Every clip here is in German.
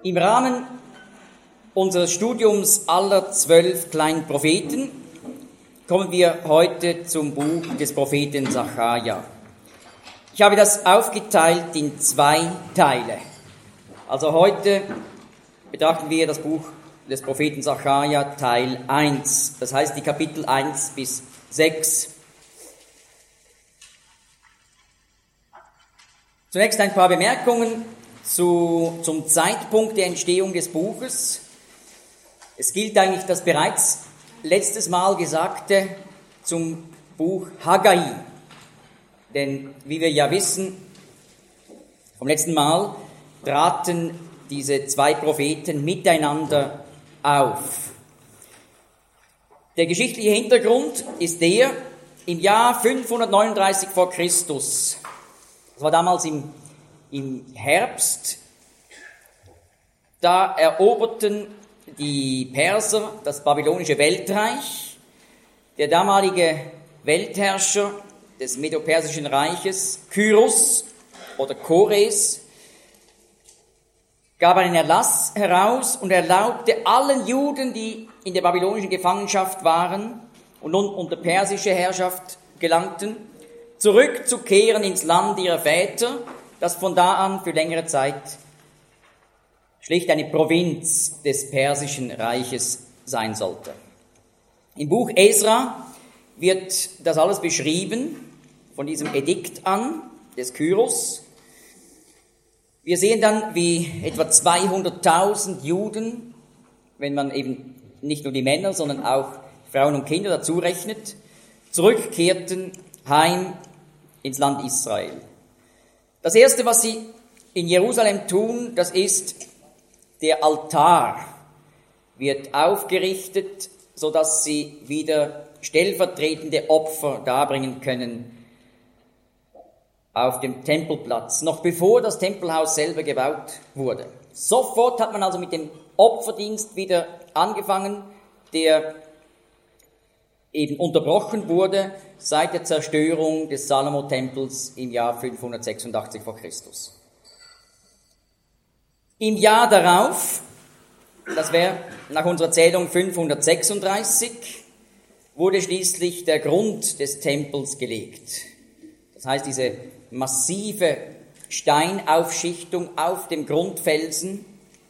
Im Rahmen unseres Studiums aller 12 kleinen Propheten kommen wir heute zum Buch des Propheten Sacharja. Ich habe das aufgeteilt in 2 Teile. Also heute betrachten wir das Buch des Propheten Sacharja Teil 1, das heißt die Kapitel 1 bis 6. Zunächst ein paar Bemerkungen zum Zeitpunkt der Entstehung des Buches. Es gilt eigentlich das bereits letztes Mal Gesagte zum Buch Haggai. Denn wie wir ja wissen, vom letzten Mal traten diese 2 Propheten miteinander auf. Der geschichtliche Hintergrund ist der: im Jahr 539 vor Christus, das war damals im Herbst, da eroberten die Perser das babylonische Weltreich. Der damalige Weltherrscher des Medo-Persischen Reiches, Kyros oder Kores, gab einen Erlass heraus und erlaubte allen Juden, die in der babylonischen Gefangenschaft waren und nun unter persische Herrschaft gelangten, zurückzukehren ins Land ihrer Väter, das von da an für längere Zeit schlicht eine Provinz des Persischen Reiches sein sollte. Im Buch Esra wird das alles beschrieben, von diesem Edikt an, des Kyros. Wir sehen dann, wie etwa 200.000 Juden, wenn man eben nicht nur die Männer, sondern auch Frauen und Kinder dazu rechnet, zurückkehrten heim ins Land Israel. Das Erste, was sie in Jerusalem tun, das ist, der Altar wird aufgerichtet, sodass sie wieder stellvertretende Opfer darbringen können auf dem Tempelplatz, noch bevor das Tempelhaus selber gebaut wurde. Sofort hat man also mit dem Opferdienst wieder angefangen, der eben unterbrochen wurde seit der Zerstörung des Salomo-Tempels im Jahr 586 vor Christus. Im Jahr darauf, das wäre nach unserer Zählung 536, wurde schließlich der Grund des Tempels gelegt. Das heißt, diese massive Steinaufschichtung auf dem Grundfelsen,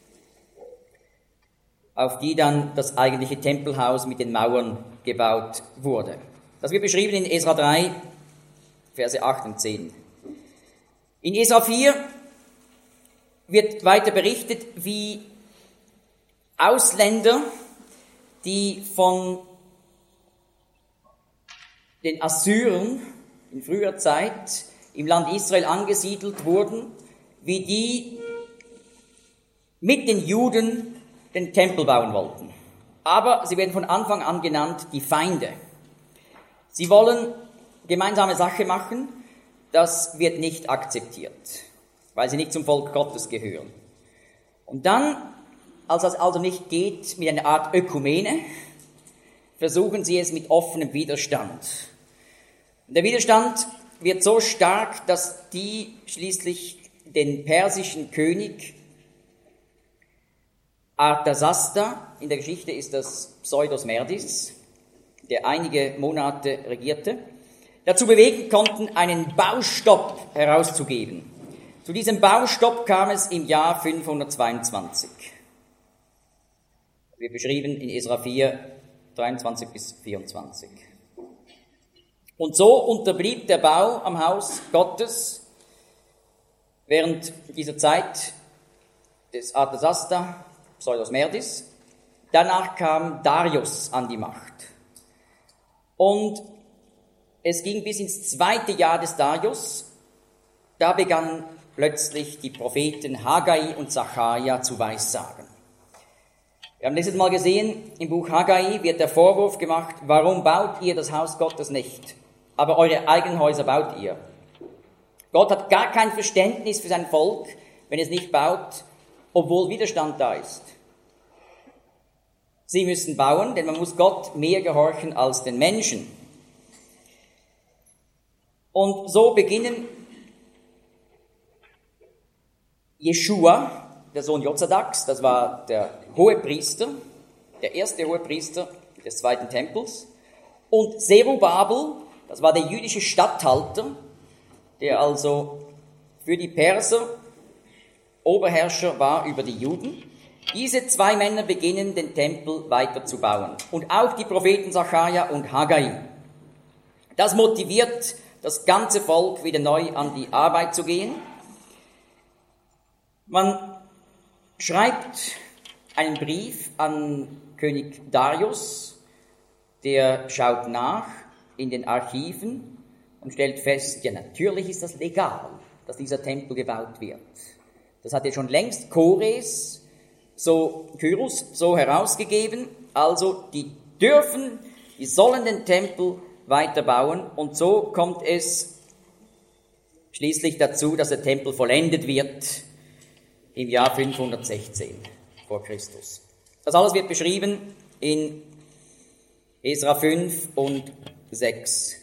auf die dann das eigentliche Tempelhaus mit den Mauern gebaut wurde. Das wird beschrieben in Esra 3, Verse 8 und 10. In Esra 4 wird weiter berichtet, wie Ausländer, die von den Assyrern in früher Zeit im Land Israel angesiedelt wurden, wie die mit den Juden den Tempel bauen wollten. Aber sie werden von Anfang an genannt die Feinde. Sie wollen gemeinsame Sache machen, das wird nicht akzeptiert, weil sie nicht zum Volk Gottes gehören. Und dann, als das also nicht geht, mit einer Art Ökumene, versuchen sie es mit offenem Widerstand. Und der Widerstand wird so stark, dass die schließlich den persischen König Arthasasta, in der Geschichte ist das Pseudos Merdis, der einige Monate regierte, dazu bewegen konnten, einen Baustopp herauszugeben. Zu diesem Baustopp kam es im Jahr 522. Wir beschrieben in Esra 4, 23 bis 24. Und so unterblieb der Bau am Haus Gottes während dieser Zeit des Arthasasta, Pseudos Merdis. Danach kam Darius an die Macht. Und es ging bis ins 2. Jahr des Darius. Da begannen plötzlich die Propheten Haggai und Sacharja zu weissagen. Wir haben letztes Mal gesehen, im Buch Haggai wird der Vorwurf gemacht, warum baut ihr das Haus Gottes nicht? Aber eure eigenen Häuser baut ihr. Gott hat gar kein Verständnis für sein Volk, wenn es nicht baut, obwohl Widerstand da ist. Sie müssen bauen, denn man muss Gott mehr gehorchen als den Menschen. Und so beginnen Jeschua der Sohn Jozadaks, das war der Hohepriester, der erste Hohepriester des zweiten Tempels. Und Zerubabel, das war der jüdische Statthalter, der also für die Perser Oberherrscher war über die Juden. Diese zwei Männer beginnen, den Tempel weiterzubauen. Und auch die Propheten Sacharja und Haggai. Das motiviert das ganze Volk, wieder neu an die Arbeit zu gehen. Man schreibt einen Brief an König Darius, der schaut nach in den Archiven und stellt fest, ja, natürlich ist das legal, dass dieser Tempel gebaut wird. Das hat ja schon längst Kores, Kyros, so herausgegeben. Also, die sollen den Tempel weiterbauen. Und so kommt es schließlich dazu, dass der Tempel vollendet wird im Jahr 516 vor Christus. Das alles wird beschrieben in Esra 5 und 6.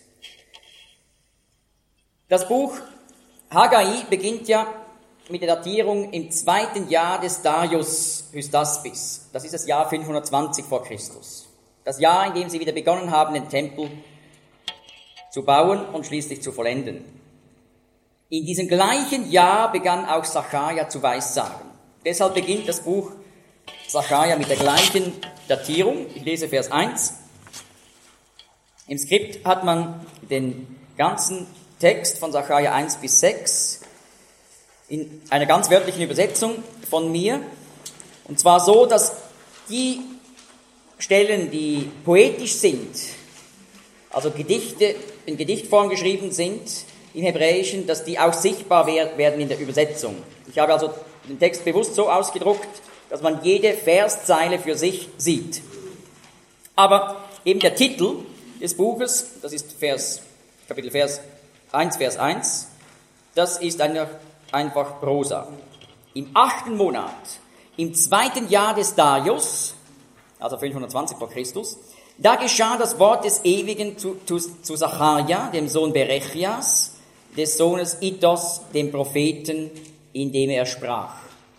Das Buch Haggai beginnt ja mit der Datierung im 2. Jahr des Darius Hystaspes. Das ist das Jahr 520 vor Christus. Das Jahr, in dem sie wieder begonnen haben, den Tempel zu bauen und schließlich zu vollenden. In diesem gleichen Jahr begann auch Sacharja zu weissagen. Deshalb beginnt das Buch Sacharja mit der gleichen Datierung. Ich lese Vers 1. Im Skript hat man den ganzen Text von Sacharja 1 bis 6 in einer ganz wörtlichen Übersetzung von mir. Und zwar so, dass die Stellen, die poetisch sind, also Gedichte in Gedichtform geschrieben sind im Hebräischen, dass die auch sichtbar werden in der Übersetzung. Ich habe also den Text bewusst so ausgedruckt, dass man jede Verszeile für sich sieht. Aber eben der Titel des Buches, das ist Kapitel 1, Vers 1, das ist einfach Prosa. Im 8. Monat, im 2. Jahr des Darius, also 520 vor Christus, da geschah das Wort des Ewigen zu Sacharja, dem Sohn Berechias, des Sohnes Iddos, dem Propheten, indem er sprach.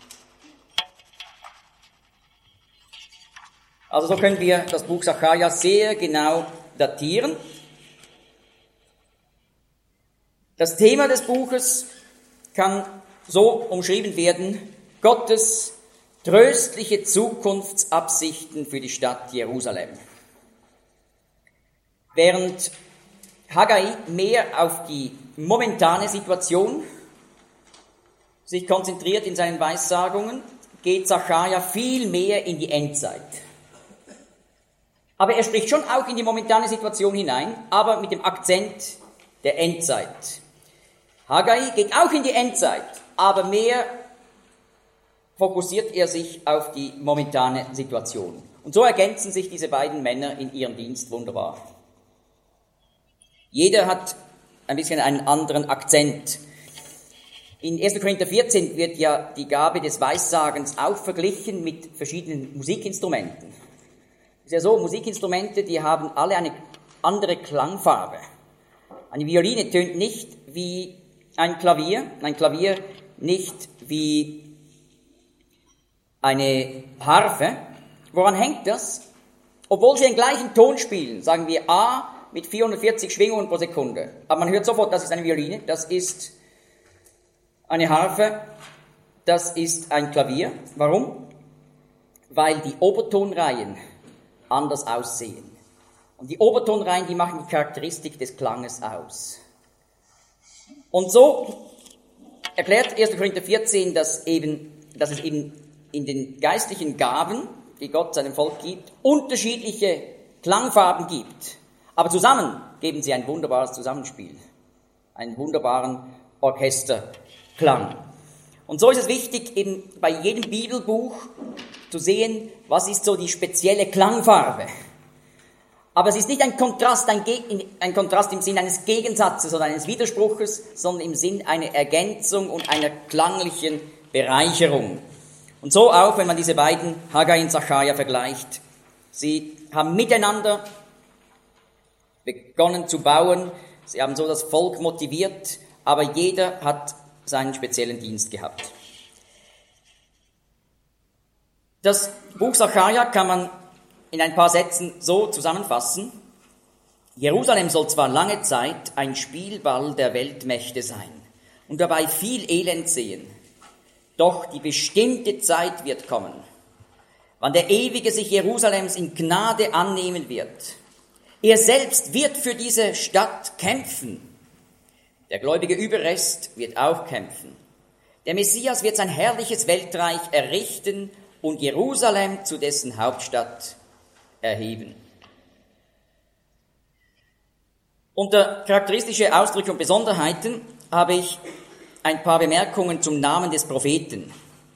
Also so können wir das Buch Sacharja sehr genau datieren. Das Thema des Buches kann so umschrieben werden: Gottes tröstliche Zukunftsabsichten für die Stadt Jerusalem. Während Haggai mehr auf die momentane Situation sich konzentriert in seinen Weissagungen, geht Sacharja viel mehr in die Endzeit. Aber er spricht schon auch in die momentane Situation hinein, aber mit dem Akzent der Endzeit. Haggai geht auch in die Endzeit, aber mehr fokussiert er sich auf die momentane Situation. Und so ergänzen sich diese beiden Männer in ihrem Dienst wunderbar. Jeder hat ein bisschen einen anderen Akzent. In 1. Korinther 14 wird ja die Gabe des Weissagens auch verglichen mit verschiedenen Musikinstrumenten. Es ist ja so, Musikinstrumente, die haben alle eine andere Klangfarbe. Eine Violine tönt nicht wie ein Klavier nicht wie eine Harfe. Woran hängt das? Obwohl sie den gleichen Ton spielen, sagen wir A mit 440 Schwingungen pro Sekunde. Aber man hört sofort, das ist eine Violine, das ist eine Harfe, das ist ein Klavier. Warum? Weil die Obertonreihen anders aussehen. Und die Obertonreihen, die machen die Charakteristik des Klanges aus. Und so erklärt 1. Korinther 14, dass es eben in den geistlichen Gaben, die Gott seinem Volk gibt, unterschiedliche Klangfarben gibt. Aber zusammen geben sie ein wunderbares Zusammenspiel, einen wunderbaren Orchesterklang. Und so ist es wichtig, eben bei jedem Bibelbuch zu sehen, was ist so die spezielle Klangfarbe. Aber es ist nicht ein Kontrast im Sinn eines Gegensatzes oder eines Widerspruches, sondern im Sinn einer Ergänzung und einer klanglichen Bereicherung. Und so auch, wenn man diese beiden, Haggai und Sacharja, vergleicht. Sie haben miteinander begonnen zu bauen, sie haben so das Volk motiviert, aber jeder hat seinen speziellen Dienst gehabt. Das Buch Sacharja kann man in ein paar Sätzen so zusammenfassen: Jerusalem soll zwar lange Zeit ein Spielball der Weltmächte sein und dabei viel Elend sehen, doch die bestimmte Zeit wird kommen, wann der Ewige sich Jerusalems in Gnade annehmen wird. Er selbst wird für diese Stadt kämpfen. Der gläubige Überrest wird auch kämpfen. Der Messias wird sein herrliches Weltreich errichten und Jerusalem zu dessen Hauptstadt erheben. Unter charakteristische Ausdrücke und Besonderheiten habe ich ein paar Bemerkungen zum Namen des Propheten.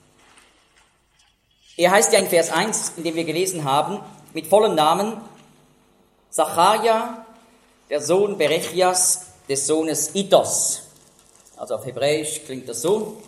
Er heißt ja in Vers 1, in dem wir gelesen haben, mit vollem Namen Sacharja, der Sohn Berechias, des Sohnes Iddos. Also auf Hebräisch klingt das so: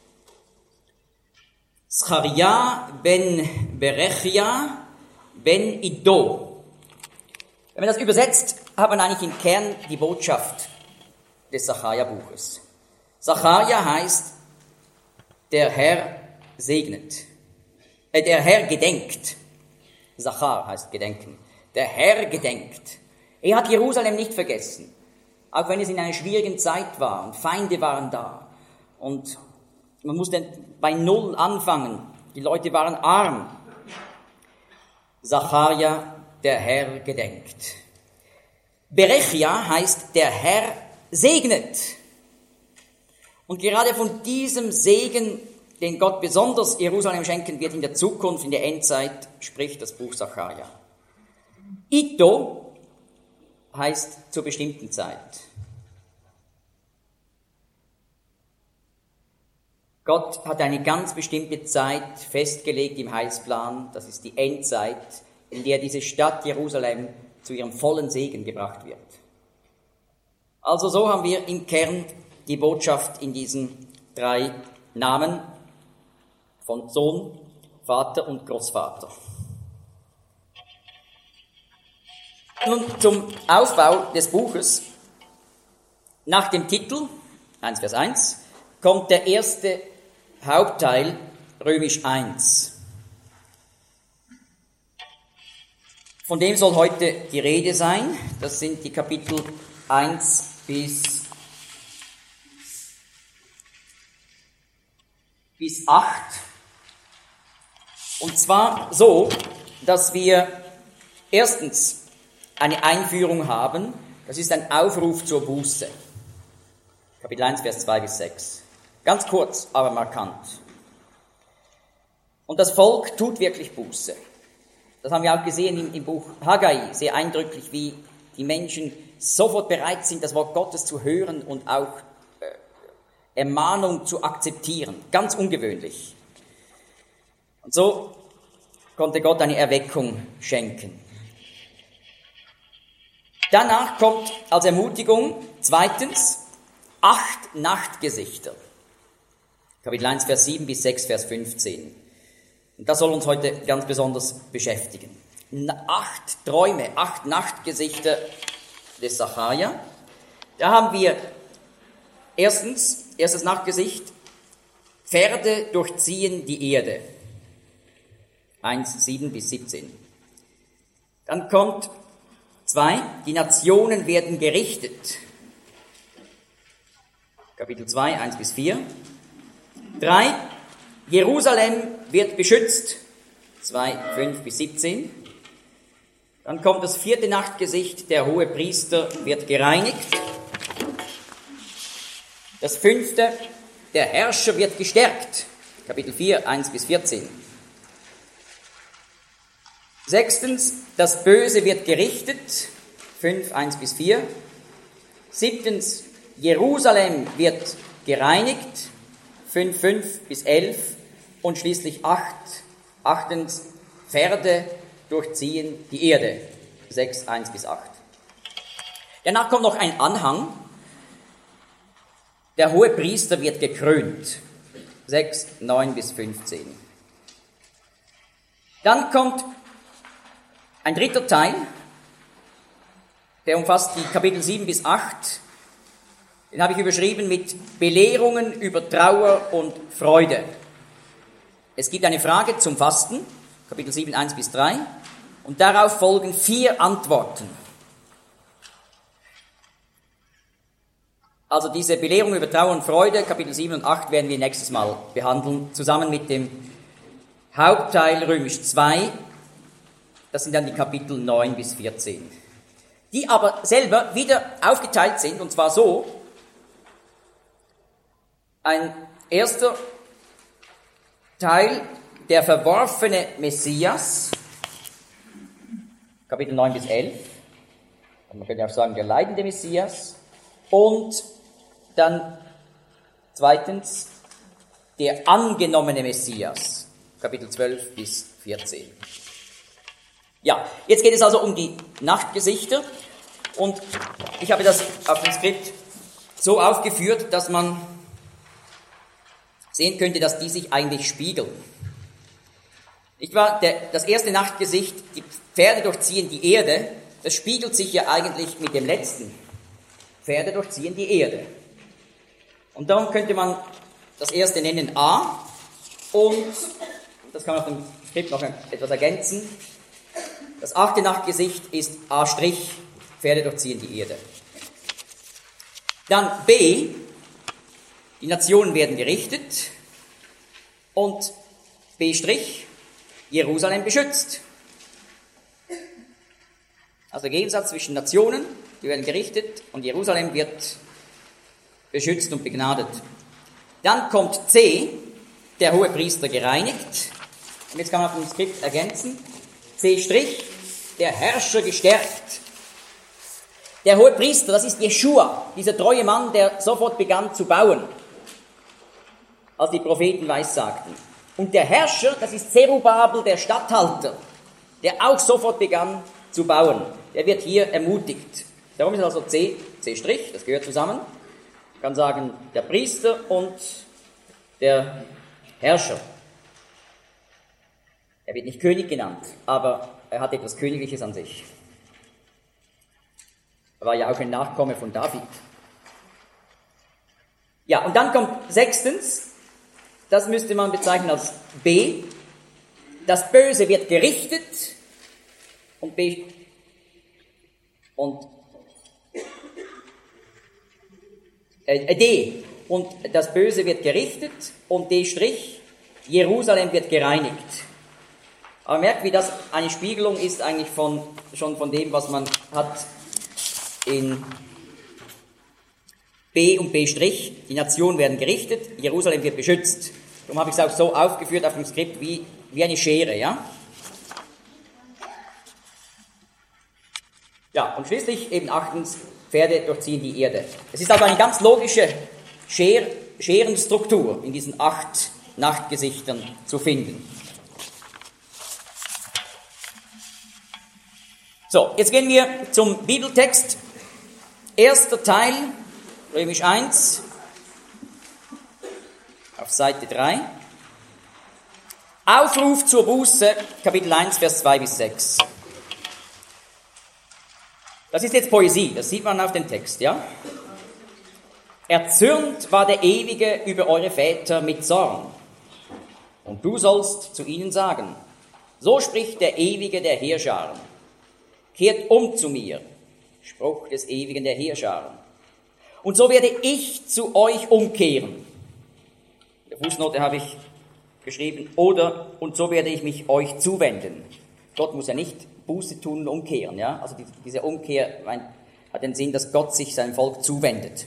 Sacharja ben Berechia ben Iddo. Wenn man das übersetzt, hat man eigentlich im Kern die Botschaft des Sacharja-Buches. Sacharja heißt, der Herr segnet. Der Herr gedenkt. Sachar heißt gedenken. Der Herr gedenkt. Er hat Jerusalem nicht vergessen, auch wenn es in einer schwierigen Zeit war und Feinde waren da. Und man musste bei Null anfangen. Die Leute waren arm. Sacharja, der Herr gedenkt. Berechia heißt, der Herr segnet. Und gerade von diesem Segen, den Gott besonders Jerusalem schenken wird in der Zukunft, in der Endzeit, spricht das Buch Sacharja. Iddo heißt zur bestimmten Zeit. Gott hat eine ganz bestimmte Zeit festgelegt im Heilsplan. Das ist die Endzeit, in der diese Stadt Jerusalem zu ihrem vollen Segen gebracht wird. Also so haben wir im Kern die Botschaft in diesen 3 Namen von Sohn, Vater und Großvater. Nun zum Aufbau des Buches. Nach dem Titel, 1 Vers 1, kommt der erste Hauptteil, römisch 1. Von dem soll heute die Rede sein. Das sind die Kapitel 1 bis 8. Und zwar so, dass wir erstens eine Einführung haben. Das ist ein Aufruf zur Buße. Kapitel 1, Vers 2 bis 6. Ganz kurz, aber markant. Und das Volk tut wirklich Buße. Das haben wir auch gesehen im Buch Haggai, sehr eindrücklich, wie die Menschen sofort bereit sind, das Wort Gottes zu hören und auch Ermahnung zu akzeptieren. Ganz ungewöhnlich. Und so konnte Gott eine Erweckung schenken. Danach kommt als Ermutigung zweitens 8 Nachtgesichter. Kapitel 1, Vers 7 bis 6, Vers 15. Und das soll uns heute ganz besonders beschäftigen. 8 Träume, 8 Nachtgesichter des Sacharja. Da haben wir erstes Nachtgesicht, Pferde durchziehen die Erde. 1, 7 bis 17. Dann kommt 2, die Nationen werden gerichtet. Kapitel 2, 1 bis 4. 3, Jerusalem wird beschützt. 2, 5 bis 17. Dann kommt das 4. Nachtgesicht, der hohe Priester wird gereinigt. Das 5., der Herrscher wird gestärkt. Kapitel 4, 1 bis 14. 6, das Böse wird gerichtet. 5, 1 bis 4. 7, Jerusalem wird gereinigt. 5, 5 bis 11. Und schließlich 8, Pferde durchziehen die Erde. 6, 1 bis 8. Danach kommt noch ein Anhang. Der hohe Priester wird gekrönt. 6, 9 bis 15. Dann kommt ein dritter Teil, der umfasst die Kapitel 7 bis 8. Den habe ich überschrieben mit Belehrungen über Trauer und Freude. Es gibt eine Frage zum Fasten, Kapitel 7, 1 bis 3, und darauf folgen 4 Antworten. Also diese Belehrung über Trauer und Freude, Kapitel 7 und 8, werden wir nächstes Mal behandeln, zusammen mit dem Hauptteil Römisch 2, das sind dann die Kapitel 9 bis 14, die aber selber wieder aufgeteilt sind, und zwar so: ein erster Teil, der verworfene Messias, Kapitel 9 bis 11, man könnte auch sagen, der leidende Messias, und dann zweitens der angenommene Messias, Kapitel 12 bis 14. Ja, jetzt geht es also um die Nachtgesichter, und ich habe das auf dem Skript so aufgeführt, dass man sehen könnte, dass die sich eigentlich spiegeln. Nicht wahr? Das erste Nachtgesicht, die Pferde durchziehen die Erde, das spiegelt sich ja eigentlich mit dem letzten. Pferde durchziehen die Erde. Und darum könnte man das erste nennen A, und das kann man auf dem Skript noch etwas ergänzen. Das 8. Nachtgesicht ist A', Pferde durchziehen die Erde. Dann B, die Nationen werden gerichtet, und B', Jerusalem beschützt. Also der Gegensatz zwischen Nationen, die werden gerichtet, und Jerusalem wird beschützt und begnadet. Dann kommt C, der Hohepriester gereinigt. Und jetzt kann man auf dem Skript ergänzen: C', der Herrscher gestärkt. Der Hohepriester, das ist Jeschua, dieser treue Mann, der sofort begann zu bauen, als die Propheten weissagten. Und der Herrscher, das ist Zerubabel, der Statthalter, der auch sofort begann zu bauen. Der wird hier ermutigt. Darum ist also C', das gehört zusammen. Man kann sagen, der Priester und der Herrscher. Er wird nicht König genannt, aber er hat etwas Königliches an sich. Er war ja auch ein Nachkomme von David. Ja, und dann kommt 6. Das müsste man bezeichnen als B. Das Böse wird gerichtet, und B und D. Und das Böse wird gerichtet, und D', Jerusalem wird gereinigt. Aber merkt, wie das eine Spiegelung ist eigentlich schon von dem, was man hat in B und B'. Die Nationen werden gerichtet, Jerusalem wird beschützt. Darum habe ich es auch so aufgeführt auf dem Skript wie eine Schere, ja? Ja, und schließlich eben 8. Pferde durchziehen die Erde. Es ist also eine ganz logische Scherenstruktur in diesen 8 Nachtgesichtern zu finden. So, jetzt gehen wir zum Bibeltext. Erster Teil, Römisch 1, auf Seite 3. Aufruf zur Buße, Kapitel 1, Vers 2 bis 6. Das ist jetzt Poesie, das sieht man auf dem Text, ja? Erzürnt war der Ewige über eure Väter mit Zorn. Und du sollst zu ihnen sagen: So spricht der Ewige der Heerscharen. Kehrt um zu mir, Spruch des Ewigen der Heerscharen. Und so werde ich zu euch umkehren. In der Fußnote habe ich geschrieben, und so werde ich mich euch zuwenden. Gott muss ja nicht Buße tun und umkehren, ja? Also diese Umkehr hat den Sinn, dass Gott sich seinem Volk zuwendet.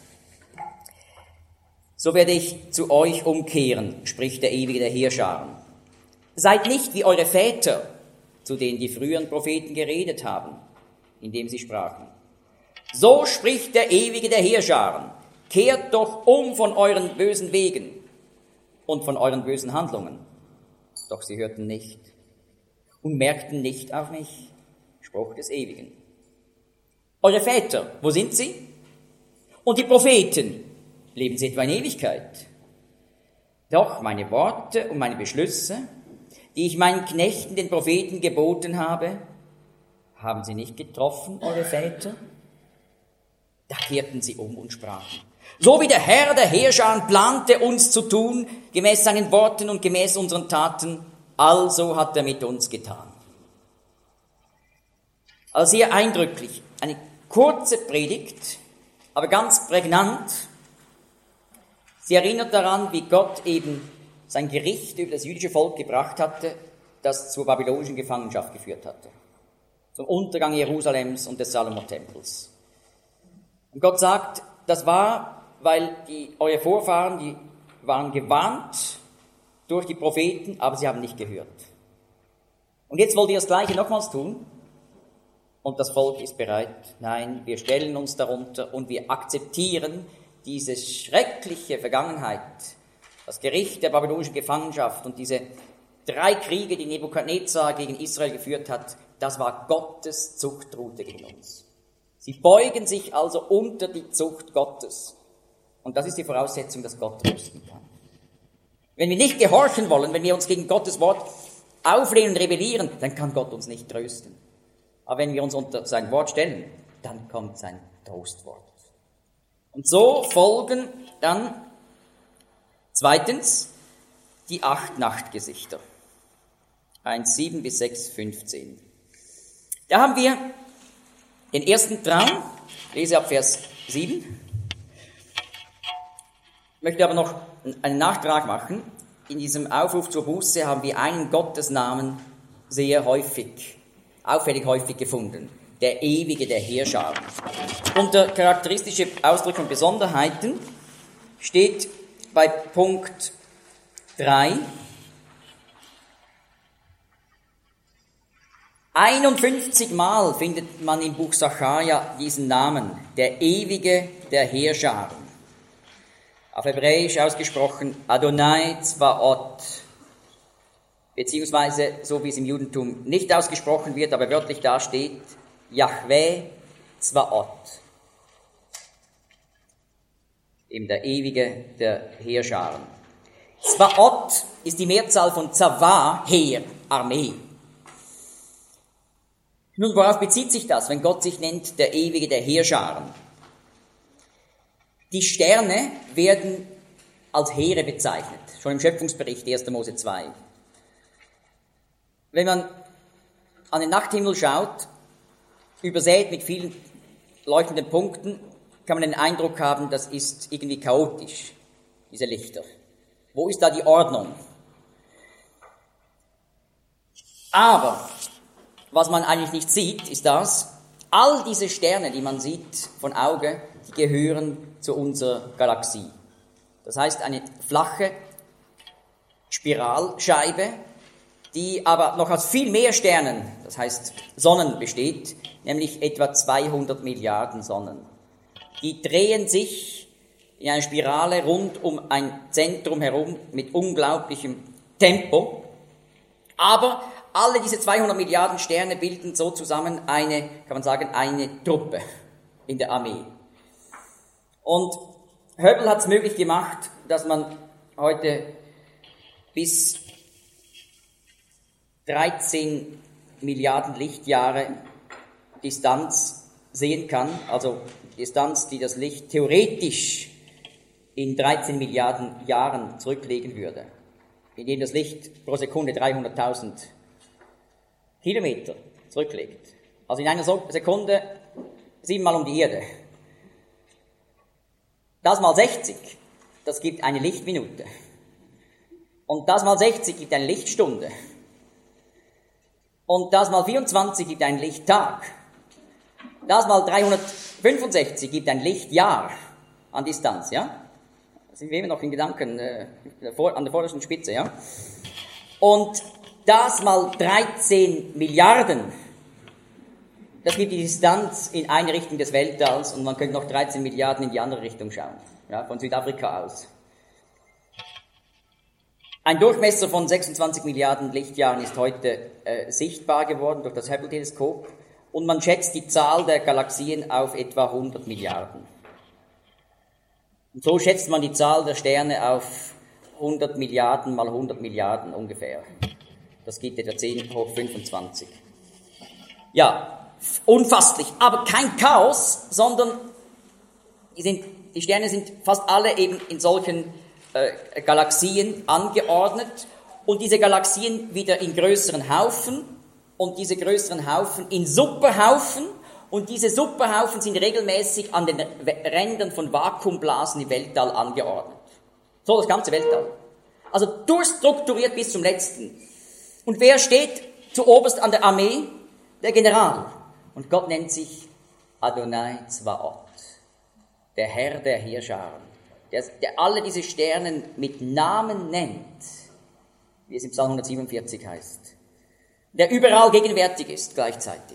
So werde ich zu euch umkehren, spricht der Ewige der Heerscharen. Seid nicht wie eure Väter, zu denen die früheren Propheten geredet haben, indem sie sprachen: So spricht der Ewige der Heerscharen, kehrt doch um von euren bösen Wegen und von euren bösen Handlungen. Doch sie hörten nicht und merkten nicht auf mich, Spruch des Ewigen. Eure Väter, wo sind sie? Und die Propheten, leben sie etwa in Ewigkeit? Doch meine Worte und meine Beschlüsse, die ich meinen Knechten, den Propheten, geboten habe, haben sie nicht getroffen, eure Väter? Da kehrten sie um und sprachen: So wie der Herr der Heerscharen plante, uns zu tun, gemäß seinen Worten und gemäß unseren Taten, also hat er mit uns getan. Also sehr eindrücklich. Eine kurze Predigt, aber ganz prägnant. Sie erinnert daran, wie Gott eben sein Gericht über das jüdische Volk gebracht hatte, das zur babylonischen Gefangenschaft geführt hatte. Zum Untergang Jerusalems und des Salomo-Tempels. Und Gott sagt, das war, weil eure Vorfahren, die waren gewarnt durch die Propheten, aber sie haben nicht gehört. Und jetzt wollt ihr das Gleiche nochmals tun? Und das Volk ist bereit. Nein, wir stellen uns darunter und wir akzeptieren diese schreckliche Vergangenheit, das Gericht der babylonischen Gefangenschaft und diese 3 Kriege, die Nebukadnezar gegen Israel geführt hat, das war Gottes Zuchtroute gegen uns. Sie beugen sich also unter die Zucht Gottes. Und das ist die Voraussetzung, dass Gott trösten kann. Wenn wir nicht gehorchen wollen, wenn wir uns gegen Gottes Wort auflehnen, rebellieren, dann kann Gott uns nicht trösten. Aber wenn wir uns unter sein Wort stellen, dann kommt sein Trostwort. Und so folgen dann 2. die 8 Nachtgesichter. 1,7 bis 6,15. Da haben wir den ersten Traum. Ich lese ab Vers 7. Ich möchte aber noch einen Nachtrag machen. In diesem Aufruf zur Buße haben wir einen Gottesnamen sehr auffällig häufig gefunden. Der Ewige, der Heerscharen. Unter charakteristische Ausdrücke und Besonderheiten steht bei Punkt 3 51 Mal findet man im Buch Sacharja diesen Namen, der Ewige der Heerscharen. Auf Hebräisch ausgesprochen Adonai Zvaot, beziehungsweise so wie es im Judentum nicht ausgesprochen wird, aber wörtlich da steht, Yahweh Zvaot. Eben der Ewige der Heerscharen. Zvaot ist die Mehrzahl von Zava, Heer, Armee. Nun, worauf bezieht sich das, wenn Gott sich nennt, der Ewige der Heerscharen? Die Sterne werden als Heere bezeichnet, schon im Schöpfungsbericht 1. Mose 2. Wenn man an den Nachthimmel schaut, übersät mit vielen leuchtenden Punkten, kann man den Eindruck haben, das ist irgendwie chaotisch, diese Lichter. Wo ist da die Ordnung? Aber was man eigentlich nicht sieht, ist das, all diese Sterne, die man sieht von Auge, die gehören zu unserer Galaxie. Das heißt, eine flache Spiralscheibe, die aber noch aus viel mehr Sternen, das heißt Sonnen besteht, nämlich etwa 200 Milliarden Sonnen. Die drehen sich in einer Spirale rund um ein Zentrum herum mit unglaublichem Tempo, aber alle diese 200 Milliarden Sterne bilden so zusammen eine Truppe in der Armee. Und Hubble hat es möglich gemacht, dass man heute bis 13 Milliarden Lichtjahre Distanz sehen kann, also Distanz, die das Licht theoretisch in 13 Milliarden Jahren zurücklegen würde, indem das Licht pro Sekunde 300.000 Kilometer zurücklegt. Also in einer Sekunde 7-mal um die Erde. Das mal 60, das gibt eine Lichtminute. Und das mal 60 gibt eine Lichtstunde. Und das mal 24 gibt einen Lichttag. Das mal 365 gibt ein Lichtjahr an Distanz, ja? Da sind wir immer noch in Gedanken an der vordersten Spitze, ja? Und das mal 13 Milliarden, das gibt die Distanz in eine Richtung des Weltalls und man könnte noch 13 Milliarden in die andere Richtung schauen, ja, von Südafrika aus. Ein Durchmesser von 26 Milliarden Lichtjahren ist heute sichtbar geworden durch das Hubble-Teleskop und man schätzt die Zahl der Galaxien auf etwa 100 Milliarden. Und so schätzt man die Zahl der Sterne auf 100 Milliarden mal 100 Milliarden ungefähr. Das gibt etwa 10 hoch 25. Ja, unfasslich, aber kein Chaos, sondern die sind die Sterne sind fast alle eben in solchen Galaxien angeordnet und diese Galaxien wieder in größeren Haufen und diese größeren Haufen in Superhaufen und diese Superhaufen sind regelmäßig an den Rändern von Vakuumblasen im Weltall angeordnet. So das ganze Weltall. Also durchstrukturiert bis zum letzten. Und wer steht zuoberst an der Armee? Der General. Und Gott nennt sich Adonai Zvaot, der Herr der Heerscharen, der alle diese Sterne mit Namen nennt, wie es im Psalm 147 heißt, der überall gegenwärtig ist gleichzeitig,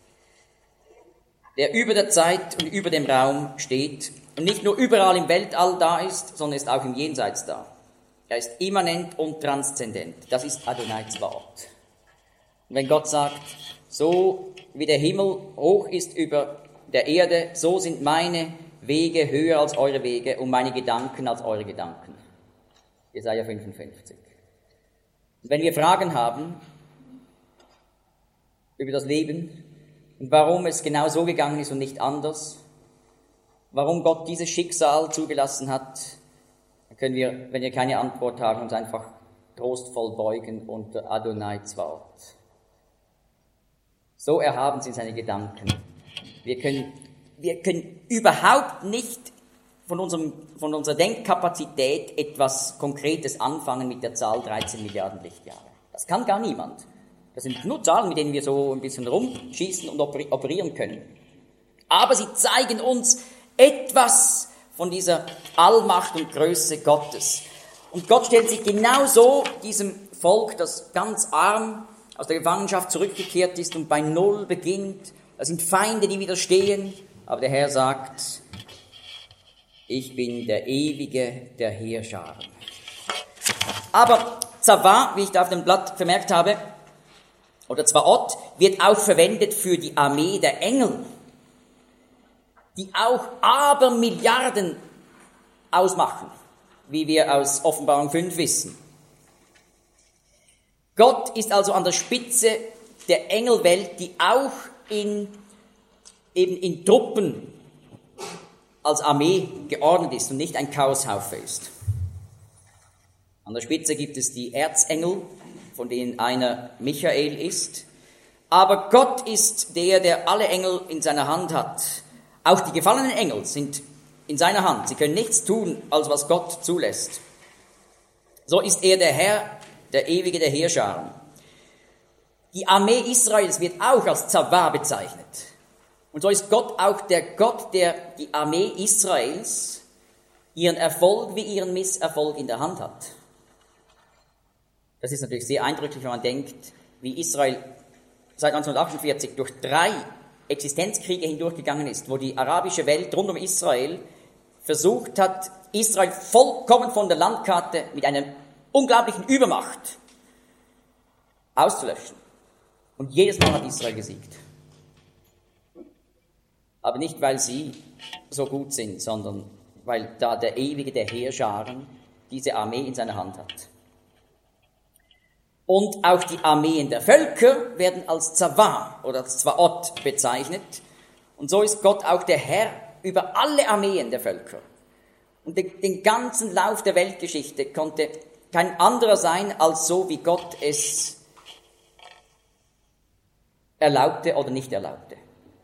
der über der Zeit und über dem Raum steht und nicht nur überall im Weltall da ist, sondern ist auch im Jenseits da. Er ist immanent und transzendent. Das ist Adonai Zvaot. Und wenn Gott sagt, so wie der Himmel hoch ist über der Erde, so sind meine Wege höher als eure Wege und meine Gedanken als eure Gedanken. Jesaja 55. Und wenn wir Fragen haben über das Leben und warum es genau so gegangen ist und nicht anders, warum Gott dieses Schicksal zugelassen hat, dann können wir, wenn wir keine Antwort haben, uns einfach trostvoll beugen unter Adonai Zvaot. So erhaben sind seine Gedanken. Wir können überhaupt nicht von unserer Denkkapazität etwas Konkretes anfangen mit der Zahl 13 Milliarden Lichtjahre. Das kann gar niemand. Das sind nur Zahlen, mit denen wir so ein bisschen rumschießen und operieren können. Aber sie zeigen uns etwas von dieser Allmacht und Größe Gottes. Und Gott stellt sich genauso diesem Volk, das ganz arm aus der Gefangenschaft zurückgekehrt ist und bei Null beginnt. Da sind Feinde, die widerstehen. Aber der Herr sagt, ich bin der Ewige der Heerscharen. Aber Zava, wie ich da auf dem Blatt vermerkt habe, oder Zvaot, wird auch verwendet für die Armee der Engel, die auch Abermilliarden ausmachen, wie wir aus Offenbarung 5 wissen. Gott ist also an der Spitze der Engelwelt, die auch eben in Truppen als Armee geordnet ist und nicht ein Chaoshaufe ist. An der Spitze gibt es die Erzengel, von denen einer Michael ist. Aber Gott ist der alle Engel in seiner Hand hat. Auch die gefallenen Engel sind in seiner Hand. Sie können nichts tun, als was Gott zulässt. So ist er der Herr, der Ewige der Heerscharen. Die Armee Israels wird auch als Zava bezeichnet. Und so ist Gott auch der Gott, der die Armee Israels, ihren Erfolg wie ihren Misserfolg in der Hand hat. Das ist natürlich sehr eindrücklich, wenn man denkt, wie Israel seit 1948 durch 3 Existenzkriege hindurchgegangen ist, wo die arabische Welt rund um Israel versucht hat, Israel vollkommen von der Landkarte mit einer unglaublichen Übermacht auszulöschen. Und jedes Mal hat Israel gesiegt. Aber nicht, weil sie so gut sind, sondern weil da der Ewige der Heerscharen diese Armee in seiner Hand hat. Und auch die Armeen der Völker werden als Zava oder als Zvaot bezeichnet. Und so ist Gott auch der Herr über alle Armeen der Völker. Und den ganzen Lauf der Weltgeschichte konnte kein anderer sein, als so wie Gott es erlaubte oder nicht erlaubte.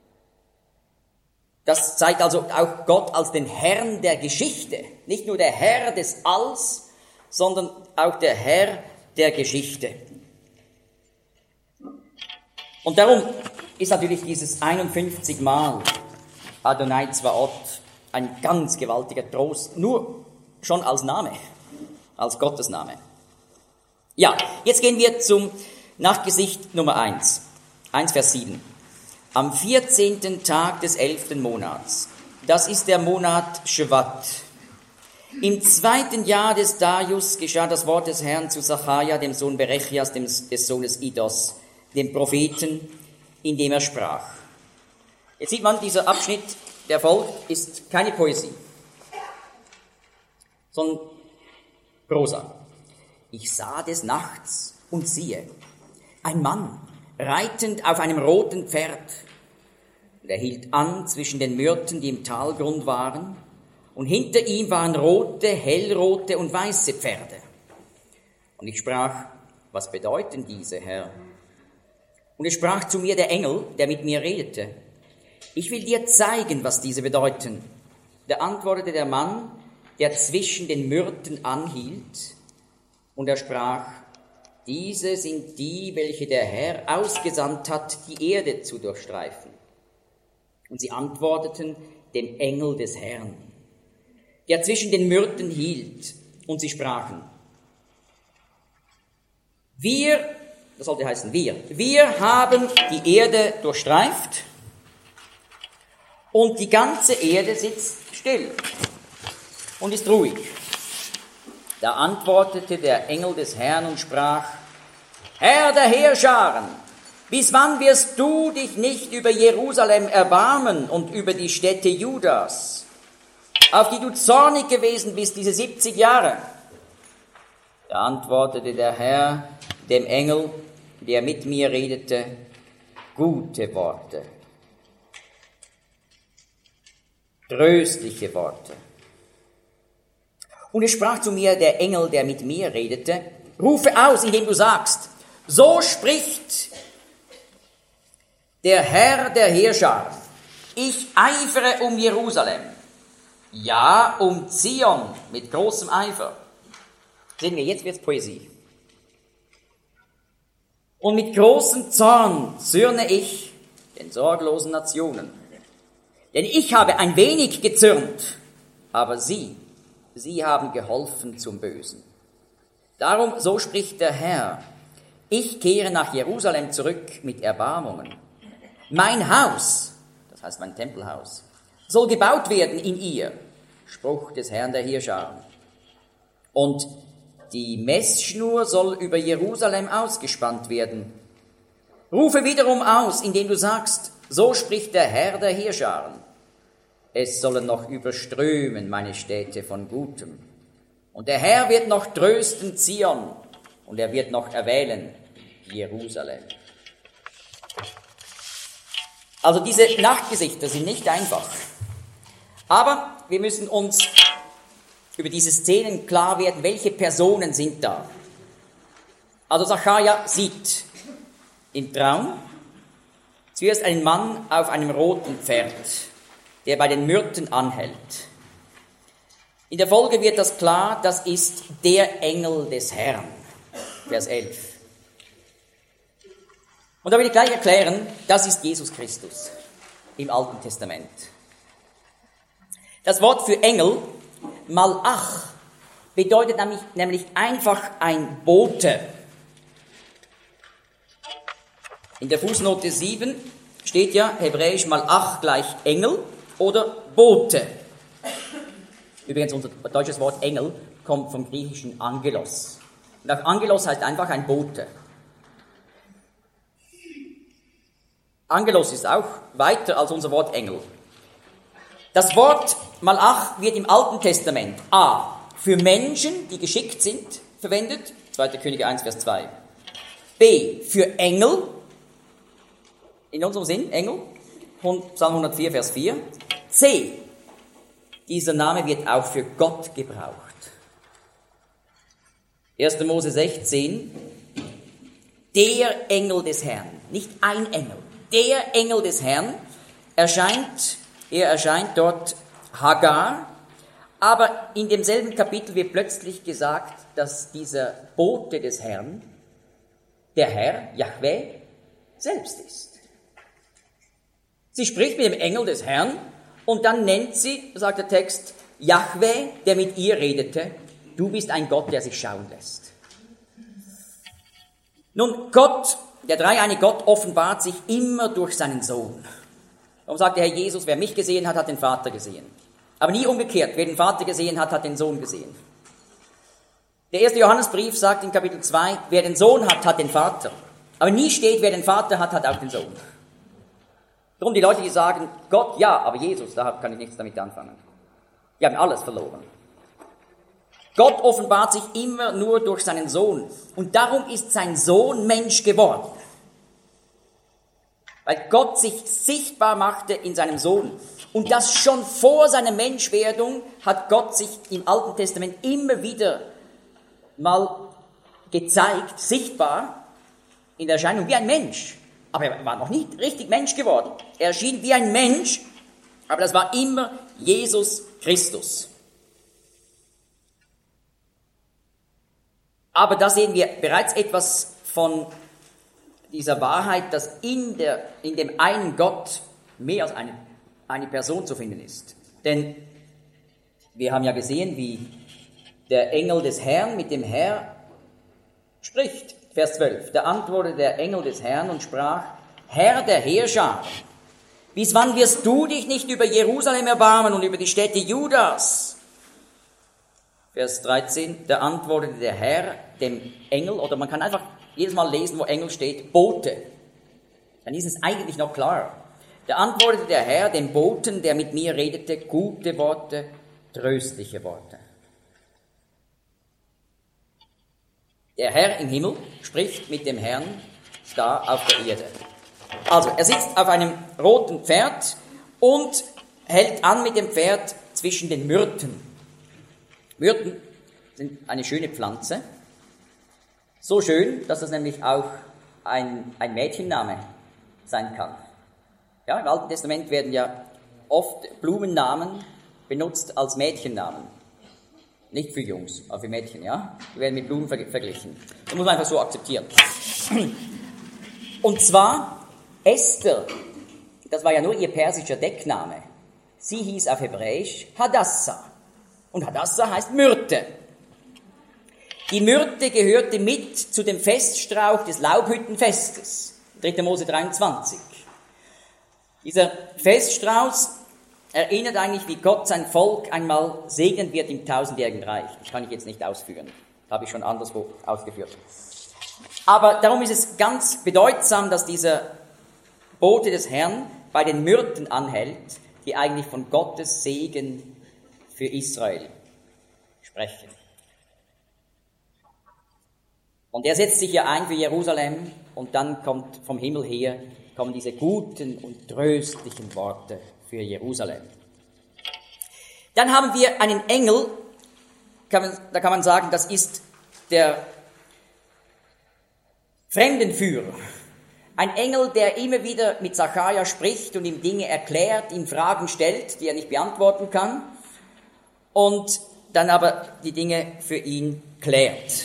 Das zeigt also auch Gott als den Herrn der Geschichte. Nicht nur der Herr des Alls, sondern auch der Herr der Geschichte. Und darum ist natürlich dieses 51 Mal Adonai Zvaot ein ganz gewaltiger Trost, nur schon als Name, als Gottesname. Ja, jetzt gehen wir zum Nachgesicht Nummer 1 Vers 7. Am 14. Tag des 11. Monats, das ist der Monat Shvat, im 2. Jahr des Darius geschah das Wort des Herrn zu Sacharja, dem Sohn Berechias, des Sohnes Iddos, dem Propheten, indem er sprach. Jetzt sieht man, dieser Abschnitt, der folgt, ist keine Poesie, sondern Prosa. Ich sah des Nachts und siehe, ein Mann, reitend auf einem roten Pferd. Und er hielt an zwischen den Myrten, die im Talgrund waren, und hinter ihm waren rote, hellrote und weiße Pferde. Und ich sprach, was bedeuten diese, Herr? Und es sprach zu mir der Engel, der mit mir redete, ich will dir zeigen, was diese bedeuten. Da antwortete der Mann, der zwischen den Myrten anhielt, und er sprach, diese sind die, welche der Herr ausgesandt hat, die Erde zu durchstreifen. Und sie antworteten dem Engel des Herrn, der zwischen den Myrten hielt, und sie sprachen, das sollte heißen wir haben die Erde durchstreift und die ganze Erde sitzt still und ist ruhig. Da antwortete der Engel des Herrn und sprach, Herr der Heerscharen, bis wann wirst du dich nicht über Jerusalem erbarmen und über die Städte Judas, auf die du zornig gewesen bist diese 70 Jahre? Da antwortete der Herr dem Engel, der mit mir redete, gute Worte, tröstliche Worte. Und es sprach zu mir der Engel, der mit mir redete, rufe aus, indem du sagst, so spricht der Herr der Heerscharen, ich eifere um Jerusalem, ja, um Zion mit großem Eifer. Sehen wir, jetzt wird's Poesie. Und mit großem Zorn zürne ich den sorglosen Nationen. Denn ich habe ein wenig gezürnt, aber sie haben geholfen zum Bösen. Darum, so spricht der Herr, ich kehre nach Jerusalem zurück mit Erbarmungen. Mein Haus, das heißt mein Tempelhaus, soll gebaut werden in ihr, Spruch des Herrn der Heerscharen. Und die Messschnur soll über Jerusalem ausgespannt werden. Rufe wiederum aus, indem du sagst, so spricht der Herr der Heerscharen. Es sollen noch überströmen meine Städte von Gutem. Und der Herr wird noch trösten Zion, und er wird noch erwählen Jerusalem. Also diese Nachtgesichter sind nicht einfach. Aber wir müssen uns über diese Szenen klar werden, welche Personen sind da. Also Sacharja sieht im Traum zuerst einen Mann auf einem roten Pferd, der bei den Myrten anhält. In der Folge wird das klar, das ist der Engel des Herrn, Vers 11. Und da will ich gleich erklären, das ist Jesus Christus im Alten Testament. Das Wort für Engel, Malach, bedeutet nämlich einfach ein Bote. In der Fußnote 7 steht ja hebräisch Malach gleich Engel oder Bote. Übrigens, unser deutsches Wort Engel kommt vom griechischen Angelos. Und auch Angelos heißt einfach ein Bote. Angelos ist auch weiter als unser Wort Engel. Das Wort Malach wird im Alten Testament a. für Menschen, die geschickt sind, verwendet, 2. Könige 1, Vers 2. b. für Engel, in unserem Sinn, Engel, Psalm 104, Vers 4. c. dieser Name wird auch für Gott gebraucht. 1. Mose 16, der Engel des Herrn, nicht ein Engel, der Engel des Herrn erscheint dort Hagar, aber in demselben Kapitel wird plötzlich gesagt, dass dieser Bote des Herrn, der Herr, Jahwe, selbst ist. Sie spricht mit dem Engel des Herrn und dann nennt sie, sagt der Text, Jahwe, der mit ihr redete, du bist ein Gott, der sich schauen lässt. Nun, Gott, der dreieinige Gott, offenbart sich immer durch seinen Sohn. Darum sagt der Herr Jesus, wer mich gesehen hat, hat den Vater gesehen. Aber nie umgekehrt, wer den Vater gesehen hat, hat den Sohn gesehen. Der 1. Johannesbrief sagt in Kapitel 2, wer den Sohn hat, hat den Vater. Aber nie steht, wer den Vater hat, hat auch den Sohn. Darum die Leute, die sagen, Gott, ja, aber Jesus, da kann ich nichts damit anfangen. Die haben alles verloren. Gott offenbart sich immer nur durch seinen Sohn. Und darum ist sein Sohn Mensch geworden. Weil Gott sich sichtbar machte in seinem Sohn. Und das schon vor seiner Menschwerdung hat Gott sich im Alten Testament immer wieder mal gezeigt, sichtbar, in der Erscheinung wie ein Mensch. Aber er war noch nicht richtig Mensch geworden. Er erschien wie ein Mensch, aber das war immer Jesus Christus. Aber da sehen wir bereits etwas von dieser Wahrheit, dass in dem einen Gott mehr als eine Person zu finden ist. Denn wir haben ja gesehen, wie der Engel des Herrn mit dem Herr spricht. Vers 12. Da antwortete der Engel des Herrn und sprach: Herr der Heerscharen, bis wann wirst du dich nicht über Jerusalem erbarmen und über die Städte Judas? Vers 13. Da antwortete der Herr dem Engel, oder man kann einfach jedes Mal lesen, wo Engel steht, Bote. Dann ist es eigentlich noch klarer. Da antwortete der Herr dem Boten, der mit mir redete, gute Worte, tröstliche Worte. Der Herr im Himmel spricht mit dem Herrn da auf der Erde. Also, er sitzt auf einem roten Pferd und hält an mit dem Pferd zwischen den Myrten. Myrten sind eine schöne Pflanze. So schön, dass das nämlich auch ein Mädchenname sein kann. Ja, im Alten Testament werden ja oft Blumennamen benutzt als Mädchennamen. Nicht für Jungs, aber für Mädchen, ja. Die werden mit Blumen verglichen. Das muss man einfach so akzeptieren. Und zwar Esther, das war ja nur ihr persischer Deckname. Sie hieß auf Hebräisch Hadassah. Und Hadassah heißt Myrte. Die Myrte gehörte mit zu dem Feststrauch des Laubhüttenfestes, 3. Mose 23. Dieser Feststrauß erinnert eigentlich, wie Gott sein Volk einmal segnen wird im 1000-jährigen Reich. Das kann ich jetzt nicht ausführen. Das habe ich schon anderswo ausgeführt. Aber darum ist es ganz bedeutsam, dass dieser Bote des Herrn bei den Myrten anhält, die eigentlich von Gottes Segen für Israel sprechen. Und er setzt sich ja ein für Jerusalem und dann kommt vom Himmel her, kommen diese guten und tröstlichen Worte für Jerusalem. Dann haben wir einen Engel, da kann man sagen, das ist der Fremdenführer. Ein Engel, der immer wieder mit Sacharja spricht und ihm Dinge erklärt, ihm Fragen stellt, die er nicht beantworten kann und dann aber die Dinge für ihn klärt.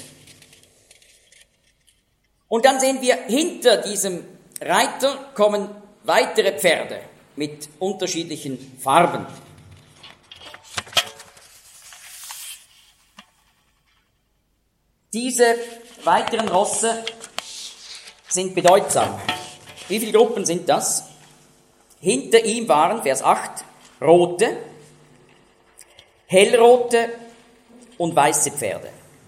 Und dann sehen wir, hinter diesem Reiter kommen weitere Pferde mit unterschiedlichen Farben. Diese weiteren Rosse sind bedeutsam. Wie viele Gruppen sind das? Hinter ihm waren, Vers 8, rote, hellrote und weiße Pferde.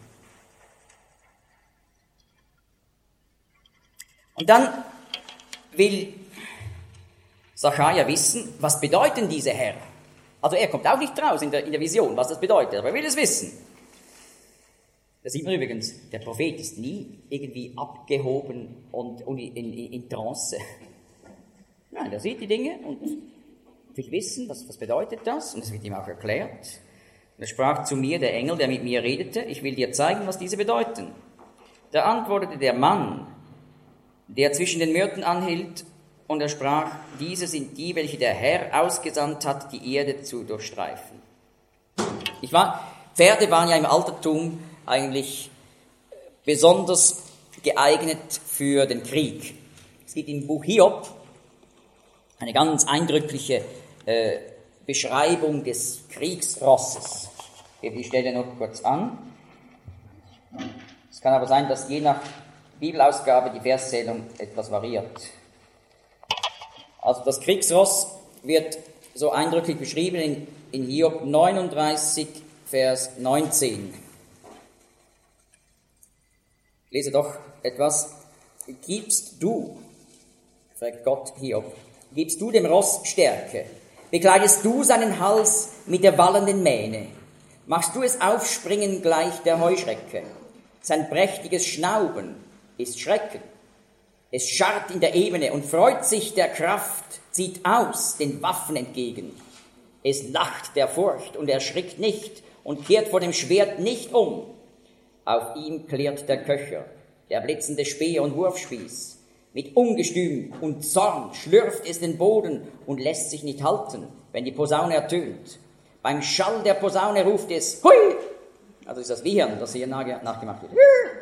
Und dann will Sacharja wissen, was bedeuten diese Herren? Also er kommt auch nicht raus in der Vision, was das bedeutet, aber er will es wissen. Da sieht man übrigens, der Prophet ist nie irgendwie abgehoben und in Trance. Nein, der sieht die Dinge und will wissen, was bedeutet das? Und es wird ihm auch erklärt. Und er sprach zu mir, der Engel, der mit mir redete, ich will dir zeigen, was diese bedeuten. Da antwortete der Mann, der zwischen den Myrten anhielt, und er sprach, diese sind die, welche der Herr ausgesandt hat, die Erde zu durchstreifen. Pferde waren ja im Altertum eigentlich besonders geeignet für den Krieg. Es gibt im Buch Hiob eine ganz eindrückliche Beschreibung des Kriegsrosses. Ich gebe die Stelle noch kurz an. Es kann aber sein, dass je nach Bibelausgabe die Verszählung etwas variiert. Also das Kriegsross wird so eindrücklich beschrieben in Hiob 39, Vers 19. Ich lese doch etwas. Gibst du, fragt Gott Hiob, gibst du dem Ross Stärke? Bekleidest du seinen Hals mit der wallenden Mähne? Machst du es aufspringen gleich der Heuschrecke? Sein prächtiges Schnauben ist Schrecken. Es scharrt in der Ebene und freut sich der Kraft, zieht aus den Waffen entgegen. Es lacht der Furcht und erschrickt nicht und kehrt vor dem Schwert nicht um. Auf ihm klirrt der Köcher, der blitzende Speer und Wurfspieß. Mit Ungestüm und Zorn schlürft es den Boden und lässt sich nicht halten, wenn die Posaune ertönt. Beim Schall der Posaune ruft es, hui! Also ist das Wiehern, das hier nachgemacht wird.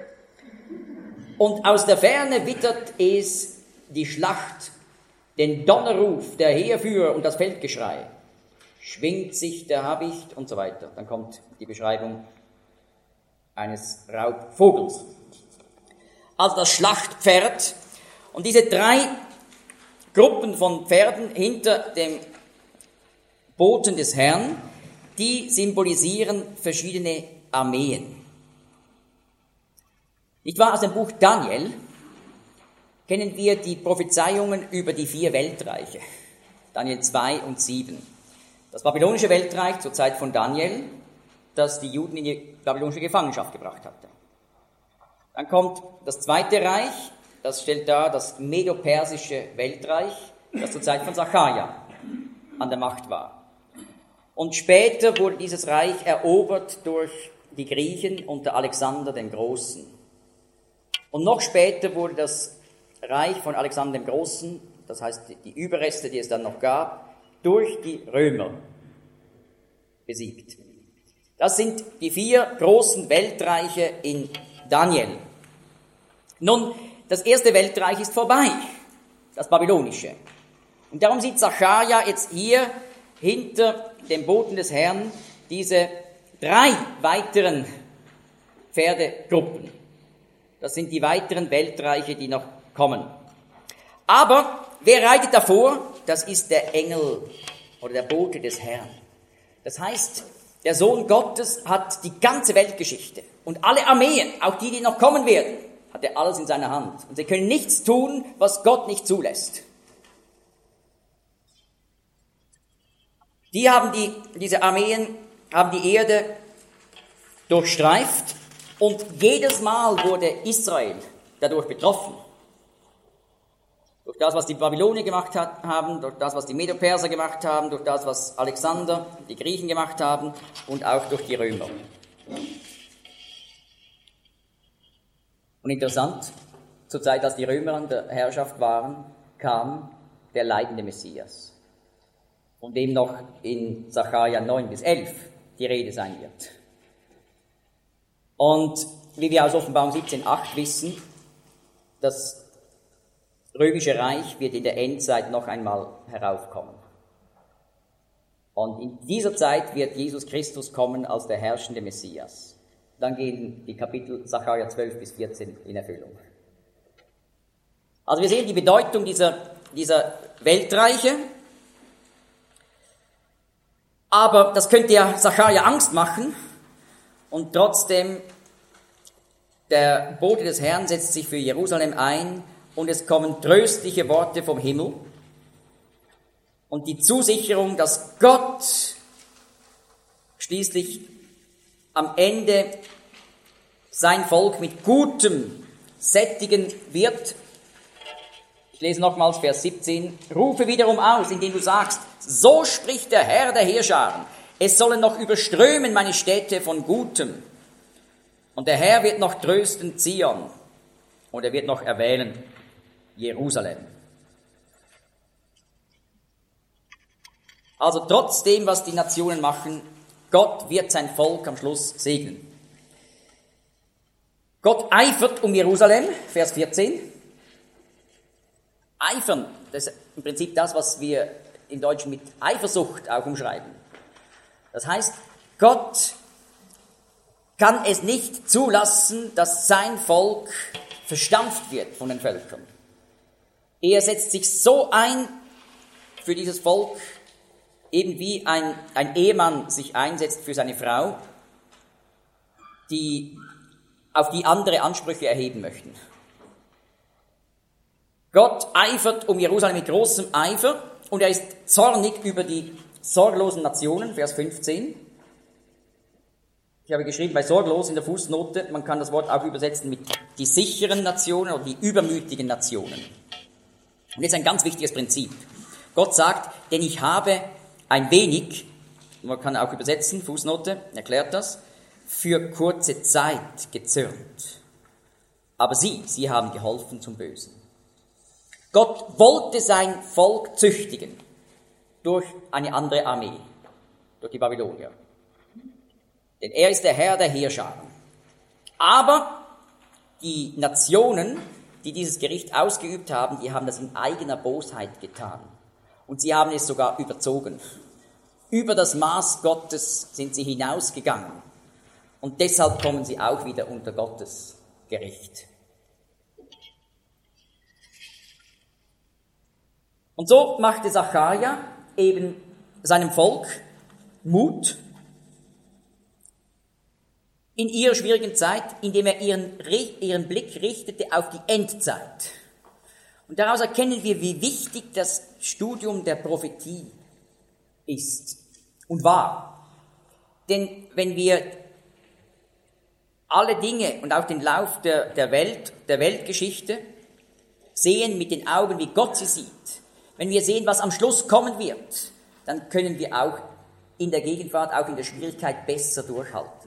Und aus der Ferne wittert es die Schlacht, den Donnerruf der Heerführer und das Feldgeschrei. Schwingt sich der Habicht und so weiter. Dann kommt die Beschreibung eines Raubvogels. Also das Schlachtpferd. Und diese 3 Gruppen von Pferden hinter dem Boten des Herrn, die symbolisieren verschiedene Armeen. Nicht wahr? Aus dem Buch Daniel kennen wir die Prophezeiungen über die 4 Weltreiche. Daniel 2 und 7. Das babylonische Weltreich zur Zeit von Daniel, das die Juden in die babylonische Gefangenschaft gebracht hatte. Dann kommt das 2. Reich, das stellt dar das medo-persische Weltreich, das zur Zeit von Sacharja an der Macht war. Und später wurde dieses Reich erobert durch die Griechen unter Alexander dem Großen. Und noch später wurde das Reich von Alexander dem Großen, das heißt die Überreste, die es dann noch gab, durch die Römer besiegt. Das sind die 4 großen Weltreiche in Daniel. Nun, das erste Weltreich ist vorbei, das babylonische. Und darum sieht Sacharja jetzt hier hinter dem Boten des Herrn diese 3 weiteren Pferdegruppen. Das sind die weiteren Weltreiche, die noch kommen. Aber wer reitet davor? Das ist der Engel oder der Bote des Herrn. Das heißt, der Sohn Gottes hat die ganze Weltgeschichte und alle Armeen, auch die noch kommen werden, hat er alles in seiner Hand. Und sie können nichts tun, was Gott nicht zulässt. Diese Armeen haben die Erde durchstreift und jedes Mal wurde Israel dadurch betroffen. Durch das, was die Babylonier gemacht haben, durch das, was die Medo-Perser gemacht haben, durch das, was Alexander, die Griechen gemacht haben und auch durch die Römer. Und interessant, zur Zeit, als die Römer an der Herrschaft waren, kam der leidende Messias, von dem noch in Sacharja 9 bis 11 die Rede sein wird. Und wie wir aus Offenbarung 17,8 wissen, das Römische Reich wird in der Endzeit noch einmal heraufkommen. Und in dieser Zeit wird Jesus Christus kommen als der herrschende Messias. Dann gehen die Kapitel Sacharja 12 bis 14 in Erfüllung. Also wir sehen die Bedeutung dieser Weltreiche. Aber das könnte ja Sacharja Angst machen. Und trotzdem, der Bote des Herrn setzt sich für Jerusalem ein. Und es kommen tröstliche Worte vom Himmel und die Zusicherung, dass Gott schließlich am Ende sein Volk mit Gutem sättigen wird. Ich lese nochmals Vers 17. Rufe wiederum aus, indem du sagst, so spricht der Herr der Heerscharen. Es sollen noch überströmen meine Städte von Gutem. Und der Herr wird noch trösten Zion und er wird noch erwählen Jerusalem. Also trotzdem, was die Nationen machen, Gott wird sein Volk am Schluss segnen. Gott eifert um Jerusalem, Vers 14. Eifern, das ist im Prinzip das, was wir im Deutschen mit Eifersucht auch umschreiben. Das heißt, Gott kann es nicht zulassen, dass sein Volk verstampft wird von den Völkern. Er setzt sich so ein für dieses Volk, eben wie ein Ehemann sich einsetzt für seine Frau, auf die andere Ansprüche erheben möchten. Gott eifert um Jerusalem mit großem Eifer und er ist zornig über die sorglosen Nationen, Vers 15. Ich habe geschrieben, bei sorglos in der Fußnote, man kann das Wort auch übersetzen mit die sicheren Nationen oder die übermütigen Nationen. Und jetzt ein ganz wichtiges Prinzip. Gott sagt, denn ich habe ein wenig man kann auch übersetzen, Fußnote, erklärt das, für kurze Zeit gezürnt. Aber sie haben geholfen zum Bösen. Gott wollte sein Volk züchtigen durch eine andere Armee, durch die Babylonier. Denn er ist der Herr der Heerscharen. Aber die Nationen, die dieses Gericht ausgeübt haben, die haben das in eigener Bosheit getan. Und sie haben es sogar überzogen. Über das Maß Gottes sind sie hinausgegangen. Und deshalb kommen sie auch wieder unter Gottes Gericht. Und so machte Sacharja eben seinem Volk Mut in ihrer schwierigen Zeit, indem er ihren Blick richtete auf die Endzeit. Und daraus erkennen wir, wie wichtig das Studium der Prophetie ist und war. Denn wenn wir alle Dinge und auch den Lauf der Weltgeschichte sehen mit den Augen, wie Gott sie sieht, wenn wir sehen, was am Schluss kommen wird, dann können wir auch in der Gegenwart, auch in der Schwierigkeit besser durchhalten.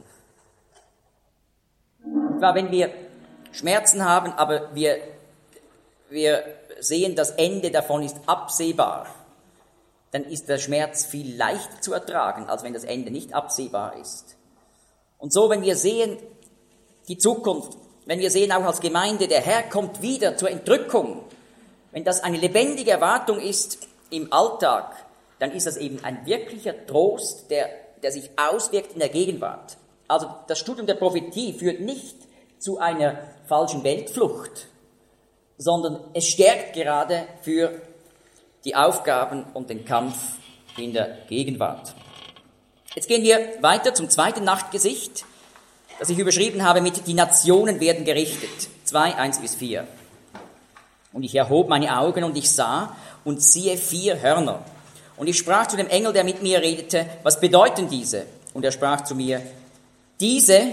Und zwar, wenn wir Schmerzen haben, aber wir sehen, das Ende davon ist absehbar, dann ist der Schmerz viel leichter zu ertragen, als wenn das Ende nicht absehbar ist. Und so, wenn wir sehen, die Zukunft, wenn wir sehen auch als Gemeinde, der Herr kommt wieder zur Entrückung, wenn das eine lebendige Erwartung ist im Alltag, dann ist das eben ein wirklicher Trost, der sich auswirkt in der Gegenwart. Also das Studium der Prophetie führt nicht zu einer falschen Weltflucht, sondern es stärkt gerade für die Aufgaben und den Kampf in der Gegenwart. Jetzt gehen wir weiter zum zweiten Nachtgesicht, das ich überschrieben habe mit "Die Nationen werden gerichtet", 2, 1-4. Und ich erhob meine Augen und ich sah und siehe 4 Hörner. Und ich sprach zu dem Engel, der mit mir redete, was bedeuten diese? Und er sprach zu mir, diese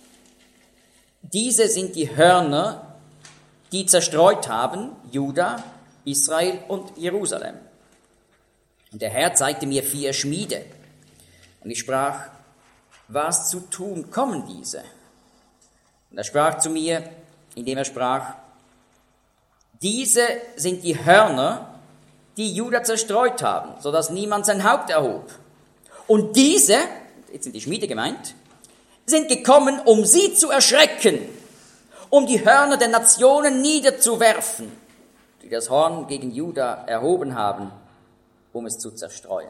sind die Hörner, die zerstreut haben, Juda, Israel und Jerusalem. Und der Herr zeigte mir 4 Schmiede. Und ich sprach, was zu tun kommen diese? Und er sprach zu mir, indem er sprach, diese sind die Hörner, die Juda zerstreut haben, sodass niemand sein Haupt erhob. Und diese, jetzt sind die Schmiede gemeint, sind gekommen, um sie zu erschrecken, um die Hörner der Nationen niederzuwerfen, die das Horn gegen Juda erhoben haben, um es zu zerstreuen.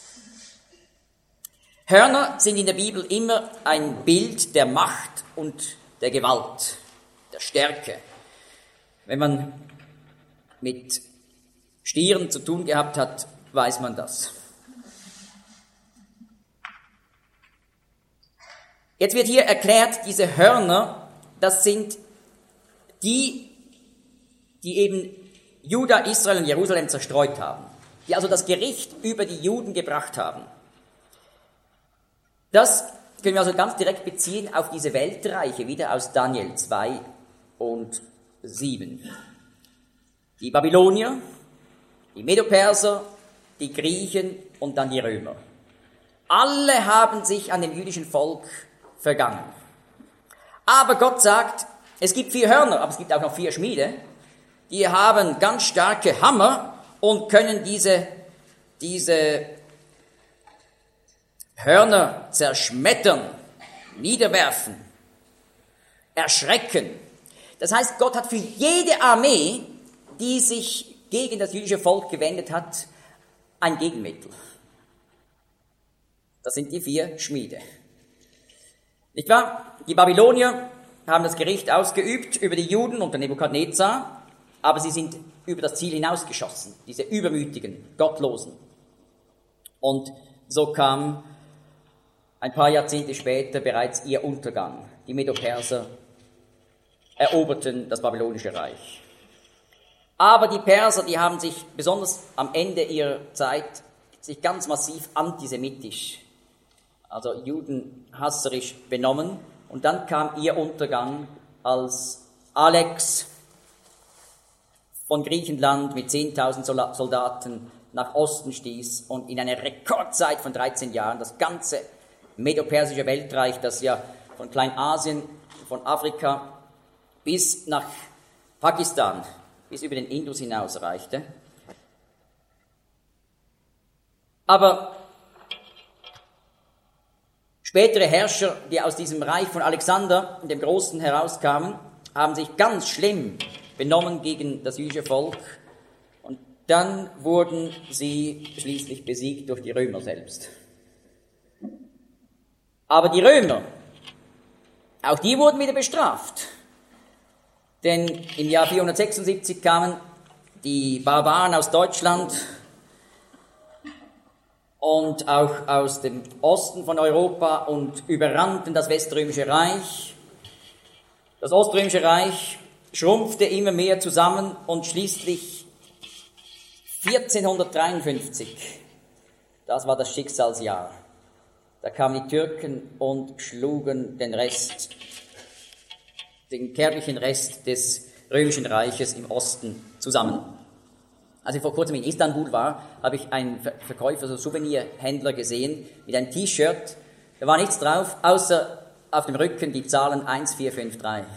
Hörner sind in der Bibel immer ein Bild der Macht und der Gewalt, der Stärke. Wenn man mit Stieren zu tun gehabt hat, weiß man das. Jetzt wird hier erklärt, diese Hörner, das sind die eben Juda, Israel und Jerusalem zerstreut haben, die also das Gericht über die Juden gebracht haben. Das können wir also ganz direkt beziehen auf diese Weltreiche, wieder aus Daniel 2 und 7. Die Babylonier, die Medo-Perser, die Griechen und dann die Römer. Alle haben sich an dem jüdischen Volk vergangen. Aber Gott sagt, es gibt 4 Hörner, aber es gibt auch noch 4 Schmiede. Die haben ganz starke Hammer und können diese Hörner zerschmettern, niederwerfen, erschrecken. Das heißt, Gott hat für jede Armee, die sich gegen das jüdische Volk gewendet hat, ein Gegenmittel. Das sind die 4 Schmiede. Nicht wahr? Die Babylonier haben das Gericht ausgeübt über die Juden unter Nebukadnezar, aber sie sind über das Ziel hinausgeschossen, diese übermütigen, gottlosen. Und so kam ein paar Jahrzehnte später bereits ihr Untergang. Die Medo-Perser eroberten das babylonische Reich. Aber die Perser, die haben sich besonders am Ende ihrer Zeit sich ganz massiv antisemitisch, also judenhasserisch benommen. Und dann kam ihr Untergang, als Alex von Griechenland mit 10.000 Soldaten nach Osten stieß und in einer Rekordzeit von 13 Jahren das ganze medopersische Weltreich, das ja von Kleinasien, von Afrika bis nach Pakistan, bis über den Indus hinaus reichte. Aber spätere Herrscher, die aus diesem Reich von Alexander dem Großen herauskamen, haben sich ganz schlimm benommen gegen das jüdische Volk und dann wurden sie schließlich besiegt durch die Römer selbst. Aber die Römer, auch die wurden wieder bestraft. Denn im Jahr 476 kamen die Barbaren aus Deutschland und auch aus dem Osten von Europa und überrannten das Weströmische Reich. Das Oströmische Reich schrumpfte immer mehr zusammen und schließlich 1453, das war das Schicksalsjahr, da kamen die Türken und schlugen den kärglichen Rest des Römischen Reiches im Osten zusammen. Als ich vor kurzem in Istanbul war, habe ich einen Verkäufer, so Souvenirhändler gesehen, mit einem T-Shirt. Da war nichts drauf, außer auf dem Rücken die Zahlen 1453.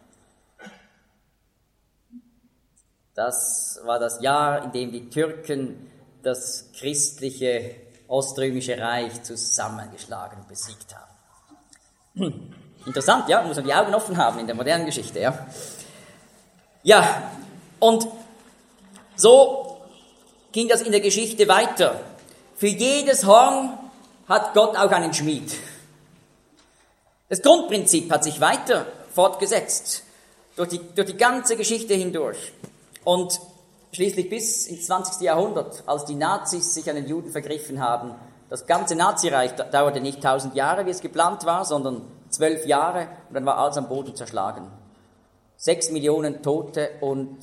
Das war das Jahr, in dem die Türken das christliche Oströmische Reich zusammengeschlagen und besiegt haben. Interessant, ja, muss man die Augen offen haben in der modernen Geschichte, ja. Ja, und so ging das in der Geschichte weiter. Für jedes Horn hat Gott auch einen Schmied. Das Grundprinzip hat sich weiter fortgesetzt, durch die ganze Geschichte hindurch. Und schließlich bis ins 20. Jahrhundert, als die Nazis sich an den Juden vergriffen haben, das ganze Nazireich dauerte nicht 1000 Jahre, wie es geplant war, sondern 12 Jahre und dann war alles am Boden zerschlagen. 6 Millionen Tote und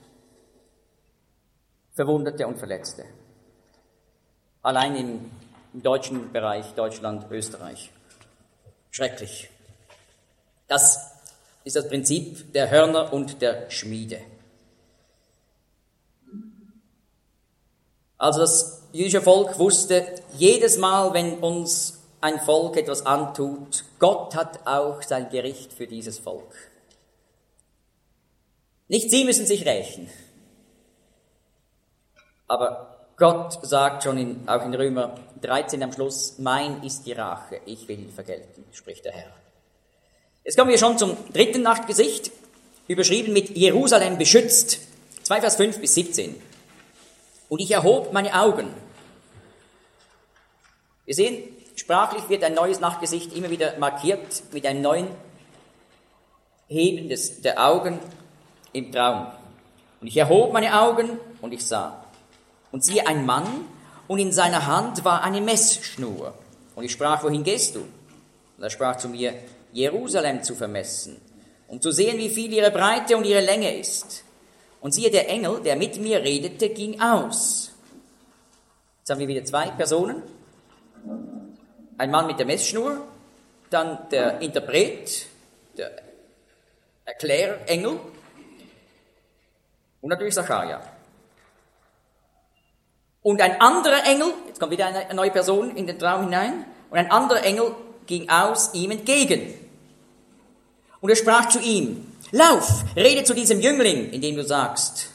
Verwundete und Verletzte. Allein im deutschen Bereich, Deutschland, Österreich. Schrecklich. Das ist das Prinzip der Hörner und der Schmiede. Also das jüdische Volk wusste, jedes Mal, wenn uns ein Volk etwas antut, Gott hat auch sein Gericht für dieses Volk. Nicht sie müssen sich rächen. Aber Gott sagt schon auch in Römer 13 am Schluss, mein ist die Rache, ich will vergelten, spricht der Herr. Jetzt kommen wir schon zum dritten Nachtgesicht, überschrieben mit Jerusalem beschützt, 2 Vers 5 bis 17. Und ich erhob meine Augen. Wir sehen, sprachlich wird ein neues Nachtgesicht immer wieder markiert mit einem neuen Heben der Augen im Traum. Und ich erhob meine Augen und ich sah. Und siehe, ein Mann, und in seiner Hand war eine Messschnur. Und ich sprach, wohin gehst du? Und er sprach zu mir, Jerusalem zu vermessen, um zu sehen, wie viel ihre Breite und ihre Länge ist. Und siehe, der Engel, der mit mir redete, ging aus. Jetzt haben wir wieder 2 Personen. Ein Mann mit der Messschnur, dann der Interpret, der Erklärengel und natürlich Sacharja. Und ein anderer Engel, jetzt kommt wieder eine neue Person in den Traum hinein, und ein anderer Engel ging aus ihm entgegen. Und er sprach zu ihm, lauf, rede zu diesem Jüngling, indem du sagst,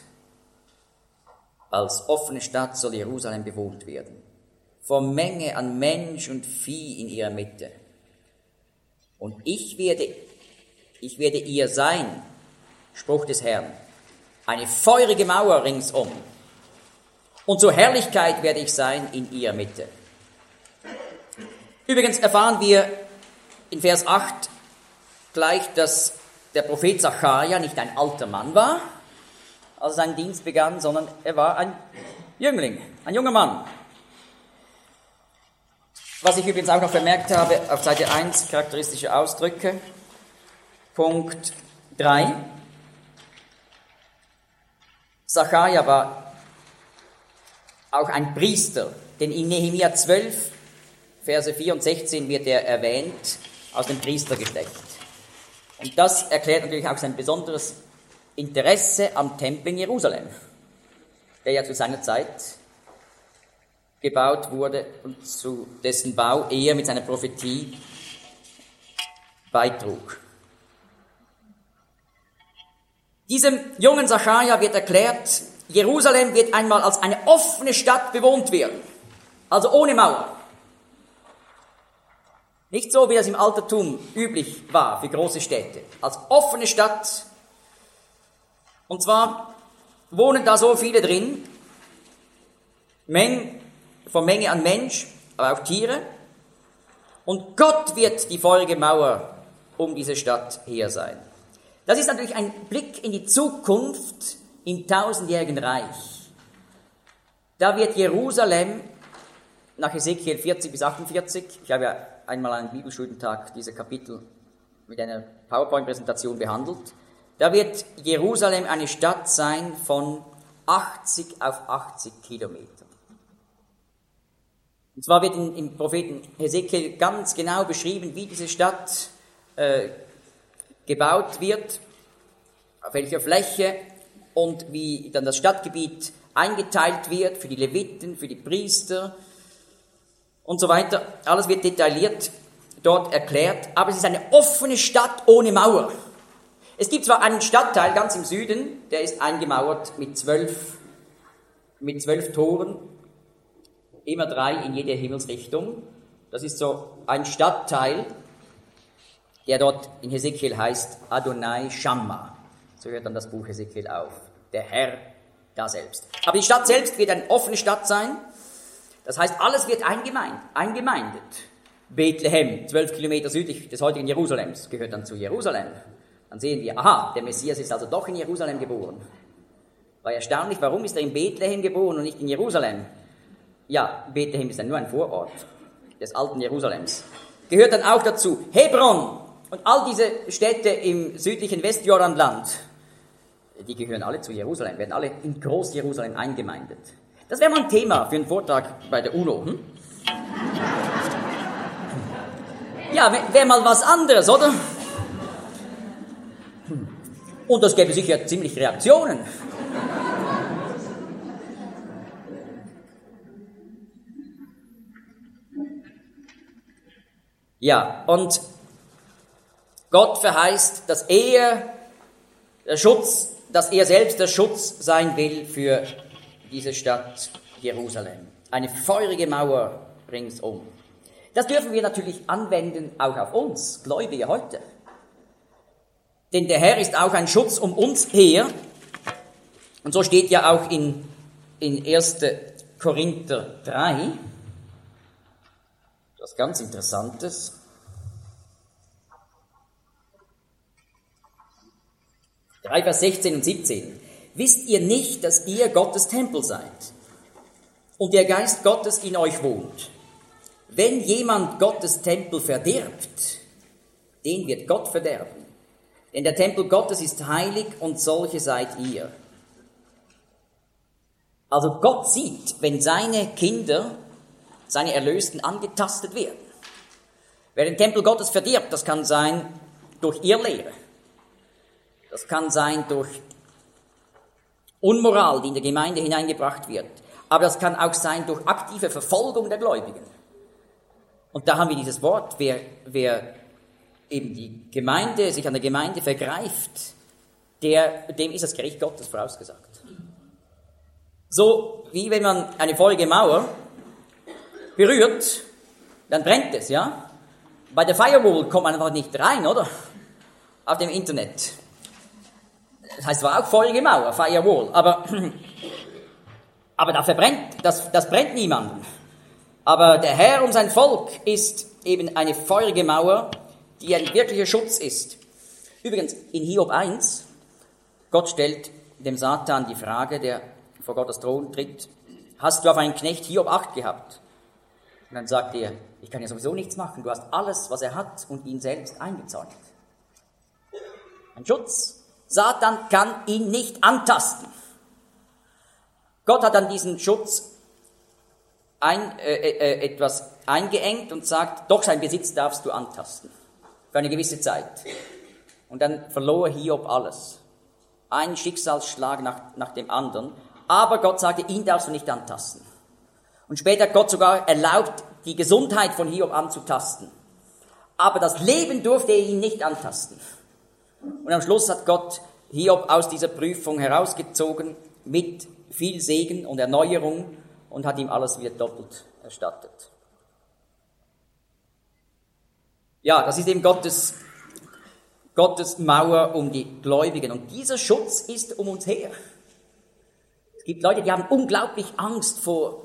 als offene Stadt soll Jerusalem bewohnt werden, vor Menge an Mensch und Vieh in ihrer Mitte. Und ich werde ihr sein, Spruch des Herrn, eine feurige Mauer ringsum. Und zur Herrlichkeit werde ich sein in ihrer Mitte. Übrigens erfahren wir in Vers 8 gleich, dass der Prophet Sacharja nicht ein alter Mann war, als sein Dienst begann, sondern er war ein Jüngling, ein junger Mann. Was ich übrigens auch noch bemerkt habe, auf Seite 1, charakteristische Ausdrücke, Punkt 3. Sacharja war auch ein Priester, denn in Nehemia 12, Verse 4 und 16 wird er erwähnt, aus dem Priestergeschlecht. Und das erklärt natürlich auch sein besonderes Interesse am Tempel in Jerusalem, der ja zu seiner Zeit gebaut wurde und zu dessen Bau er mit seiner Prophetie beitrug. Diesem jungen Sacharja wird erklärt, Jerusalem wird einmal als eine offene Stadt bewohnt werden, also ohne Mauer. Nicht so, wie das im Altertum üblich war für große Städte, als offene Stadt. Und zwar wohnen da so viele drin, von Menge an Mensch, aber auch Tiere. Und Gott wird die feurige Mauer um diese Stadt her sein. Das ist natürlich ein Blick in die Zukunft im tausendjährigen Reich. Da wird Jerusalem nach Hesekiel 40 bis 48, ich habe ja einmal an einem Bibelschulentag diese Kapitel mit einer PowerPoint-Präsentation behandelt, da wird Jerusalem eine Stadt sein von 80 auf 80 Kilometern. Und zwar wird im Propheten Hesekiel ganz genau beschrieben, wie diese Stadt gebaut wird, auf welcher Fläche und wie dann das Stadtgebiet eingeteilt wird für die Leviten, für die Priester und so weiter. Alles wird detailliert dort erklärt, aber es ist eine offene Stadt ohne Mauer. Es gibt zwar einen Stadtteil ganz im Süden, der ist eingemauert mit 12 Toren, immer 3 in jede Himmelsrichtung. Das ist so ein Stadtteil, der dort in Hesekiel heißt Adonai Shammah. So hört dann das Buch Hesekiel auf. Der Herr da selbst. Aber die Stadt selbst wird eine offene Stadt sein. Das heißt, alles wird eingemeindet. Bethlehem, 12 Kilometer südlich des heutigen Jerusalems, gehört dann zu Jerusalem. Dann sehen wir, aha, der Messias ist also doch in Jerusalem geboren. War erstaunlich, warum ist er in Bethlehem geboren und nicht in Jerusalem? Ja, Bethlehem ist ja nur ein Vorort des alten Jerusalems. Gehört dann auch dazu Hebron und all diese Städte im südlichen Westjordanland, die gehören alle zu Jerusalem, werden alle in Groß-Jerusalem eingemeindet. Das wäre mal ein Thema für einen Vortrag bei der UNO. Ja, wäre mal was anderes, oder? Und das gäbe sicher ziemlich Reaktionen. Ja, und Gott verheißt, dass er selbst der Schutz sein will für diese Stadt Jerusalem. Eine feurige Mauer ringsum. Das dürfen wir natürlich anwenden auch auf uns, Gläubige heute. Denn der Herr ist auch ein Schutz um uns her. Und so steht ja auch in 1. Korinther 3, etwas ganz Interessantes. Vers 16 und 17. Wisst ihr nicht, dass ihr Gottes Tempel seid und der Geist Gottes in euch wohnt? Wenn jemand Gottes Tempel verdirbt, den wird Gott verderben. Denn der Tempel Gottes ist heilig und solche seid ihr. Also Gott sieht, wenn seine Kinder, seine Erlösten angetastet werden. Wer den Tempel Gottes verdirbt, das kann sein durch Irrlehre. Das kann sein durch Unmoral, die in der Gemeinde hineingebracht wird. Aber das kann auch sein durch aktive Verfolgung der Gläubigen. Und da haben wir dieses Wort, wer eben sich an der Gemeinde vergreift, dem ist das Gericht Gottes vorausgesagt. So wie wenn man eine feurige Mauer berührt, dann brennt es, ja? Bei der Firewall kommt man einfach nicht rein, oder? Auf dem Internet. Das heißt zwar auch feurige Mauer, Firewall, aber das brennt niemanden. Aber der Herr um sein Volk ist eben eine feurige Mauer, die ein wirklicher Schutz ist. Übrigens, in Hiob 1, Gott stellt dem Satan die Frage, der vor Gottes Thron tritt, hast du auf einen Knecht Hiob Acht gehabt? Und dann sagt er, ich kann ja sowieso nichts machen, du hast alles, was er hat und ihn selbst eingezäunt. Ein Schutz. Satan kann ihn nicht antasten. Gott hat dann diesen Schutz etwas eingeengt und sagt, doch sein Besitz darfst du antasten. Für eine gewisse Zeit. Und dann verlor Hiob alles. Ein Schicksalsschlag nach dem anderen. Aber Gott sagte, ihn darfst du nicht antasten. Und später hat Gott sogar erlaubt, die Gesundheit von Hiob anzutasten. Aber das Leben durfte er ihn nicht antasten. Und am Schluss hat Gott Hiob aus dieser Prüfung herausgezogen mit viel Segen und Erneuerung und hat ihm alles wieder doppelt erstattet. Ja, das ist eben Gottes Mauer um die Gläubigen. Und dieser Schutz ist um uns her. Es gibt Leute, die haben unglaublich Angst vor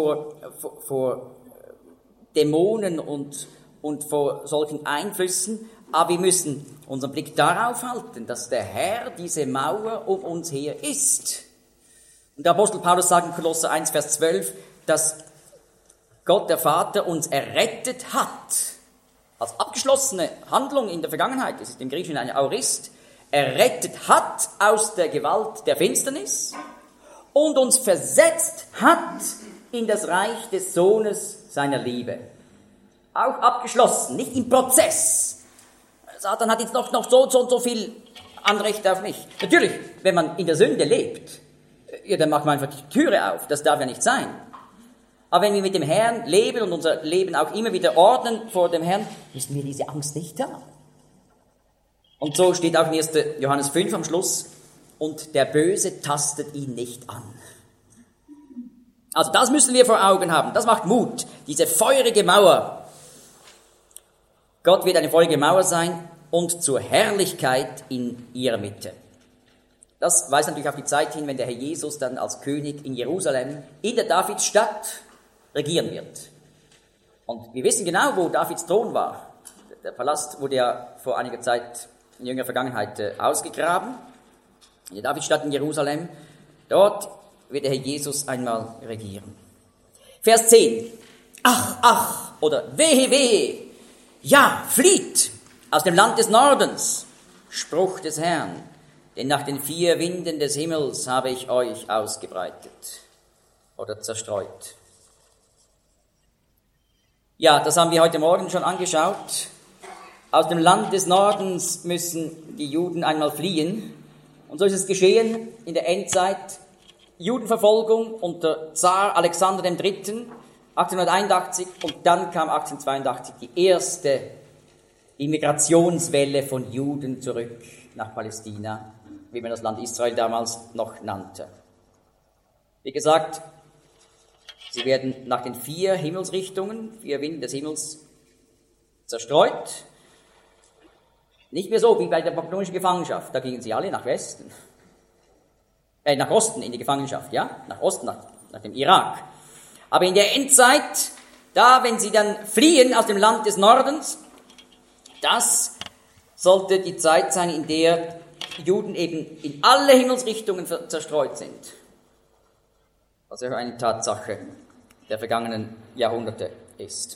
Dämonen und vor solchen Einflüssen, aber wir müssen unseren Blick darauf halten, dass der Herr diese Mauer um uns her ist. Und der Apostel Paulus sagt in Kolosser 1, Vers 12, dass Gott, der Vater, uns errettet hat. Als abgeschlossene Handlung in der Vergangenheit, das ist im Griechischen eine Aorist, errettet hat aus der Gewalt der Finsternis und uns versetzt hat in das Reich des Sohnes seiner Liebe. Auch abgeschlossen, nicht im Prozess. Satan hat jetzt noch so viel Anrecht auf mich. Natürlich, wenn man in der Sünde lebt, ja, dann macht man einfach die Türe auf. Das darf ja nicht sein. Aber wenn wir mit dem Herrn leben und unser Leben auch immer wieder ordnen vor dem Herrn, müssen wir diese Angst nicht haben. Und so steht auch in 1. Johannes 5 am Schluss, und der Böse tastet ihn nicht an. Also das müssen wir vor Augen haben. Das macht Mut, diese feurige Mauer. Gott wird eine feurige Mauer sein und zur Herrlichkeit in ihrer Mitte. Das weist natürlich auf die Zeit hin, wenn der Herr Jesus dann als König in Jerusalem, in der Davidsstadt, regieren wird. Und wir wissen genau, wo Davids Thron war. Der Palast wurde ja vor einiger Zeit in jüngerer Vergangenheit ausgegraben. In der Davidsstadt in Jerusalem. Dort wird der Herr Jesus einmal regieren. Vers 10. Ach, oder wehe, ja, flieht aus dem Land des Nordens. Spruch des Herrn. Denn nach den 4 Winden des Himmels habe ich euch ausgebreitet oder zerstreut. Ja, das haben wir heute Morgen schon angeschaut. Aus dem Land des Nordens müssen die Juden einmal fliehen. Und so ist es geschehen in der Endzeit. Judenverfolgung unter Zar Alexander III. 1881 und dann kam 1882 die erste Immigrationswelle von Juden zurück nach Palästina, wie man das Land Israel damals noch nannte. Wie gesagt, sie werden nach den 4 Himmelsrichtungen, 4 Winden des Himmels zerstreut. Nicht mehr so wie bei der babylonischen Gefangenschaft, da gingen sie alle nach Osten in die Gefangenschaft, ja, nach Osten, nach dem Irak. Aber in der Endzeit, da, wenn sie dann fliehen aus dem Land des Nordens, das sollte die Zeit sein, in der Juden eben in alle Himmelsrichtungen zerstreut sind. Was ja eine Tatsache der vergangenen Jahrhunderte ist.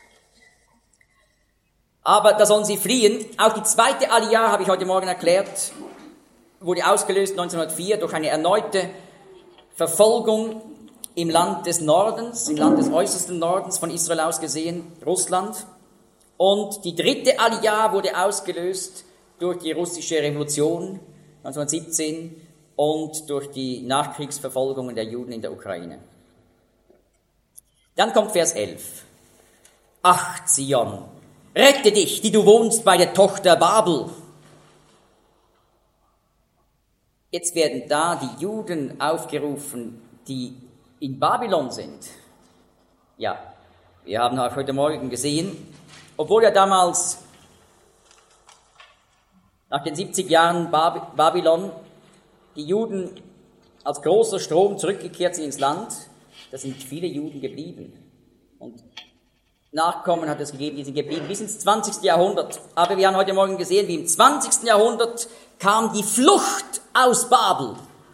Aber da sollen sie fliehen. Auch die zweite Aliyah, habe ich heute Morgen erklärt, wurde ausgelöst 1904 durch eine erneute Verfolgung im Land des Nordens, im Land des äußersten Nordens von Israel aus gesehen, Russland. Und die dritte Aliyah wurde ausgelöst durch die russische Revolution 1917 und durch die Nachkriegsverfolgungen der Juden in der Ukraine. Dann kommt Vers 11. Ach, Zion, rette dich, die du wohnst bei der Tochter Babel. Jetzt werden da die Juden aufgerufen, die in Babylon sind. Ja, wir haben auch heute Morgen gesehen, obwohl ja damals nach den 70 Jahren Babylon die Juden als großer Strom zurückgekehrt sind ins Land, da sind viele Juden geblieben. Und Nachkommen hat es gegeben, die sind geblieben bis ins 20. Jahrhundert. Aber wir haben heute Morgen gesehen, wie im 20. Jahrhundert kam die Flucht aus Babel.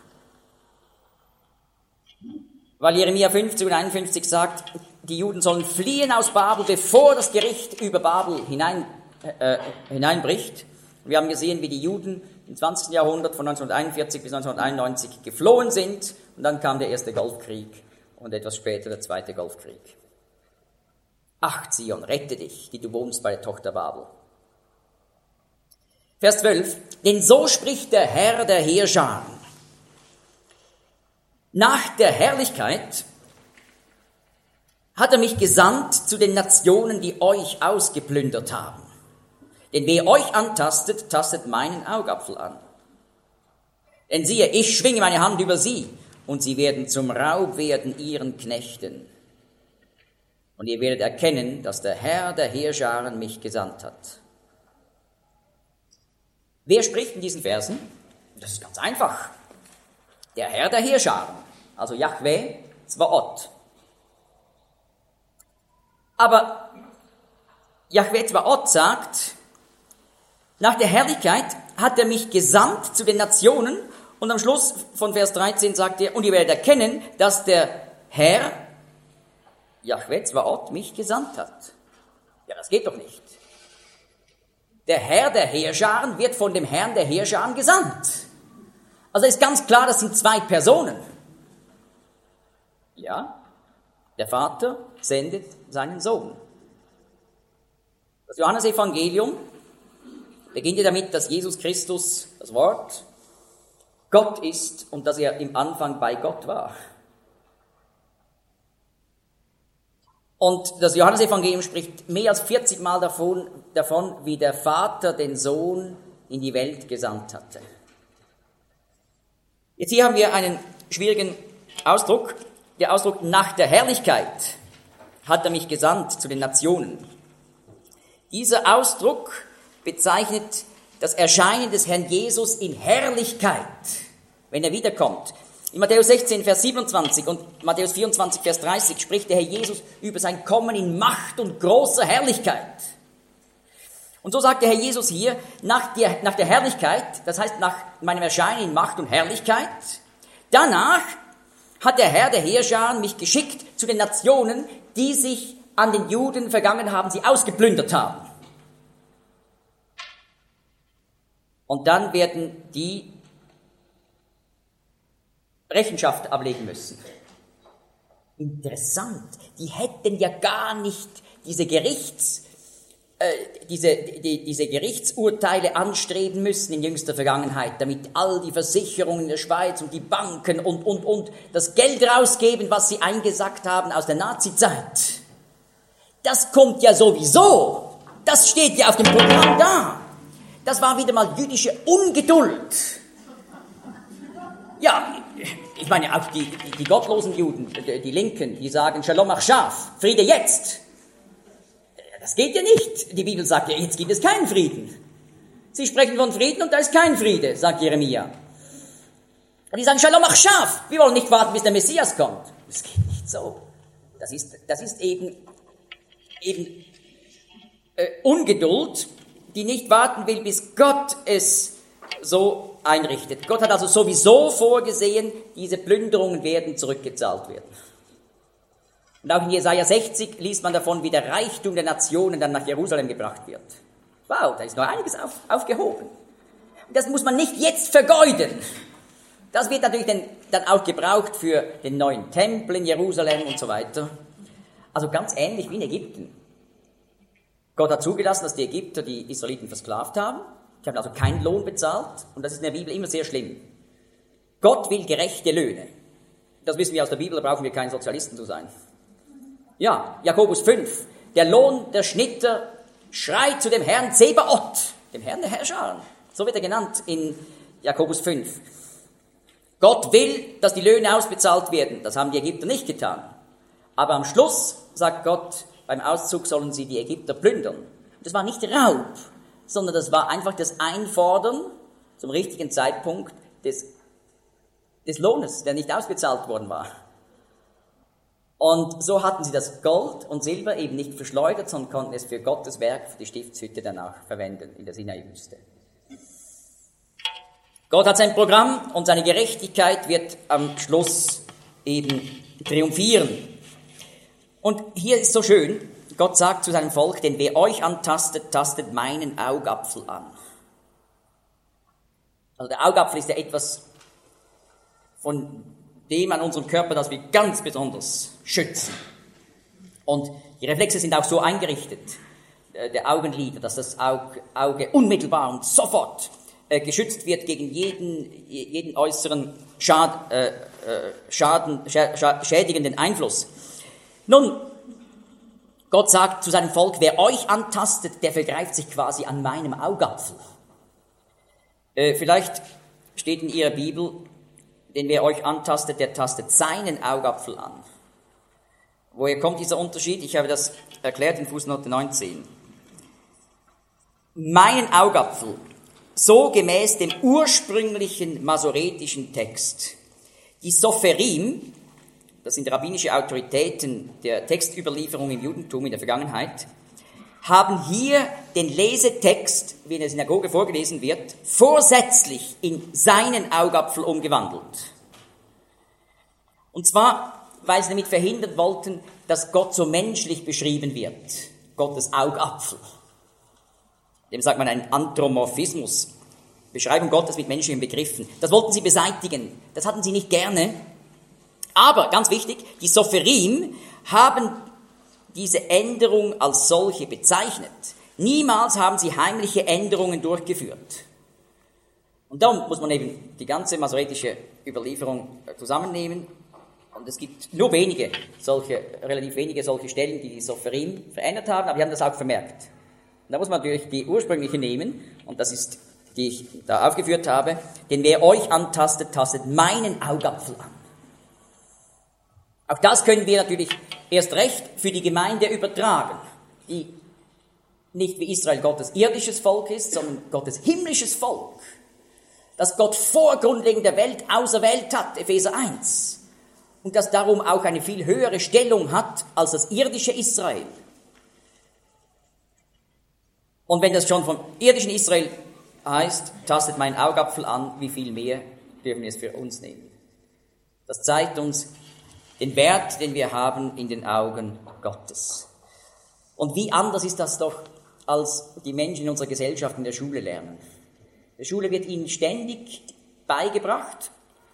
Weil Jeremia 50 und 51 sagt, die Juden sollen fliehen aus Babel, bevor das Gericht über Babel hineinbricht. Und wir haben gesehen, wie die Juden im 20. Jahrhundert von 1941 bis 1991 geflohen sind. Und dann kam der erste Golfkrieg und etwas später der zweite Golfkrieg. Ach, Zion, rette dich, die du wohnst bei der Tochter Babel. Vers 12. Denn so spricht der Herr der Heerscharen. Nach der Herrlichkeit hat er mich gesandt zu den Nationen, die euch ausgeplündert haben. Denn wer euch antastet, tastet meinen Augapfel an. Denn siehe, ich schwinge meine Hand über sie, und sie werden zum Raub werden ihren Knechten. Und ihr werdet erkennen, dass der Herr der Heerscharen mich gesandt hat. Wer spricht in diesen Versen? Das ist ganz einfach. Der Herr der Heerscharen, also Jahwe Zvaot. Aber Jahwe Zvaot sagt, nach der Herrlichkeit hat er mich gesandt zu den Nationen, und am Schluss von Vers 13 sagt er, und ihr werdet erkennen, dass der Herr, Jahwe Zvaot, mich gesandt hat. Ja, das geht doch nicht. Der Herr der Heerscharen wird von dem Herrn der Heerscharen gesandt. Also ist ganz klar, das sind zwei Personen. Ja, der Vater sendet seinen Sohn. Das Johannesevangelium beginnt ja damit, dass Jesus Christus, das Wort, Gott ist und dass er im Anfang bei Gott war. Und das Johannesevangelium spricht mehr als 40 Mal davon, wie der Vater den Sohn in die Welt gesandt hatte. Jetzt hier haben wir einen schwierigen Ausdruck. Der Ausdruck nach der Herrlichkeit hat er mich gesandt zu den Nationen. Dieser Ausdruck bezeichnet das Erscheinen des Herrn Jesus in Herrlichkeit, wenn er wiederkommt. In Matthäus 16, Vers 27 und Matthäus 24, Vers 30 spricht der Herr Jesus über sein Kommen in Macht und großer Herrlichkeit. Und so sagt der Herr Jesus hier, nach der Herrlichkeit, das heißt nach meinem Erscheinen in Macht und Herrlichkeit, danach hat der Herr der Heerscharen mich geschickt zu den Nationen, die sich an den Juden vergangen haben, sie ausgeplündert haben. Und dann werden die Rechenschaft ablegen müssen. Interessant, die hätten ja gar nicht diese Gerichtsurteile anstreben müssen in jüngster Vergangenheit, damit all die Versicherungen in der Schweiz und die Banken und das Geld rausgeben, was sie eingesackt haben aus der Nazizeit. Das kommt ja sowieso. Das steht ja auf dem Programm da. Das war wieder mal jüdische Ungeduld. Ja, ich meine, auch die gottlosen Juden, die Linken, die sagen Shalom Achshav, Friede jetzt. Das geht ja nicht. Die Bibel sagt ja, jetzt gibt es keinen Frieden. Sie sprechen von Frieden und da ist kein Friede, sagt Jeremia. Und die sagen Shalom Achshav, wir wollen nicht warten, bis der Messias kommt. Das geht nicht so. Das ist eben Ungeduld, die nicht warten will, bis Gott es so einrichtet. Gott hat also sowieso vorgesehen, diese Plünderungen werden zurückgezahlt werden. Und auch in Jesaja 60 liest man davon, wie der Reichtum der Nationen dann nach Jerusalem gebracht wird. Wow, da ist noch einiges aufgehoben. Und das muss man nicht jetzt vergeuden. Das wird natürlich dann auch gebraucht für den neuen Tempel in Jerusalem und so weiter. Also ganz ähnlich wie in Ägypten. Gott hat zugelassen, dass die Ägypter die Israeliten versklavt haben. Die haben also keinen Lohn bezahlt. Und das ist in der Bibel immer sehr schlimm. Gott will gerechte Löhne. Das wissen wir aus der Bibel, da brauchen wir kein Sozialisten zu sein. Ja, Jakobus 5. Der Lohn der Schnitter schreit zu dem Herrn Zebaoth, dem Herrn der Herrscher. So wird er genannt in Jakobus 5. Gott will, dass die Löhne ausbezahlt werden. Das haben die Ägypter nicht getan. Aber am Schluss sagt Gott, beim Auszug sollen sie die Ägypter plündern. Das war nicht Raub, sondern das war einfach das Einfordern zum richtigen Zeitpunkt des Lohnes, der nicht ausbezahlt worden war. Und so hatten sie das Gold und Silber eben nicht verschleudert, sondern konnten es für Gottes Werk, für die Stiftshütte danach verwenden in der Sinai-Wüste. Gott hat sein Programm und seine Gerechtigkeit wird am Schluss eben triumphieren. Und hier ist so schön, Gott sagt zu seinem Volk, denn wer euch antastet, tastet meinen Augapfel an. Also der Augapfel ist ja etwas, von dem an unserem Körper, das wir ganz besonders schützen. Und die Reflexe sind auch so eingerichtet, der Augenlider, dass das Auge unmittelbar und sofort geschützt wird gegen jeden äußeren schädigenden Einfluss. Nun, Gott sagt zu seinem Volk, wer euch antastet, der vergreift sich quasi an meinem Augapfel. Vielleicht steht in Ihrer Bibel, denn wer euch antastet, der tastet seinen Augapfel an. Woher kommt dieser Unterschied? Ich habe das erklärt in Fußnote 19. Meinen Augapfel, so gemäß dem ursprünglichen masoretischen Text. Die Sopherim, das sind rabbinische Autoritäten der Textüberlieferung im Judentum in der Vergangenheit, haben hier den Lesetext, wie in der Synagoge vorgelesen wird, vorsätzlich in seinen Augapfel umgewandelt. Und zwar, weil sie damit verhindern wollten, dass Gott so menschlich beschrieben wird. Gottes Augapfel. Dem sagt man einen Anthropomorphismus. Beschreibung Gottes mit menschlichen Begriffen. Das wollten sie beseitigen. Das hatten sie nicht gerne. Aber, ganz wichtig, die Sopherim haben diese Änderung als solche bezeichnet. Niemals haben sie heimliche Änderungen durchgeführt. Und darum muss man eben die ganze masoretische Überlieferung zusammennehmen. Und es gibt nur relativ wenige solche Stellen, die Sopherim verändert haben, aber die haben das auch vermerkt. Und da muss man natürlich die ursprüngliche nehmen, und das ist, die ich da aufgeführt habe, denn wer euch antastet, tastet meinen Augapfel an. Auch das können wir natürlich erst recht für die Gemeinde übertragen, die nicht wie Israel Gottes irdisches Volk ist, sondern Gottes himmlisches Volk, das Gott vor Grundlegung der Welt auserwählt hat, Epheser 1, und das darum auch eine viel höhere Stellung hat als das irdische Israel. Und wenn das schon vom irdischen Israel heißt, tastet mein Augapfel an, wie viel mehr dürfen wir es für uns nehmen. Das zeigt uns den Wert, den wir haben in den Augen Gottes. Und wie anders ist das doch, als die Menschen in unserer Gesellschaft in der Schule lernen. In der Schule wird ihnen ständig beigebracht,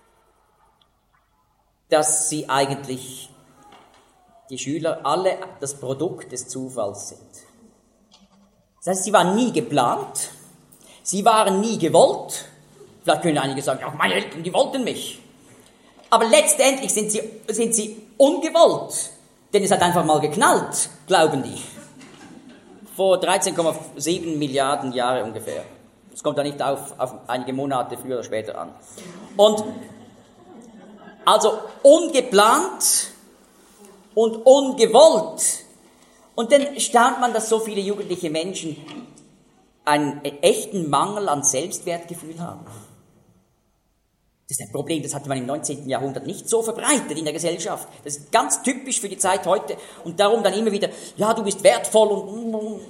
dass sie eigentlich, die Schüler, alle das Produkt des Zufalls sind. Das heißt, sie waren nie geplant, sie waren nie gewollt. Vielleicht können einige sagen, ja, meine Eltern, die wollten mich. Aber letztendlich sind sie ungewollt, denn es hat einfach mal geknallt, glauben die. Vor 13,7 Milliarden Jahre ungefähr. Das kommt da nicht auf einige Monate früher oder später an. Und also ungeplant und ungewollt. Und dann staunt man, dass so viele jugendliche Menschen einen echten Mangel an Selbstwertgefühl haben. Das ist ein Problem, das hatte man im 19. Jahrhundert nicht so verbreitet in der Gesellschaft. Das ist ganz typisch für die Zeit heute. Und darum dann immer wieder, ja, du bist wertvoll und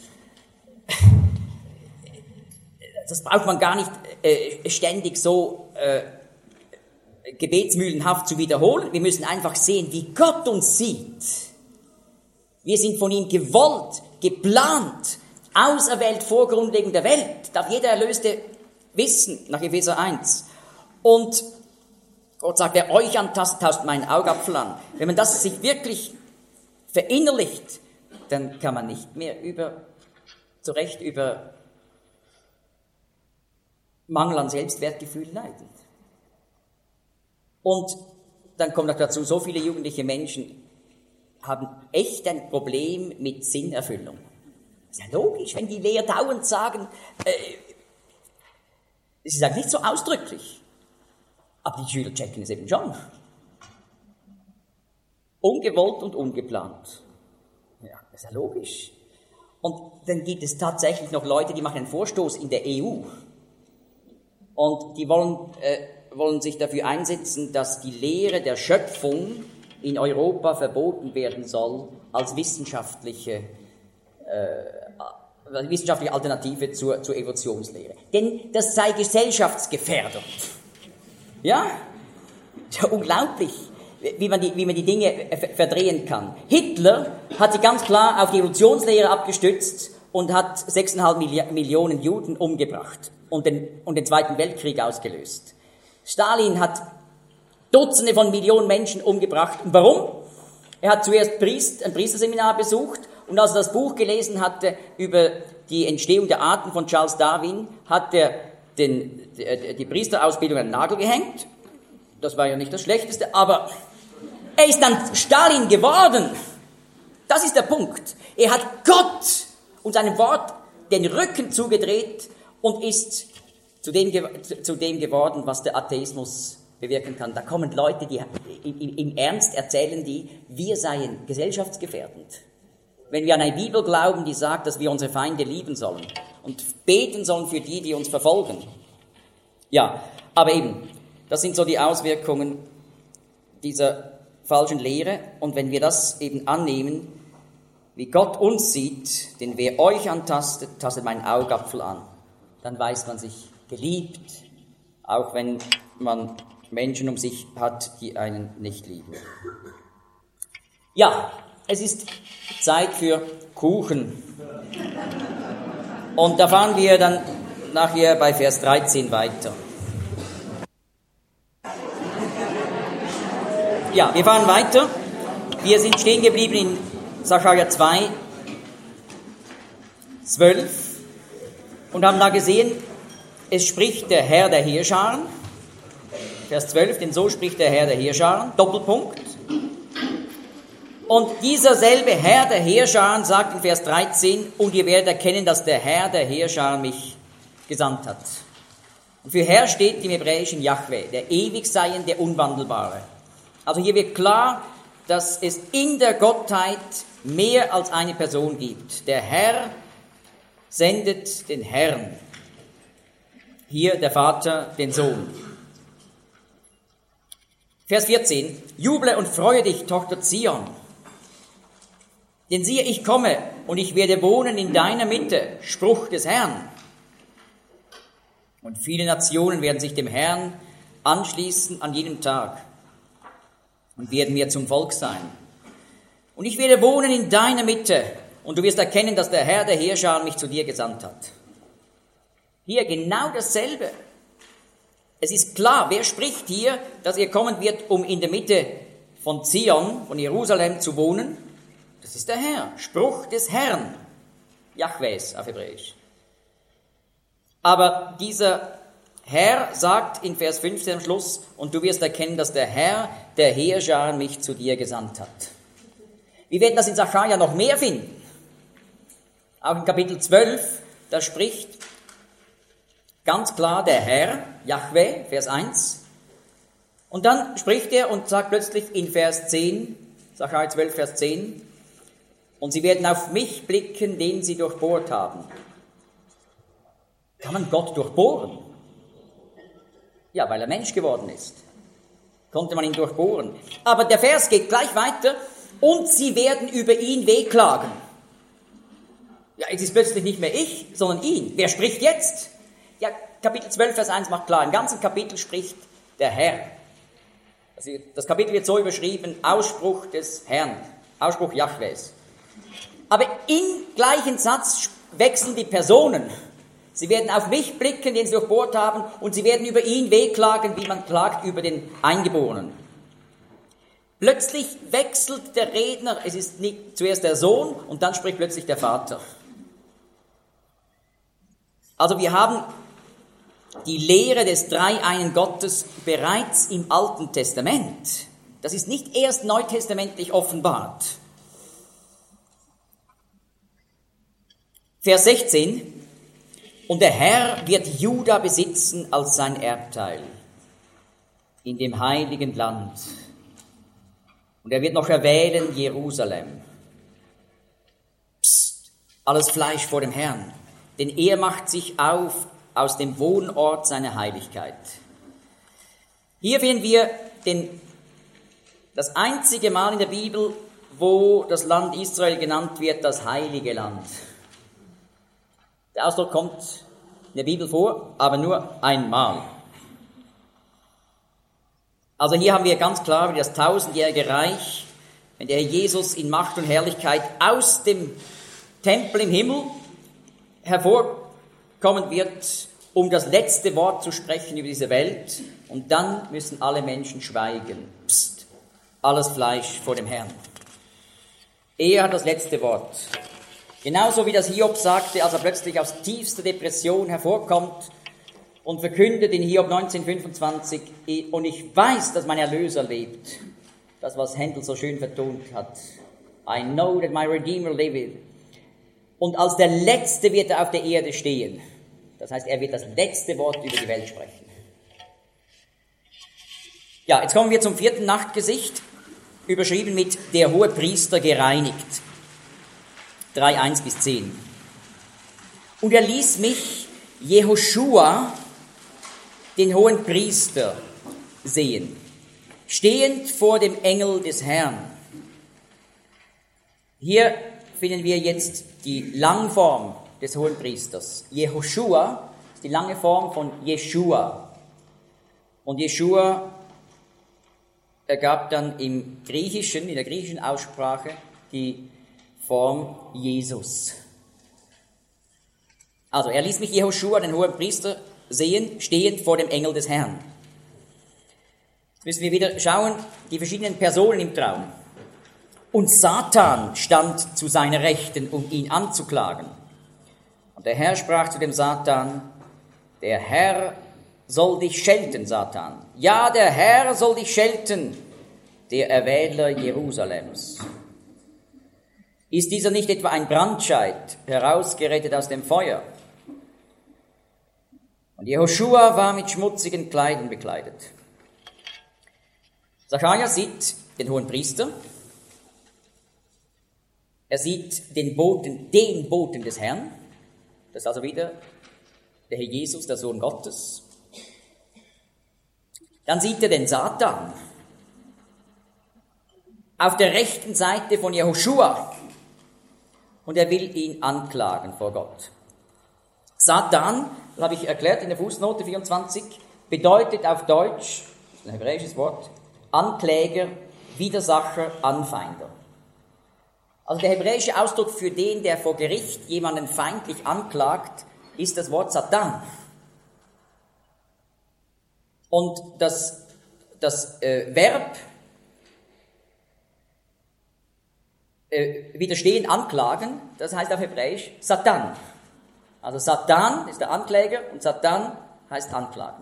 das braucht man gar nicht ständig so gebetsmühlenhaft zu wiederholen. Wir müssen einfach sehen, wie Gott uns sieht. Wir sind von ihm gewollt, geplant, auserwählt vor Grundlegung der Welt. Darf jeder Erlöste wissen, nach Epheser 1. Und Gott sagt, wer euch antastet, tastet meinen Augapfel an. Wenn man das sich wirklich verinnerlicht, dann kann man nicht mehr über Mangel an Selbstwertgefühl leiden. Und dann kommt noch dazu, so viele jugendliche Menschen haben echt ein Problem mit Sinnerfüllung. Das ist ja logisch, wenn die Lehrer dauernd sagen, sie sagen nicht so ausdrücklich, aber die Schüler checken es eben schon. Ungewollt und ungeplant. Ja, das ist ja logisch. Und dann gibt es tatsächlich noch Leute, die machen einen Vorstoß in der EU. Und die wollen sich dafür einsetzen, dass die Lehre der Schöpfung in Europa verboten werden soll als wissenschaftliche Alternative zur Evolutionslehre. Denn das sei gesellschaftsgefährdend. Ja? Das ist ja unglaublich, wie man die Dinge verdrehen kann. Hitler hat sich ganz klar auf die Evolutionslehre abgestützt und hat 6,5 Millionen Juden umgebracht und den Zweiten Weltkrieg ausgelöst. Stalin hat Dutzende von Millionen Menschen umgebracht. Und warum? Er hat zuerst ein Priesterseminar besucht und als er das Buch gelesen hatte über die Entstehung der Arten von Charles Darwin, hat er die Priesterausbildung an den Nagel gehängt. Das war ja nicht das Schlechteste, aber er ist dann Stalin geworden. Das ist der Punkt. Er hat Gott und seinem Wort den Rücken zugedreht und ist zu dem geworden, was der Atheismus bewirken kann. Da kommen Leute, die im Ernst erzählen, wir seien gesellschaftsgefährdend. Wenn wir an eine Bibel glauben, die sagt, dass wir unsere Feinde lieben sollen und beten sollen für die, die uns verfolgen. Ja, aber eben, das sind so die Auswirkungen dieser falschen Lehre. Und wenn wir das eben annehmen, wie Gott uns sieht, denn wer euch antastet, tastet meinen Augapfel an, dann weiß man sich geliebt, auch wenn man Menschen um sich hat, die einen nicht lieben. Ja, es ist Zeit für Kuchen. Und da fahren wir dann nachher bei Vers 13 weiter. Ja, wir fahren weiter. Wir sind stehen geblieben in Sacharja 2, 12 und haben da gesehen, es spricht der Herr der Heerscharen. Vers 12, denn so spricht der Herr der Heerscharen, Doppelpunkt. Und dieser selbe Herr der Heerscharen sagt in Vers 13, und ihr werdet erkennen, dass der Herr der Heerscharen mich gesandt hat. Und für Herr steht im Hebräischen Jahwe, der Ewigseiende, der Unwandelbare. Also hier wird klar, dass es in der Gottheit mehr als eine Person gibt. Der Herr sendet den Herrn. Hier der Vater den Sohn. Vers 14. Juble und freue dich, Tochter Zion. Denn siehe, ich komme und ich werde wohnen in deiner Mitte, Spruch des Herrn. Und viele Nationen werden sich dem Herrn anschließen an jenem Tag und werden mir zum Volk sein. Und ich werde wohnen in deiner Mitte und du wirst erkennen, dass der Herr der Heerscharen mich zu dir gesandt hat. Hier genau dasselbe. Es ist klar, wer spricht hier, dass er kommen wird, um in der Mitte von Zion, von Jerusalem zu wohnen? Das ist der Herr, Spruch des Herrn, Jahwes auf Hebräisch. Aber dieser Herr sagt in Vers 15 am Schluss, und du wirst erkennen, dass der Herr der Heerscharen mich zu dir gesandt hat. Wir werden das in Sacharja noch mehr finden. Auch in Kapitel 12, da spricht ganz klar der Herr, Jahwe, Vers 1. Und dann spricht er und sagt plötzlich in Vers 10, Sacharja 12, Vers 10, und sie werden auf mich blicken, den sie durchbohrt haben. Kann man Gott durchbohren? Ja, weil er Mensch geworden ist. Konnte man ihn durchbohren. Aber der Vers geht gleich weiter, und sie werden über ihn wehklagen. Ja, es ist plötzlich nicht mehr ich, sondern ihn. Wer spricht jetzt? Ja, Kapitel 12, Vers 1 macht klar, im ganzen Kapitel spricht der Herr. Also das Kapitel wird so überschrieben, Ausspruch des Herrn, Ausspruch Jahwes. Aber im gleichen Satz wechseln die Personen. Sie werden auf mich blicken, den sie durchbohrt haben, und sie werden über ihn wehklagen, wie man klagt über den Eingeborenen. Plötzlich wechselt der Redner, es ist nicht zuerst der Sohn und dann spricht plötzlich der Vater. Also wir haben die Lehre des Dreieinen Gottes bereits im Alten Testament. Das ist nicht erst neutestamentlich offenbart. Vers 16. Und der Herr wird Juda besitzen als sein Erbteil in dem heiligen Land. Und er wird noch erwählen Jerusalem. Psst, alles Fleisch vor dem Herrn. Denn er macht sich auf aus dem Wohnort seiner Heiligkeit. Hier finden wir das einzige Mal in der Bibel, wo das Land Israel genannt wird, das heilige Land. Der Ausdruck kommt in der Bibel vor, aber nur einmal. Also hier haben wir ganz klar, wie das tausendjährige Reich, wenn der Jesus in Macht und Herrlichkeit aus dem Tempel im Himmel hervorkommen wird, um das letzte Wort zu sprechen über diese Welt. Und dann müssen alle Menschen schweigen. Psst, alles Fleisch vor dem Herrn. Er hat das letzte Wort. Genauso wie das Hiob sagte, als er plötzlich aus tiefster Depression hervorkommt und verkündet in Hiob 19,25, und ich weiß, dass mein Erlöser lebt. Das, was Händel so schön vertont hat. I know that my Redeemer liveth. Und als der Letzte wird er auf der Erde stehen. Das heißt, er wird das letzte Wort über die Welt sprechen. Ja, jetzt kommen wir zum 4. Nachtgesicht, überschrieben mit der Hohepriester gereinigt. 3:1-10. Und er ließ mich Jehoschua, den hohen Priester, sehen, stehend vor dem Engel des Herrn. Hier finden wir jetzt die Langform des hohen Priesters. Jehoschua ist die lange Form von Jeschua. Und Jeschua ergab dann in der griechischen Aussprache die Form Jesus. Also, er ließ mich Jehoschua, den hohen Priester, sehen, stehend vor dem Engel des Herrn. Jetzt müssen wir wieder schauen, die verschiedenen Personen im Traum. Und Satan stand zu seiner Rechten, um ihn anzuklagen. Und der Herr sprach zu dem Satan: Der Herr soll dich schelten, Satan. Ja, der Herr soll dich schelten, der Erwähler Jerusalems. Ist dieser nicht etwa ein Brandscheit, herausgerettet aus dem Feuer? Und Jehoschua war mit schmutzigen Kleidern bekleidet. Sacharja sieht den hohen Priester. Er sieht den Boten des Herrn. Das ist also wieder der Herr Jesus, der Sohn Gottes. Dann sieht er den Satan auf der rechten Seite von Jehoschua. Und er will ihn anklagen vor Gott. Satan, das habe ich erklärt in der Fußnote 24, bedeutet auf Deutsch, das ist ein hebräisches Wort, Ankläger, Widersacher, Anfeinder. Also der hebräische Ausdruck für den, der vor Gericht jemanden feindlich anklagt, ist das Wort Satan. Und das Verb widerstehen, anklagen, das heißt auf Hebräisch Satan. Also Satan ist der Ankläger und Satan heißt anklagen.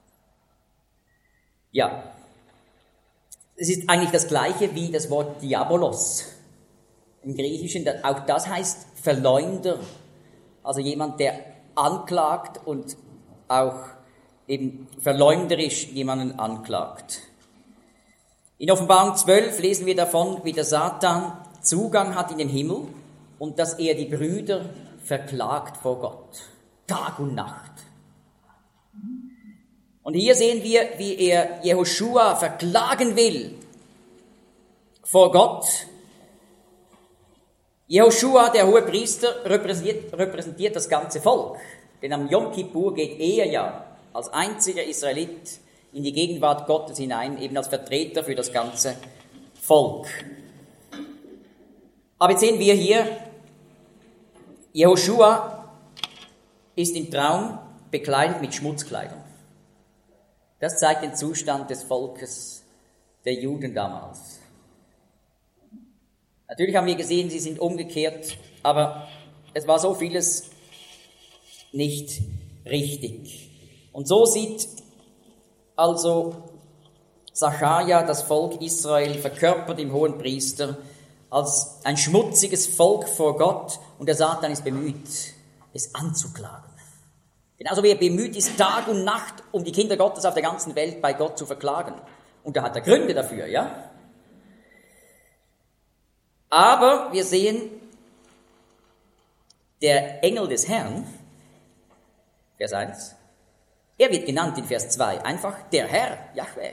Ja, es ist eigentlich das gleiche wie das Wort Diabolos im Griechischen. Auch das heißt Verleumder, also jemand, der anklagt und auch eben verleumderisch jemanden anklagt. In Offenbarung 12 lesen wir davon, wie der Satan Zugang hat in den Himmel und dass er die Brüder verklagt vor Gott, Tag und Nacht. Und hier sehen wir, wie er Jehoschua verklagen will vor Gott. Jehoschua, der hohe Priester, repräsentiert das ganze Volk, denn am Yom Kippur geht er ja als einziger Israelit in die Gegenwart Gottes hinein, eben als Vertreter für das ganze Volk. Aber jetzt sehen wir hier, Jehoschua ist im Traum bekleidet mit Schmutzkleidern. Das zeigt den Zustand des Volkes der Juden damals. Natürlich haben wir gesehen, sie sind umgekehrt, aber es war so vieles nicht richtig. Und so sieht also Sacharja das Volk Israel verkörpert im hohen Priester als ein schmutziges Volk vor Gott, und der Satan ist bemüht, es anzuklagen. Genauso wie er bemüht ist, Tag und Nacht, um die Kinder Gottes auf der ganzen Welt bei Gott zu verklagen. Und da hat er Gründe dafür, ja? Aber wir sehen, der Engel des Herrn, Vers 1, er wird genannt in Vers 2, einfach der Herr, Jahwe.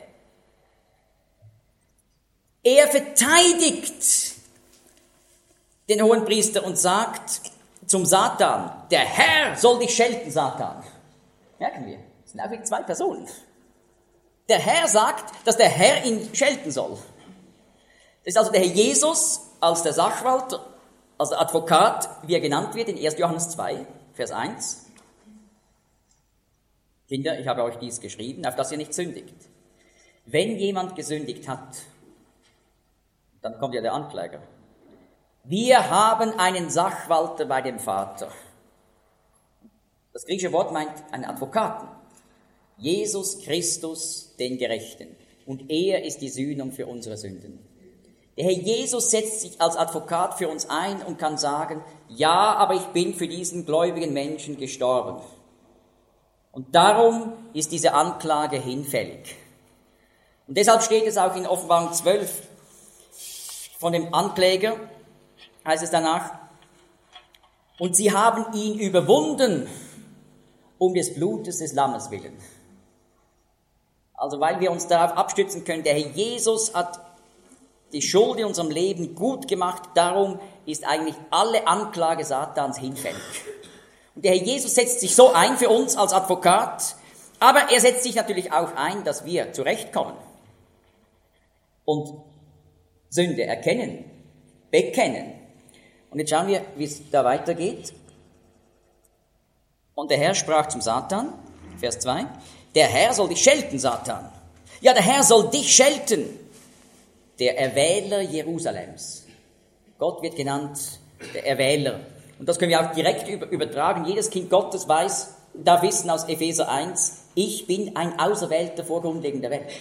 Er verteidigt den hohen Priester und sagt zum Satan, der Herr soll dich schelten, Satan. Merken wir, das sind auch zwei Personen. Der Herr sagt, dass der Herr ihn schelten soll. Das ist also der Herr Jesus als der Sachwalter, als der Advokat, wie er genannt wird in 1. Johannes 2, Vers 1. Kinder, ich habe euch dies geschrieben, auf dass ihr nicht sündigt. Wenn jemand gesündigt hat, dann kommt ja der Ankläger. Wir haben einen Sachwalter bei dem Vater. Das griechische Wort meint einen Advokaten. Jesus Christus, den Gerechten. Und er ist die Sühnung für unsere Sünden. Der Herr Jesus setzt sich als Advokat für uns ein und kann sagen, ja, aber ich bin für diesen gläubigen Menschen gestorben. Und darum ist diese Anklage hinfällig. Und deshalb steht es auch in Offenbarung 12 von dem Ankläger, heißt es danach, und sie haben ihn überwunden um des Blutes des Lammes willen. Also weil wir uns darauf abstützen können, der Herr Jesus hat die Schuld in unserem Leben gut gemacht, darum ist eigentlich alle Anklage Satans hinfällig. Und der Herr Jesus setzt sich so ein für uns als Advokat, aber er setzt sich natürlich auch ein, dass wir zurechtkommen und Sünde erkennen, bekennen. Und jetzt schauen wir, wie es da weitergeht. Und der Herr sprach zum Satan, Vers 2, der Herr soll dich schelten, Satan. Ja, der Herr soll dich schelten, der Erwähler Jerusalems. Gott wird genannt der Erwähler. Und das können wir auch direkt übertragen. Jedes Kind Gottes darf wissen aus Epheser 1, ich bin ein Auserwählter vor Grundlegung der Welt.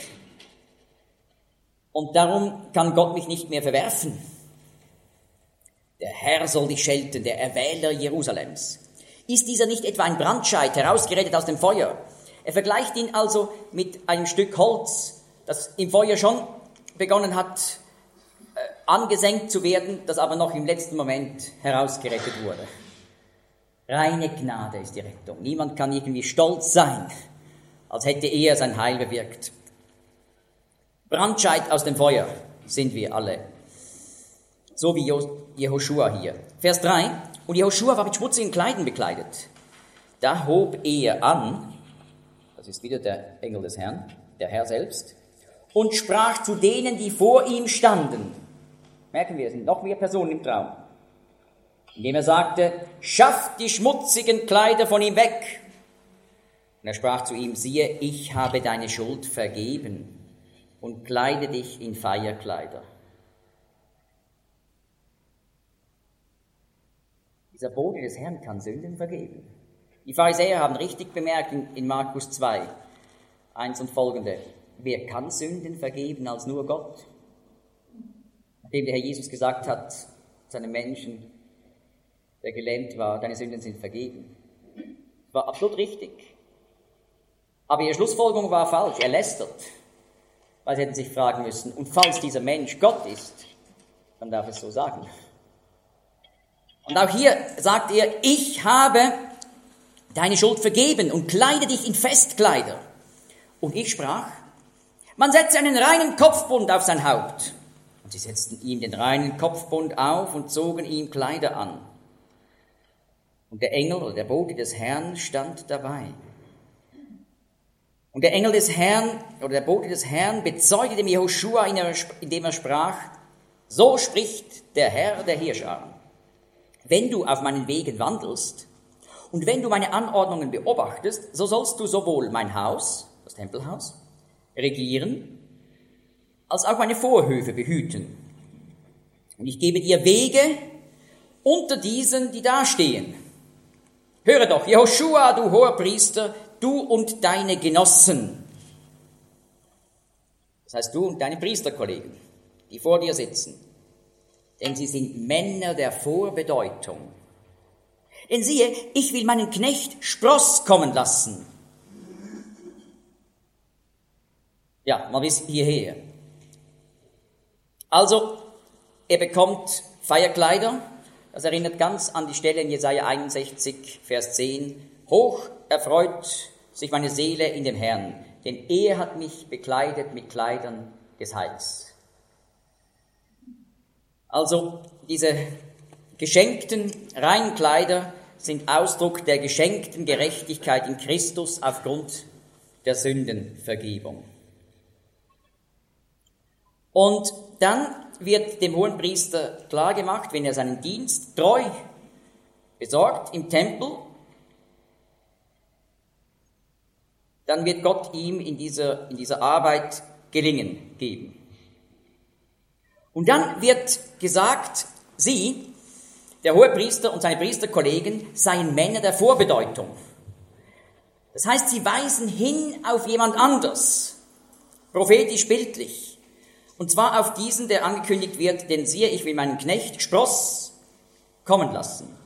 Und darum kann Gott mich nicht mehr verwerfen. Der Herr soll dich schelten, der Erwähler Jerusalems. Ist dieser nicht etwa ein Brandscheit, herausgerettet aus dem Feuer? Er vergleicht ihn also mit einem Stück Holz, das im Feuer schon begonnen hat, angesenkt zu werden, das aber noch im letzten Moment herausgerettet wurde. Reine Gnade ist die Rettung. Niemand kann irgendwie stolz sein, als hätte er sein Heil bewirkt. Brandscheit aus dem Feuer sind wir alle. So wie Jehoschua hier. Vers 3. Und Jehoschua war mit schmutzigen Kleidern bekleidet. Da hob er an, das ist wieder der Engel des Herrn, der Herr selbst, und sprach zu denen, die vor ihm standen. Merken wir, es sind noch mehr Personen im Traum. Indem er sagte, schafft die schmutzigen Kleider von ihm weg. Und er sprach zu ihm, siehe, ich habe deine Schuld vergeben und kleide dich in Feierkleider. Dieser Bote des Herrn kann Sünden vergeben. Die Pharisäer haben richtig bemerkt in Markus 2, 1 und folgende, wer kann Sünden vergeben als nur Gott? Nachdem der Herr Jesus gesagt hat zu einem Menschen, der gelähmt war, deine Sünden sind vergeben. Das war absolut richtig. Aber ihre Schlussfolgerung war falsch, er lästert. Weil sie hätten sich fragen müssen, und falls dieser Mensch Gott ist, dann darf es so sagen. Und auch hier sagt er, ich habe deine Schuld vergeben und kleide dich in Festkleider. Und ich sprach, man setze einen reinen Kopfbund auf sein Haupt. Und sie setzten ihm den reinen Kopfbund auf und zogen ihm Kleider an. Und der Engel oder der Bote des Herrn stand dabei. Und der Engel des Herrn oder der Bote des Herrn bezeugte dem Jehoschua, indem er sprach, so spricht der Herr der Heerscharen. Wenn du auf meinen Wegen wandelst und wenn du meine Anordnungen beobachtest, so sollst du sowohl mein Haus, das Tempelhaus, regieren, als auch meine Vorhöfe behüten. Und ich gebe dir Wege unter diesen, die dastehen. Höre doch, Jehoschua, du Hoherpriester, du und deine Genossen. Das heißt, du und deine Priesterkollegen, die vor dir sitzen. Denn sie sind Männer der Vorbedeutung. Denn siehe, ich will meinen Knecht Spross kommen lassen. Ja, mal bis hierher. Also, er bekommt Feierkleider. Das erinnert ganz an die Stelle in Jesaja 61, Vers 10. Hoch erfreut sich meine Seele in dem Herrn, denn er hat mich bekleidet mit Kleidern des Heils. Also diese geschenkten reinen Kleider sind Ausdruck der geschenkten Gerechtigkeit in Christus aufgrund der Sündenvergebung. Und dann wird dem Hohenpriester klargemacht, wenn er seinen Dienst treu besorgt im Tempel, dann wird Gott ihm in dieser Arbeit Gelingen geben. Und dann wird gesagt, sie, der Hohepriester und seine Priesterkollegen, seien Männer der Vorbedeutung. Das heißt, sie weisen hin auf jemand anders, prophetisch bildlich, Und zwar auf diesen, der angekündigt wird, denn siehe, ich will meinen Knecht Spross kommen lassen.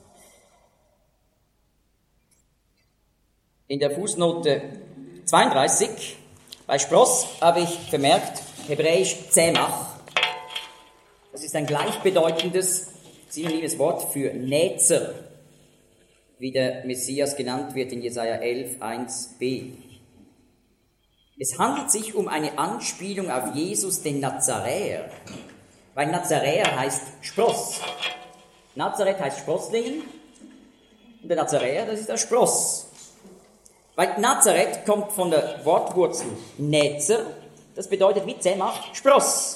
In der Fußnote 32, bei Spross habe ich vermerkt, hebräisch Zemach. Das ist ein gleichbedeutendes, synonymes Wort für Näzer, wie der Messias genannt wird in Jesaja 11, 1b. Es handelt sich um eine Anspielung auf Jesus, den Nazaräer, weil Nazaräer heißt Spross. Nazareth heißt Sprosslingen und der Nazaräer, das ist der Spross. Weil Nazareth kommt von der Wortwurzel Näzer, das bedeutet wie Zemach Spross.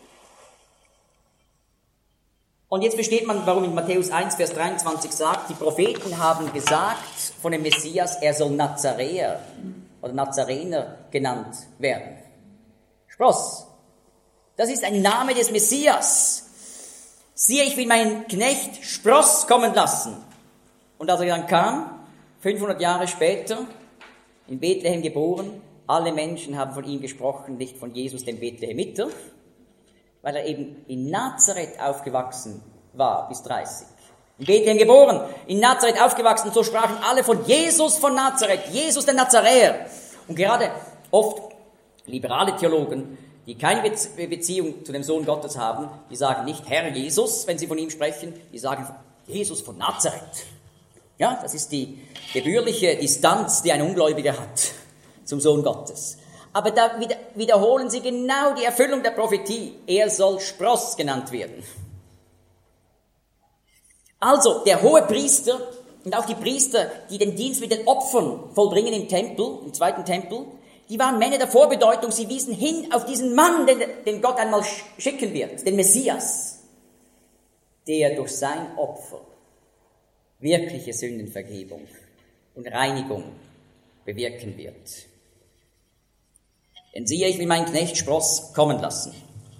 Und jetzt versteht man, warum in Matthäus 1, Vers 23 sagt, die Propheten haben gesagt von dem Messias, er soll Nazaräer oder Nazarener genannt werden. Spross. Das ist ein Name des Messias. Siehe, ich will meinen Knecht Spross kommen lassen. Und als er dann kam, 500 Jahre später, in Bethlehem geboren, alle Menschen haben von ihm gesprochen, nicht von Jesus, dem Bethlehemiter, weil er eben in Nazareth aufgewachsen war bis 30. In Bethlehem geboren, in Nazareth aufgewachsen, so sprachen alle von Jesus von Nazareth, Jesus der Nazaräer. Und gerade oft liberale Theologen, die keine Beziehung zu dem Sohn Gottes haben, die sagen nicht Herr Jesus, wenn sie von ihm sprechen, die sagen Jesus von Nazareth. Ja, das ist die gebührliche Distanz, die ein Ungläubiger hat zum Sohn Gottes. Aber da wiederholen sie genau die Erfüllung der Prophetie. Er soll Spross genannt werden. Also, der hohe Priester und auch die Priester, die den Dienst mit den Opfern vollbringen im Tempel, im zweiten Tempel, die waren Männer der Vorbedeutung. Sie wiesen hin auf diesen Mann, den Gott einmal schicken wird, den Messias, der durch sein Opfer wirkliche Sündenvergebung und Reinigung bewirken wird. Denn siehe, ich will meinen Knecht Spross kommen lassen.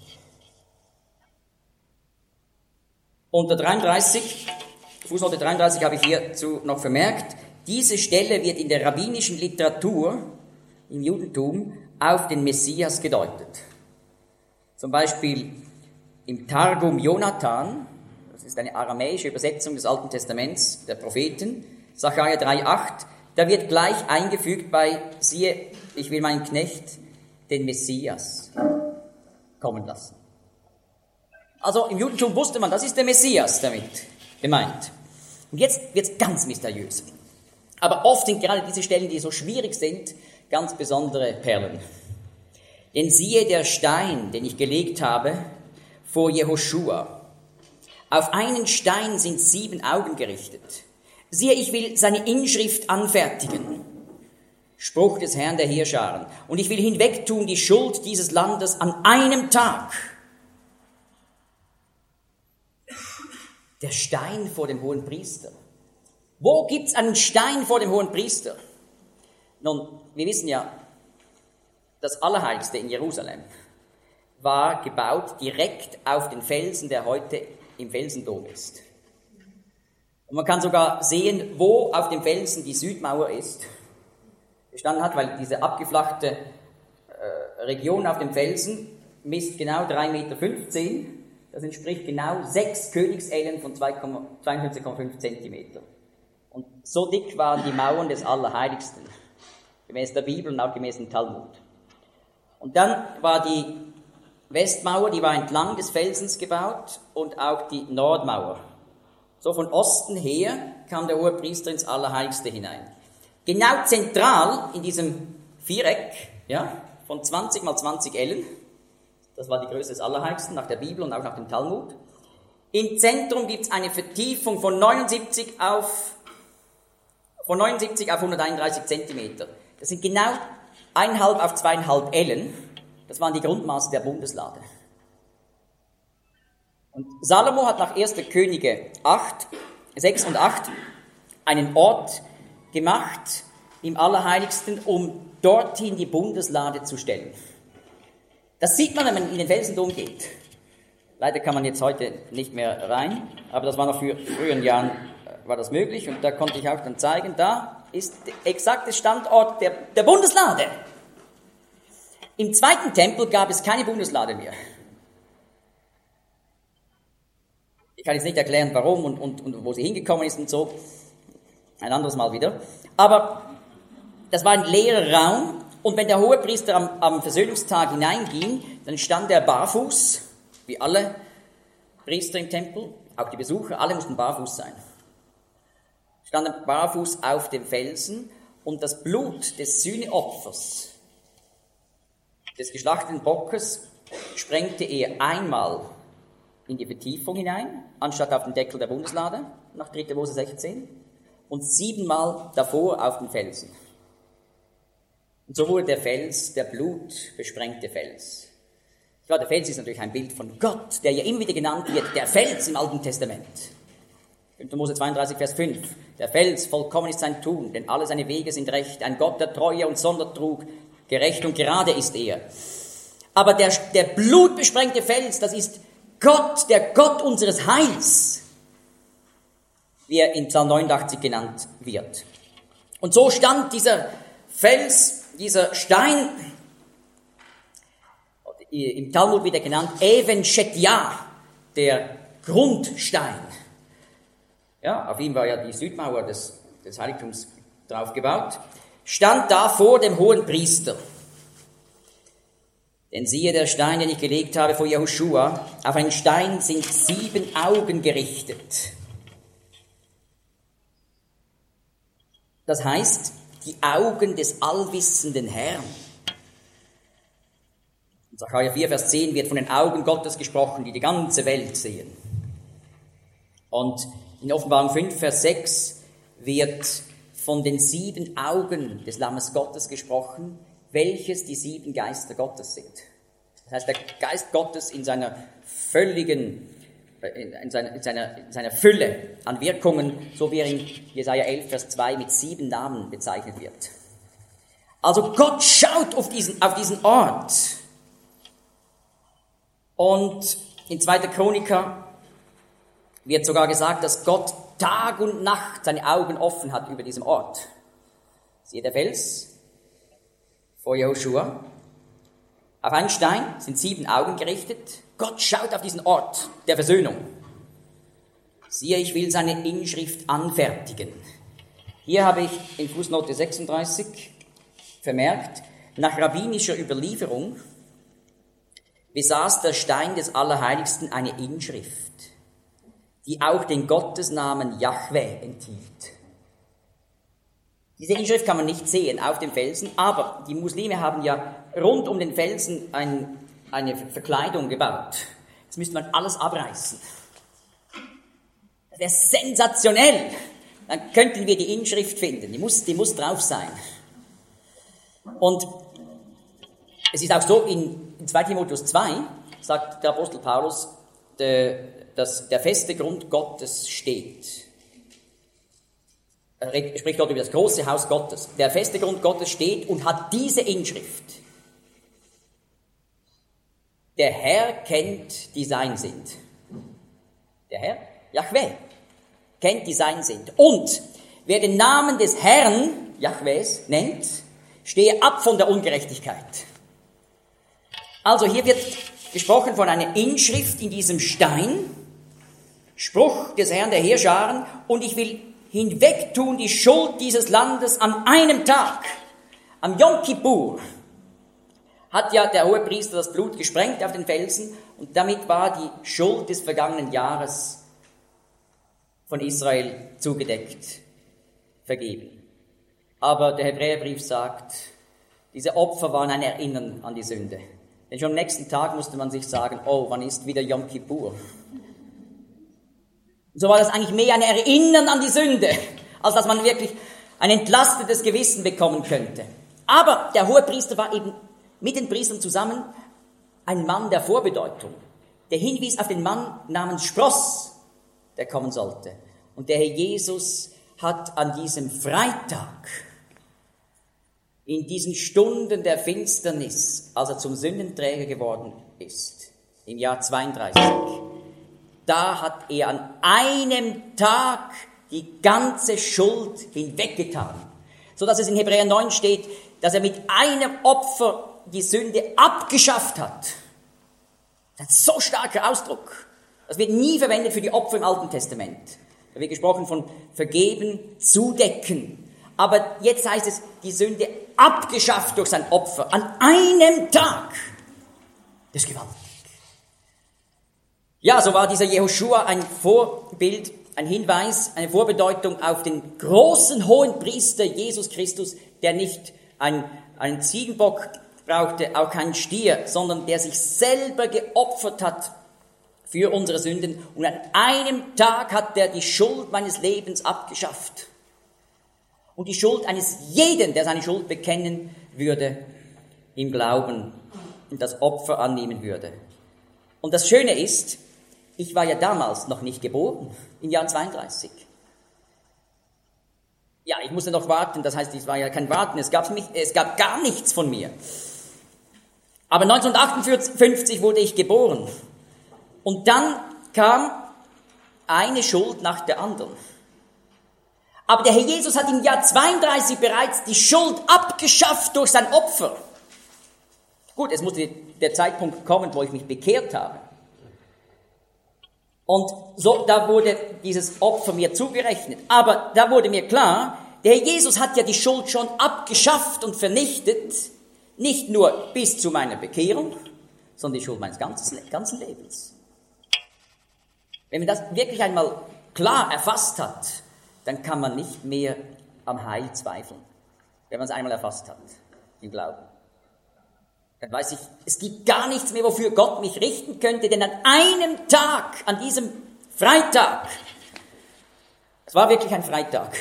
Unter 33, Fußnote 33 habe ich hierzu noch vermerkt, diese Stelle wird in der rabbinischen Literatur im Judentum auf den Messias gedeutet. Zum Beispiel im Targum Jonathan, das ist eine aramäische Übersetzung des Alten Testaments der Propheten, Sacharja 3,8, da wird gleich eingefügt bei, siehe, ich will meinen Knecht den Messias kommen lassen. Also im Judentum wusste man, das ist der Messias damit gemeint. Und jetzt wird es ganz mysteriös. Aber oft sind gerade diese Stellen, die so schwierig sind, ganz besondere Perlen. Denn siehe der Stein, den ich gelegt habe, vor Jehoschua. Auf einen Stein sind 7 Augen gerichtet. Siehe, ich will seine Inschrift anfertigen. Spruch des Herrn der Heerscharen. Und ich will hinwegtun die Schuld dieses Landes an einem Tag. Der Stein vor dem hohen Priester. Wo gibt's einen Stein vor dem hohen Priester? Nun, wir wissen ja, das Allerheiligste in Jerusalem war gebaut direkt auf den Felsen, der heute im Felsendom ist. Und man kann sogar sehen, wo auf dem Felsen die Südmauer ist, gestanden hat, weil diese abgeflachte Region auf dem Felsen misst genau 3,15 Meter. Das entspricht genau 6 Königsellen von 52,5 Zentimeter. Und so dick waren die Mauern des Allerheiligsten, gemäß der Bibel und auch gemäß dem Talmud. Und dann war die Westmauer, die war entlang des Felsens gebaut und auch die Nordmauer. So von Osten her kam der hohe Priester ins Allerheiligste hinein. Genau zentral in diesem Viereck, ja, von 20 mal 20 Ellen, das war die Größe des Allerheiligsten, nach der Bibel und auch nach dem Talmud. Im Zentrum gibt es eine Vertiefung von 79 auf 131 Zentimeter. Das sind genau 1,5 auf 2,5 Ellen. Das waren die Grundmaße der Bundeslade. Und Salomo hat nach 1. Könige 6 und 8 einen Ort gemacht im Allerheiligsten, um dorthin die Bundeslade zu stellen. Das sieht man, wenn man in den Felsendom geht. Leider kann man jetzt heute nicht mehr rein, aber das war noch für früheren Jahren war das möglich und da konnte ich auch dann zeigen, da ist der exakte Standort der Bundeslade. Im zweiten Tempel gab es keine Bundeslade mehr. Ich kann jetzt nicht erklären, warum und wo sie hingekommen ist und so. Ein anderes Mal wieder. Aber das war ein leerer Raum. Und wenn der Hohepriester am Versöhnungstag hineinging, dann stand er barfuß, wie alle Priester im Tempel, auch die Besucher, alle mussten barfuß sein. Standen barfuß auf dem Felsen und das Blut des Sühneopfers, des geschlachteten Bockes, sprengte er einmal in die Vertiefung hinein, anstatt auf den Deckel der Bundeslade, nach 3. Mose 16, und 7-mal davor auf den Felsen. Und so wurde der Fels, der blutbesprengte Fels. Ja, der Fels ist natürlich ein Bild von Gott, der ja immer wieder genannt wird, der Fels im Alten Testament. 5. Mose 32, Vers 5. Der Fels, vollkommen ist sein Tun, denn alle seine Wege sind recht. Ein Gott der Treue und Sondertrug, gerecht und gerade ist er. Aber der blutbesprengte Fels, das ist Gott, der Gott unseres Heils, wie er in Psalm 89 genannt wird. Und so stand dieser Fels, dieser Stein, im Talmud wird er genannt, Even Shetja, der Grundstein. Ja, auf ihm war ja die Südmauer des Heiligtums drauf gebaut, stand da vor dem hohen Priester. Denn siehe, der Stein, den ich gelegt habe vor Jehoschua, auf einen Stein sind 7 Augen gerichtet. Das heißt, die Augen des allwissenden Herrn. In Sacharja 4, Vers 10 wird von den Augen Gottes gesprochen, die die ganze Welt sehen. Und in Offenbarung 5, Vers 6 wird von den 7 Augen des Lammes Gottes gesprochen, welches die 7 Geister Gottes sind. Das heißt, der Geist Gottes in seiner völligen, in seiner Fülle an Wirkungen, so wie er in Jesaja 11, Vers 2 mit 7 Namen bezeichnet wird. Also Gott schaut auf diesen Ort. Und in 2. Chroniker wird sogar gesagt, dass Gott Tag und Nacht seine Augen offen hat über diesem Ort. Siehe der Fels vor Jehoschua. Auf einen Stein sind 7 Augen gerichtet. Gott schaut auf diesen Ort der Versöhnung. Siehe, ich will seine Inschrift anfertigen. Hier habe ich in Fußnote 36 vermerkt, nach rabbinischer Überlieferung besaß der Stein des Allerheiligsten eine Inschrift, die auch den Gottesnamen Jahwe enthielt. Diese Inschrift kann man nicht sehen auf dem Felsen, aber die Muslime haben ja rund um den Felsen eine Verkleidung gebaut. Jetzt müsste man alles abreißen. Das wäre sensationell. Dann könnten wir die Inschrift finden. Die muss drauf sein. Und es ist auch so, in 2 Timotheus 2 sagt der Apostel Paulus, dass der feste Grund Gottes steht. Er spricht dort über das große Haus Gottes. Der feste Grund Gottes steht und hat diese Inschrift. Der Herr kennt, die sein sind. Der Herr, Jahwe, kennt, die sein sind. Und wer den Namen des Herrn, Jahwes, nennt, stehe ab von der Ungerechtigkeit. Also hier wird gesprochen von einer Inschrift in diesem Stein, Spruch des Herrn der Heerscharen, und ich will hinwegtun die Schuld dieses Landes an einem Tag. Am Yom Kippur hat ja der Hohepriester das Blut gesprengt auf den Felsen und damit war die Schuld des vergangenen Jahres von Israel zugedeckt, vergeben. Aber der Hebräerbrief sagt, diese Opfer waren ein Erinnern an die Sünde. Denn schon am nächsten Tag musste man sich sagen, oh, wann ist wieder Yom Kippur? Und so war das eigentlich mehr ein Erinnern an die Sünde, als dass man wirklich ein entlastetes Gewissen bekommen könnte. Aber der Hohepriester war eben mit den Priestern zusammen ein Mann der Vorbedeutung, der hinwies auf den Mann namens Spross, der kommen sollte. Und der Herr Jesus hat an diesem Freitag, in diesen Stunden der Finsternis, als er zum Sündenträger geworden ist, im Jahr 32, da hat er an einem Tag die ganze Schuld hinweggetan. So dass es in Hebräer 9 steht, dass er mit einem Opfer die Sünde abgeschafft hat. Das ist ein so starker Ausdruck. Das wird nie verwendet für die Opfer im Alten Testament. Da wird gesprochen von vergeben, zudecken. Aber jetzt heißt es, die Sünde abgeschafft durch sein Opfer an einem Tag. Das ist gewaltig. Ja, so war dieser Jehoschua ein Vorbild, ein Hinweis, eine Vorbedeutung auf den großen Hohenpriester Jesus Christus, der nicht einen Ziegenbock brauchte, auch keinen Stier, sondern der sich selber geopfert hat für unsere Sünden. Und an einem Tag hat er die Schuld meines Lebens abgeschafft. Und die Schuld eines jeden, der seine Schuld bekennen würde, im Glauben und das Opfer annehmen würde. Und das Schöne ist, ich war ja damals noch nicht geboren, im Jahr 32. Ja, ich musste noch warten, das heißt, es war ja kein Warten, es gab gar nichts von mir. Aber 1958 wurde ich geboren. Und dann kam eine Schuld nach der anderen. Aber der Herr Jesus hat im Jahr 32 bereits die Schuld abgeschafft durch sein Opfer. Gut, es musste der Zeitpunkt kommen, wo ich mich bekehrt habe. Und so, da wurde dieses Opfer mir zugerechnet. Aber da wurde mir klar, der Herr Jesus hat ja die Schuld schon abgeschafft und vernichtet, nicht nur bis zu meiner Bekehrung, sondern die Schuld meines ganzen Lebens. Wenn man das wirklich einmal klar erfasst hat, dann kann man nicht mehr am Heil zweifeln, wenn man es einmal erfasst hat, im Glauben. Dann weiß ich, es gibt gar nichts mehr, wofür Gott mich richten könnte, denn an einem Tag, an diesem Freitag, es war wirklich ein Freitag,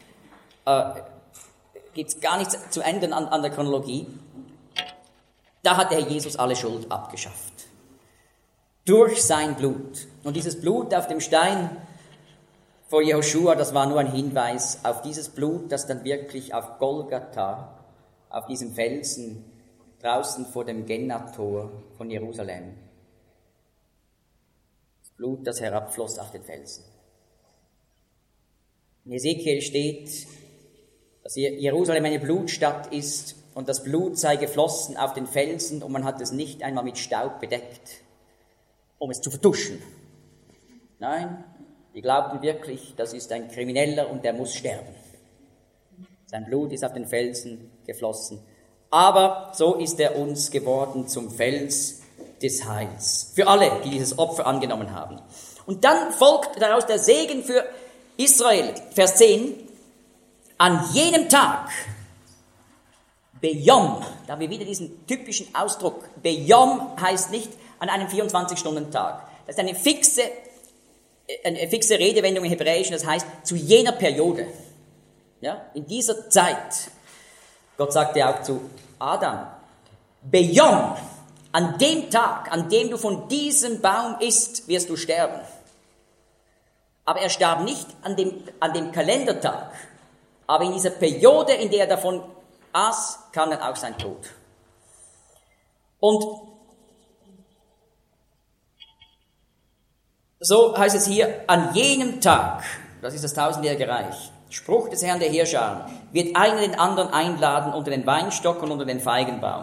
gibt es gar nichts zu ändern an der Chronologie, da hat der Herr Jesus alle Schuld abgeschafft. Durch sein Blut. Und dieses Blut auf dem Stein vor Jehoschua, das war nur ein Hinweis auf dieses Blut, das dann wirklich auf Golgatha, auf diesem Felsen, draußen vor dem Gennator von Jerusalem. Das Blut, das herabfloss auf den Felsen. In Ezekiel steht, dass Jerusalem eine Blutstadt ist und das Blut sei geflossen auf den Felsen und man hat es nicht einmal mit Staub bedeckt, um es zu vertuschen. Nein, die glaubten wirklich, das ist ein Krimineller und der muss sterben. Sein Blut ist auf den Felsen geflossen. Aber so ist er uns geworden zum Fels des Heils. Für alle, die dieses Opfer angenommen haben. Und dann folgt daraus der Segen für Israel. Vers 10. An jenem Tag, Beyom, da haben wir wieder diesen typischen Ausdruck. Beyom heißt nicht an einem 24-Stunden-Tag. Das ist eine fixe Redewendung im Hebräischen, das heißt zu jener Periode. Ja, in dieser Zeit. Gott sagte auch zu Adam, Beyom, an dem Tag, an dem du von diesem Baum isst, wirst du sterben. Aber er starb nicht an dem Kalendertag, aber in dieser Periode, in der er davon aß, kam dann auch sein Tod. Und so heißt es hier, an jenem Tag, das ist das tausendjährige Reich, Spruch des Herrn der Heerscharen, wird einer den anderen einladen unter den Weinstock und unter den Feigenbaum.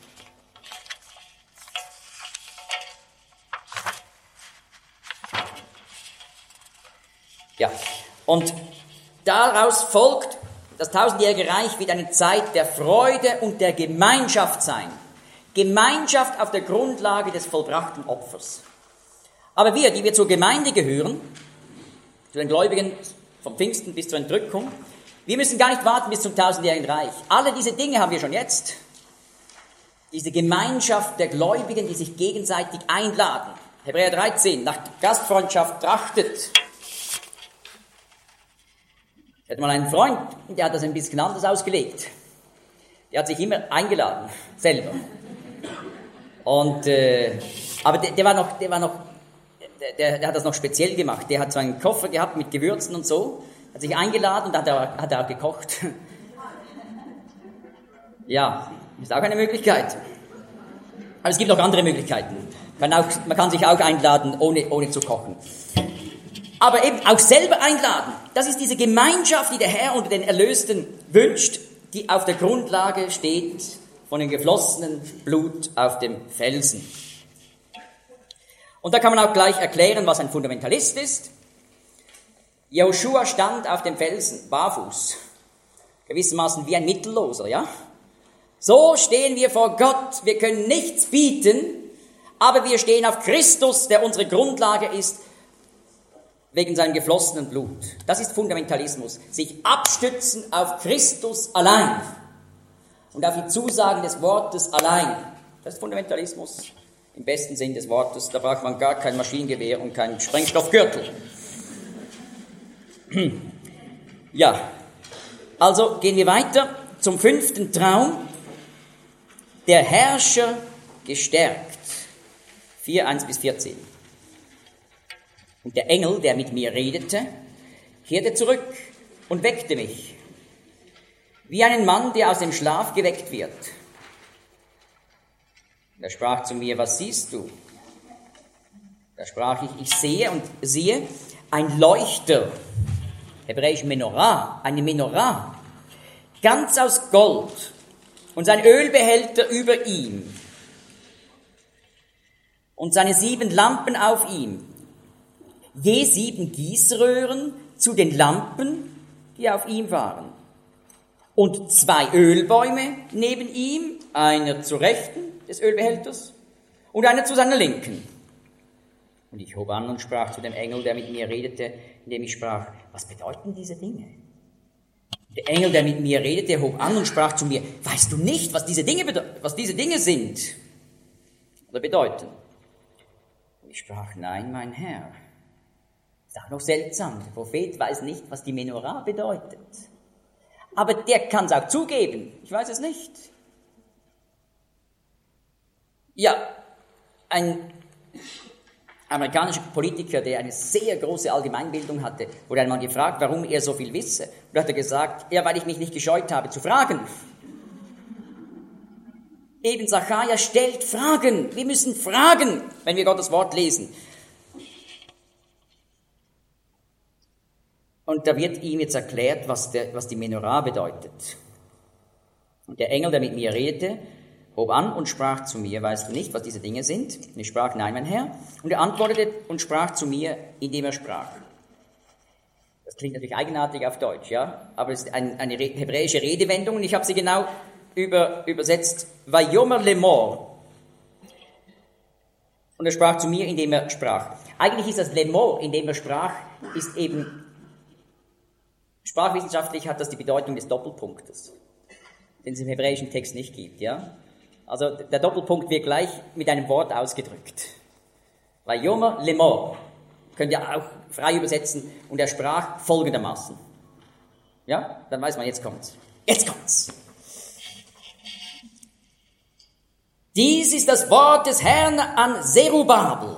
Ja, und daraus folgt, das tausendjährige Reich wird eine Zeit der Freude und der Gemeinschaft sein. Gemeinschaft auf der Grundlage des vollbrachten Opfers. Aber wir, die wir zur Gemeinde gehören, zu den Gläubigen vom Pfingsten bis zur Entrückung, wir müssen gar nicht warten bis zum tausendjährigen Reich. Alle diese Dinge haben wir schon jetzt. Diese Gemeinschaft der Gläubigen, die sich gegenseitig einladen. Hebräer 13, nach Gastfreundschaft trachtet. Ich hatte mal einen Freund, der hat das ein bisschen anders ausgelegt. Der hat sich immer eingeladen, selber. Und, aber der hat das noch speziell gemacht. Der hat so einen Koffer gehabt mit Gewürzen und so, hat sich eingeladen und hat er auch gekocht. Ja, ist auch eine Möglichkeit. Aber es gibt noch andere Möglichkeiten. Man kann sich auch einladen, ohne zu kochen. Aber eben auch selber einladen. Das ist diese Gemeinschaft, die der Herr unter den Erlösten wünscht, die auf der Grundlage steht von dem geflossenen Blut auf dem Felsen. Und da kann man auch gleich erklären, was ein Fundamentalist ist. Joshua stand auf dem Felsen barfuß, gewissermaßen wie ein Mittelloser, ja? So stehen wir vor Gott, wir können nichts bieten, aber wir stehen auf Christus, der unsere Grundlage ist, wegen seinem geflossenen Blut. Das ist Fundamentalismus, sich abstützen auf Christus allein und auf die Zusagen des Wortes allein. Das ist Fundamentalismus im besten Sinn des Wortes. Da braucht man gar kein Maschinengewehr und keinen Sprengstoffgürtel. Ja, also gehen wir weiter zum 5. Traum. Der Herrscher gestärkt. 4, 1-14. Und der Engel, der mit mir redete, kehrte zurück und weckte mich, wie einen Mann, der aus dem Schlaf geweckt wird. Und er sprach zu mir, was siehst du? Da sprach ich sehe und siehe ein Leuchter, hebräisch Menorah, eine Menorah, ganz aus Gold und sein Ölbehälter über ihm und seine 7 Lampen auf ihm, je 7 Gießröhren zu den Lampen, die auf ihm waren. Und 2 Ölbäume neben ihm, einer zur Rechten des Ölbehälters und einer zu seiner Linken. Und ich hob an und sprach zu dem Engel, der mit mir redete, indem ich sprach, was bedeuten diese Dinge? Der Engel, der mit mir redete, hob an und sprach zu mir, weißt du nicht, was diese Dinge sind oder bedeuten? Und ich sprach, nein, mein Herr. Ist auch noch seltsam, der Prophet weiß nicht, was die Menorah bedeutet. Aber der kann es auch zugeben, ich weiß es nicht. Ja, ein amerikanischer Politiker, der eine sehr große Allgemeinbildung hatte, wurde einmal gefragt, warum er so viel wisse. Und da hat er gesagt, ja, weil ich mich nicht gescheut habe zu fragen. Eben Sacharja stellt Fragen. Wir müssen fragen, wenn wir Gottes Wort lesen. Und da wird ihm jetzt erklärt, was die Menorah bedeutet. Und der Engel, der mit mir redete, hob an und sprach zu mir, weißt du nicht, was diese Dinge sind? Und ich sprach, nein, mein Herr. Und er antwortete und sprach zu mir, indem er sprach. Das klingt natürlich eigenartig auf Deutsch, ja, aber es ist eine hebräische Redewendung und ich habe sie genau übersetzt, Vayomer lemor. Und er sprach zu mir, indem er sprach. Eigentlich ist das lemor, indem er sprach, ist eben, sprachwissenschaftlich hat das die Bedeutung des Doppelpunktes, den es im hebräischen Text nicht gibt, ja. Also der Doppelpunkt wird gleich mit einem Wort ausgedrückt. Vayomer lemor. Könnt ihr auch frei übersetzen. Und er sprach folgendermaßen. Ja, dann weiß man, jetzt kommt's. Jetzt kommt's. Dies ist das Wort des Herrn an Zerubabel,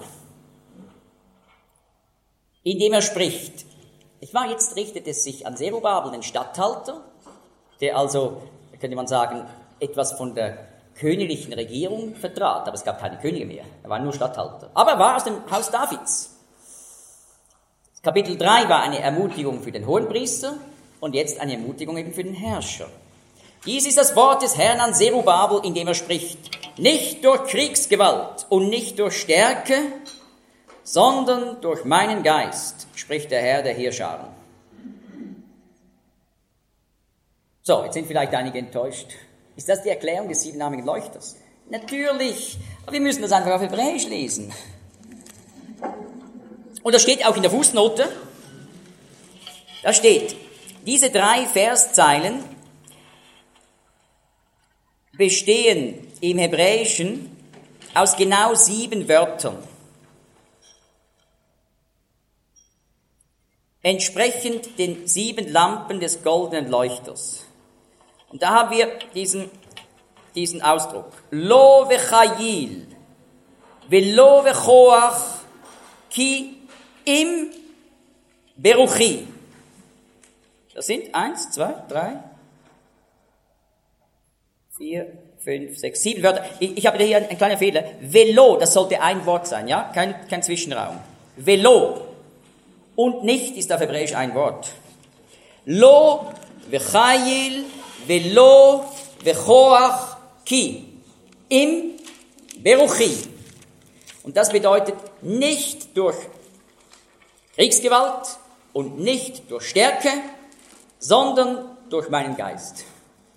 indem er spricht. Jetzt richtet es sich an Zerubabel, den Statthalter, der also, könnte man sagen, etwas von der königlichen Regierung vertrat, aber es gab keine Könige mehr, er war nur Statthalter. Aber er war aus dem Haus Davids. Kapitel 3 war eine Ermutigung für den Hohenpriester und jetzt eine Ermutigung eben für den Herrscher. Dies ist das Wort des Herrn an Zerubabel, indem er spricht, nicht durch Kriegsgewalt und nicht durch Stärke, sondern durch meinen Geist, spricht der Herr der Heerscharen. So, jetzt sind vielleicht einige enttäuscht. Ist das die Erklärung des 7-armigen Leuchters? Natürlich, aber wir müssen das einfach auf Hebräisch lesen. Und das steht auch in der Fußnote. Da steht, diese 3 Verszeilen bestehen im Hebräischen aus genau 7 Wörtern. Entsprechend den 7 Lampen des goldenen Leuchters. Und da haben wir diesen Ausdruck. Lo vechayil, velo vechoach, ki im beruchi. Das sind 1, 2, 3, 4, 5, 6, 7 Wörter. Ich habe hier einen kleinen Fehler. Velo, das sollte ein Wort sein, ja? Kein Zwischenraum. Velo. Und nicht ist auf Hebräisch ein Wort. Lo vechayil, velo, vechoach, ki, im Beruchi. Und das bedeutet nicht durch Kriegsgewalt und nicht durch Stärke, sondern durch meinen Geist.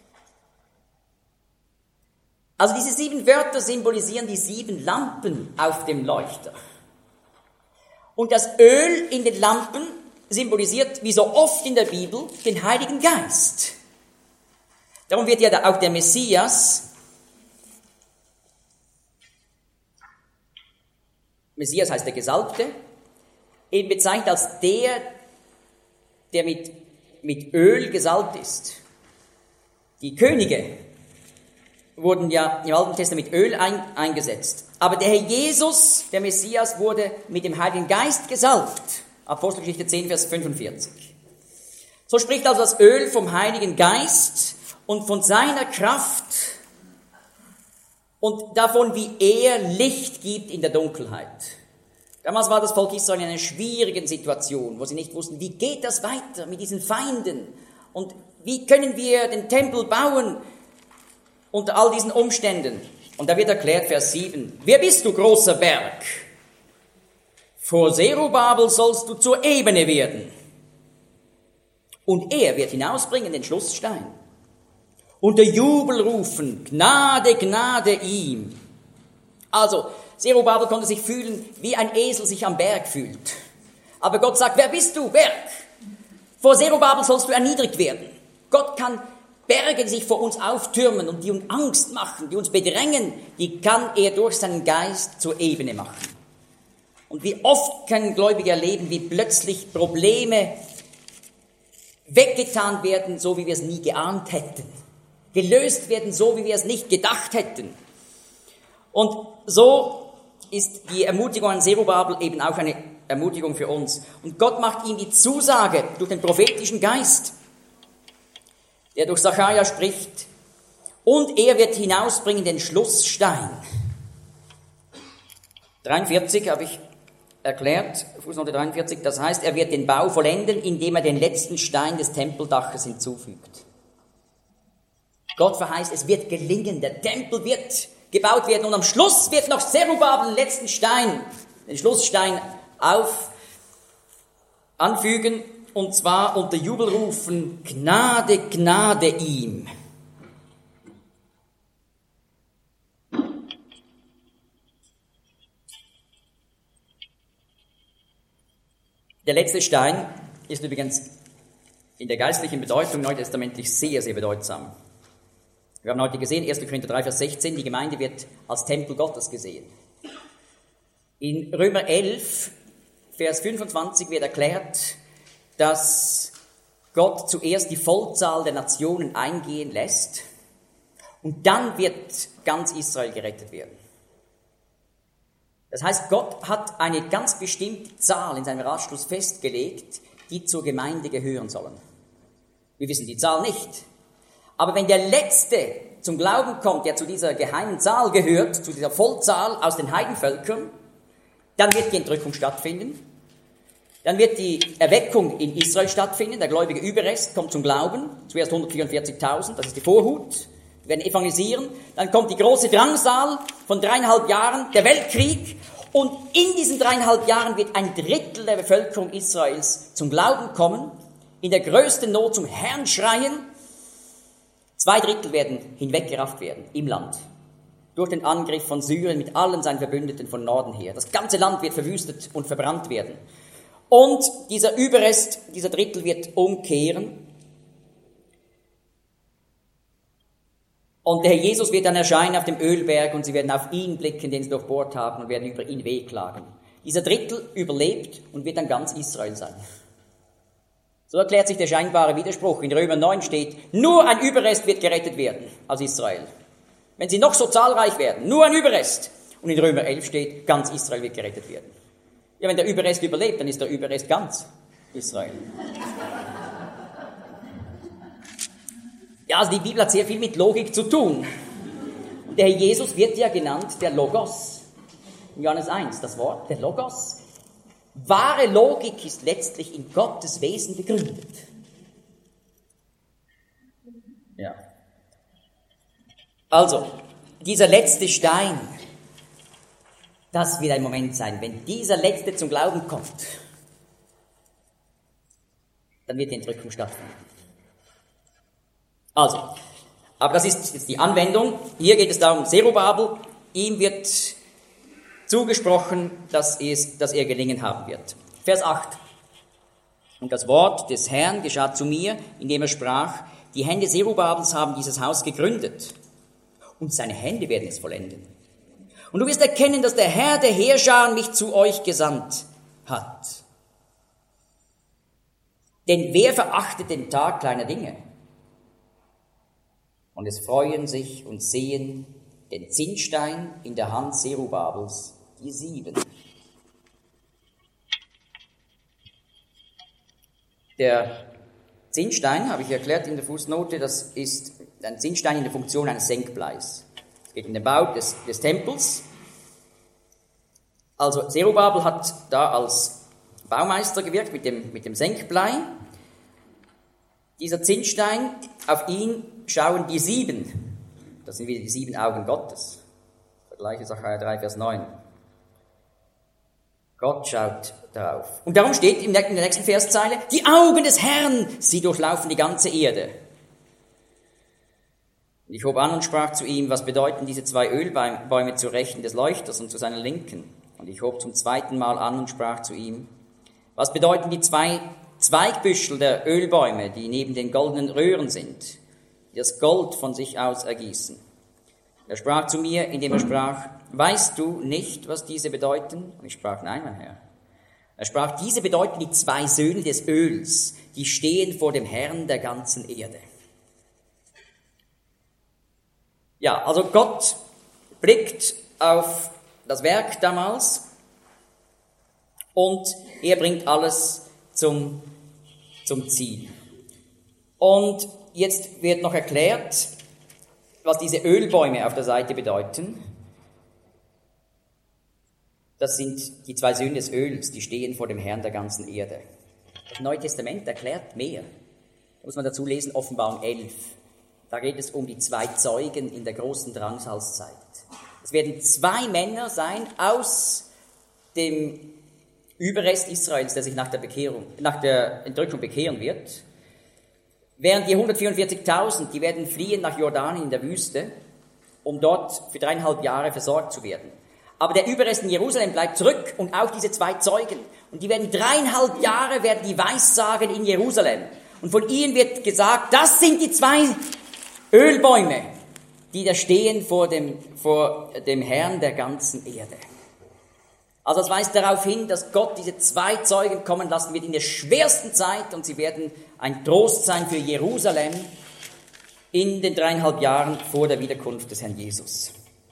Also diese 7 Wörter symbolisieren die 7 Lampen auf dem Leuchter. Und das Öl in den Lampen symbolisiert, wie so oft in der Bibel, den Heiligen Geist. Darum wird ja auch der Messias heißt der Gesalbte, eben bezeichnet als der mit Öl gesalbt ist. Die Könige wurden ja im Alten Testament mit Öl eingesetzt. Aber der Herr Jesus, der Messias, wurde mit dem Heiligen Geist gesalbt. Apostelgeschichte 10, Vers 45. So spricht also das Öl vom Heiligen Geist und von seiner Kraft und davon, wie er Licht gibt in der Dunkelheit. Damals war das Volk Israel in einer schwierigen Situation, wo sie nicht wussten, wie geht das weiter mit diesen Feinden und wie können wir den Tempel bauen unter all diesen Umständen. Und da wird erklärt, Vers 7, wer bist du, großer Berg? Vor Zerubabel sollst du zur Ebene werden. Und er wird hinausbringen den Schlussstein. Und der Jubel rufen, Gnade, Gnade ihm. Also, Zerubabel konnte sich fühlen, wie ein Esel sich am Berg fühlt. Aber Gott sagt, wer bist du, Berg? Vor Zerubabel sollst du erniedrigt werden. Gott kann Berge, die sich vor uns auftürmen und die uns Angst machen, die uns bedrängen, die kann er durch seinen Geist zur Ebene machen. Und wie oft können Gläubige erleben, wie plötzlich Probleme weggetan werden, so wie wir es nie geahnt hätten. Gelöst werden, so wie wir es nicht gedacht hätten. Und so ist die Ermutigung an Zerubabel eben auch eine Ermutigung für uns. Und Gott macht ihm die Zusage durch den prophetischen Geist, der durch Sacharja spricht, und er wird hinausbringen den Schlussstein. 43 habe ich erklärt, Fußnote 43, das heißt, er wird den Bau vollenden, indem er den letzten Stein des Tempeldaches hinzufügt. Gott verheißt, es wird gelingen, der Tempel wird gebaut werden und am Schluss wird noch Zerubabel den letzten Stein, den Schlussstein anfügen, und zwar unter Jubelrufen, Gnade, Gnade ihm. Der letzte Stein ist übrigens in der geistlichen Bedeutung neutestamentlich sehr, sehr bedeutsam. Wir haben heute gesehen, 1. Korinther 3, Vers 16, die Gemeinde wird als Tempel Gottes gesehen. In Römer 11, Vers 25 wird erklärt, dass Gott zuerst die Vollzahl der Nationen eingehen lässt und dann wird ganz Israel gerettet werden. Das heißt, Gott hat eine ganz bestimmte Zahl in seinem Ratschluss festgelegt, die zur Gemeinde gehören sollen. Wir wissen die Zahl nicht. Aber wenn der Letzte zum Glauben kommt, der zu dieser geheimen Zahl gehört, zu dieser Vollzahl aus den Heidenvölkern, dann wird die Entrückung stattfinden. Dann wird die Erweckung in Israel stattfinden. Der gläubige Überrest kommt zum Glauben. Zuerst 144.000, das ist die Vorhut. Wir werden evangelisieren. Dann kommt die große Drangsal von 3,5 Jahren, der Weltkrieg. Und in diesen 3,5 Jahren wird ein Drittel der Bevölkerung Israels zum Glauben kommen, in der größten Not zum Herrn schreien. 2 Drittel werden hinweggerafft werden im Land. Durch den Angriff von Syrien mit allen seinen Verbündeten von Norden her. Das ganze Land wird verwüstet und verbrannt werden. Und dieser Überrest, dieser Drittel wird umkehren. Und der Herr Jesus wird dann erscheinen auf dem Ölberg und sie werden auf ihn blicken, den sie durchbohrt haben, und werden über ihn wehklagen. Dieser Drittel überlebt und wird dann ganz Israel sein. So erklärt sich der scheinbare Widerspruch. In Römer 9 steht, nur ein Überrest wird gerettet werden als Israel. Wenn sie noch so zahlreich werden, nur ein Überrest. Und in Römer 11 steht, ganz Israel wird gerettet werden. Ja, wenn der Überrest überlebt, dann ist der Überrest ganz Israel. Ja, also die Bibel hat sehr viel mit Logik zu tun. Und der Herr Jesus wird ja genannt der Logos. In Johannes 1, das Wort, der Logos. Wahre Logik ist letztlich in Gottes Wesen begründet. Ja. Also, dieser letzte Stein, das wird ein Moment sein, wenn dieser letzte zum Glauben kommt, dann wird die Entrückung stattfinden. Also, aber das ist jetzt die Anwendung. Hier geht es darum, Zerubabel, ihm wird zugesprochen, dass er gelingen haben wird. Vers 8. Und das Wort des Herrn geschah zu mir, indem er sprach, die Hände Zerubabels haben dieses Haus gegründet und seine Hände werden es vollenden. Und du wirst erkennen, dass der Herr der Heerscharen mich zu euch gesandt hat. Denn wer verachtet den Tag kleiner Dinge? Und es freuen sich und sehen den Zinnstein in der Hand Zerubabels, die 7. Der Zinnstein, habe ich erklärt in der Fußnote, das ist ein Zinnstein in der Funktion eines Senkbleis. Es geht um den Bau des Tempels. Also Zerubabel hat da als Baumeister gewirkt mit dem Senkblei. Dieser Zinnstein, auf ihn schauen die 7. Das sind wieder die 7 Augen Gottes. Vergleiche Sacharja 3, Vers 9. Gott schaut darauf. Und darum steht in der nächsten Verszeile, die Augen des Herrn, sie durchlaufen die ganze Erde. Und ich hob an und sprach zu ihm, was bedeuten diese 2 Ölbäume zur Rechten des Leuchters und zu seiner Linken? Und ich hob zum 2. Mal an und sprach zu ihm, was bedeuten die 2 Zweigbüschel der Ölbäume, die neben den goldenen Röhren sind, die das Gold von sich aus ergießen? Er sprach zu mir, indem er sprach, weißt du nicht, was diese bedeuten? Und ich sprach, nein, mein Herr. Er sprach, diese bedeuten die 2 Söhne des Öls, die stehen vor dem Herrn der ganzen Erde. Ja, also Gott blickt auf das Werk damals und er bringt alles zum Ziel. Und jetzt wird noch erklärt, was diese Ölbäume auf der Seite bedeuten. Das sind die 2 Söhne des Öls, die stehen vor dem Herrn der ganzen Erde. Das Neue Testament erklärt mehr. Da muss man dazu lesen, Offenbarung 11. Da geht es um die 2 Zeugen in der großen Drangsalzzeit. Es werden 2 Männer sein aus dem Überrest Israels, der sich nach der Entrückung bekehren wird. Während die 144.000, die werden fliehen nach Jordanien in der Wüste, um dort für 3,5 Jahre versorgt zu werden. Aber der Überrest in Jerusalem bleibt zurück und auch diese 2 Zeugen. Und die werden 3,5 Jahre werden die Weissagen in Jerusalem. Und von ihnen wird gesagt, das sind die 2 Ölbäume, die da stehen vor dem Herrn der ganzen Erde. Also das weist darauf hin, dass Gott diese 2 Zeugen kommen lassen wird in der schwersten Zeit und sie werden ein Trost sein für Jerusalem in den 3,5 Jahren vor der Wiederkunft des Herrn Jesus.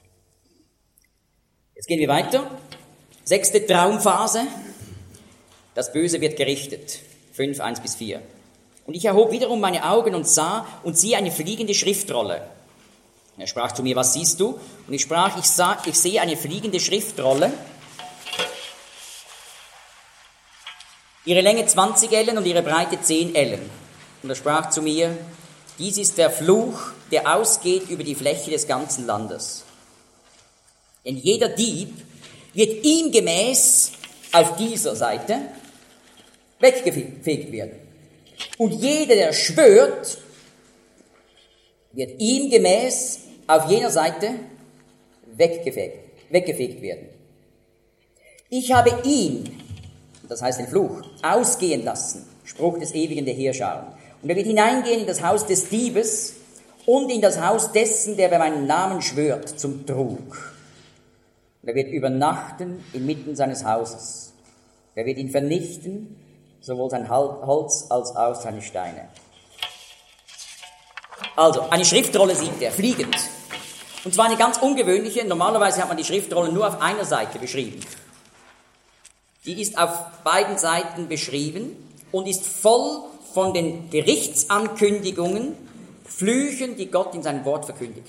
Jetzt gehen wir weiter. 6. Traumphase. Das Böse wird gerichtet. 5, 1-4. Und ich erhob wiederum meine Augen und sah und siehe eine fliegende Schriftrolle. Er sprach zu mir, was siehst du? Und ich sprach, ich sehe eine fliegende Schriftrolle. Ihre Länge 20 Ellen und ihre Breite 10 Ellen. Und er sprach zu mir, dies ist der Fluch, der ausgeht über die Fläche des ganzen Landes. Denn jeder Dieb wird ihm gemäß auf dieser Seite weggefegt werden. Und jeder, der schwört, wird ihm gemäß auf jener Seite weggefegt werden. Ich habe ihn, das heißt den Fluch, ausgehen lassen, Spruch des Ewigen der Heerscharen. Und er wird hineingehen in das Haus des Diebes und in das Haus dessen, der bei meinem Namen schwört, zum Trug. Und er wird übernachten inmitten seines Hauses. Er wird ihn vernichten, sowohl sein Holz als auch seine Steine. Also, eine Schriftrolle sieht er, fliegend. Und zwar eine ganz ungewöhnliche. Normalerweise hat man die Schriftrolle nur auf einer Seite beschrieben. Die ist auf beiden Seiten beschrieben und ist voll von den Gerichtsankündigungen, Flüchen, die Gott in seinem Wort verkündigt.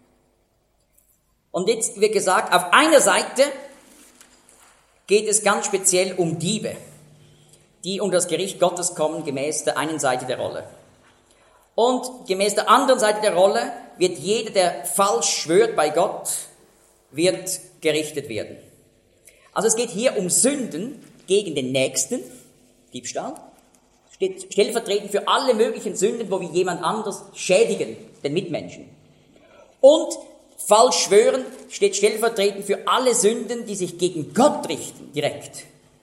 Und jetzt wird gesagt, auf einer Seite geht es ganz speziell um Diebe, die unter das Gericht Gottes kommen, gemäß der einen Seite der Rolle. Und gemäß der anderen Seite der Rolle wird jeder, der falsch schwört bei Gott, wird gerichtet werden. Also es geht hier um Sünden gegen den Nächsten, Diebstahl, steht stellvertretend für alle möglichen Sünden, wo wir jemand anders schädigen, den Mitmenschen. Und falsch schwören steht stellvertretend für alle Sünden, die sich gegen Gott richten, direkt.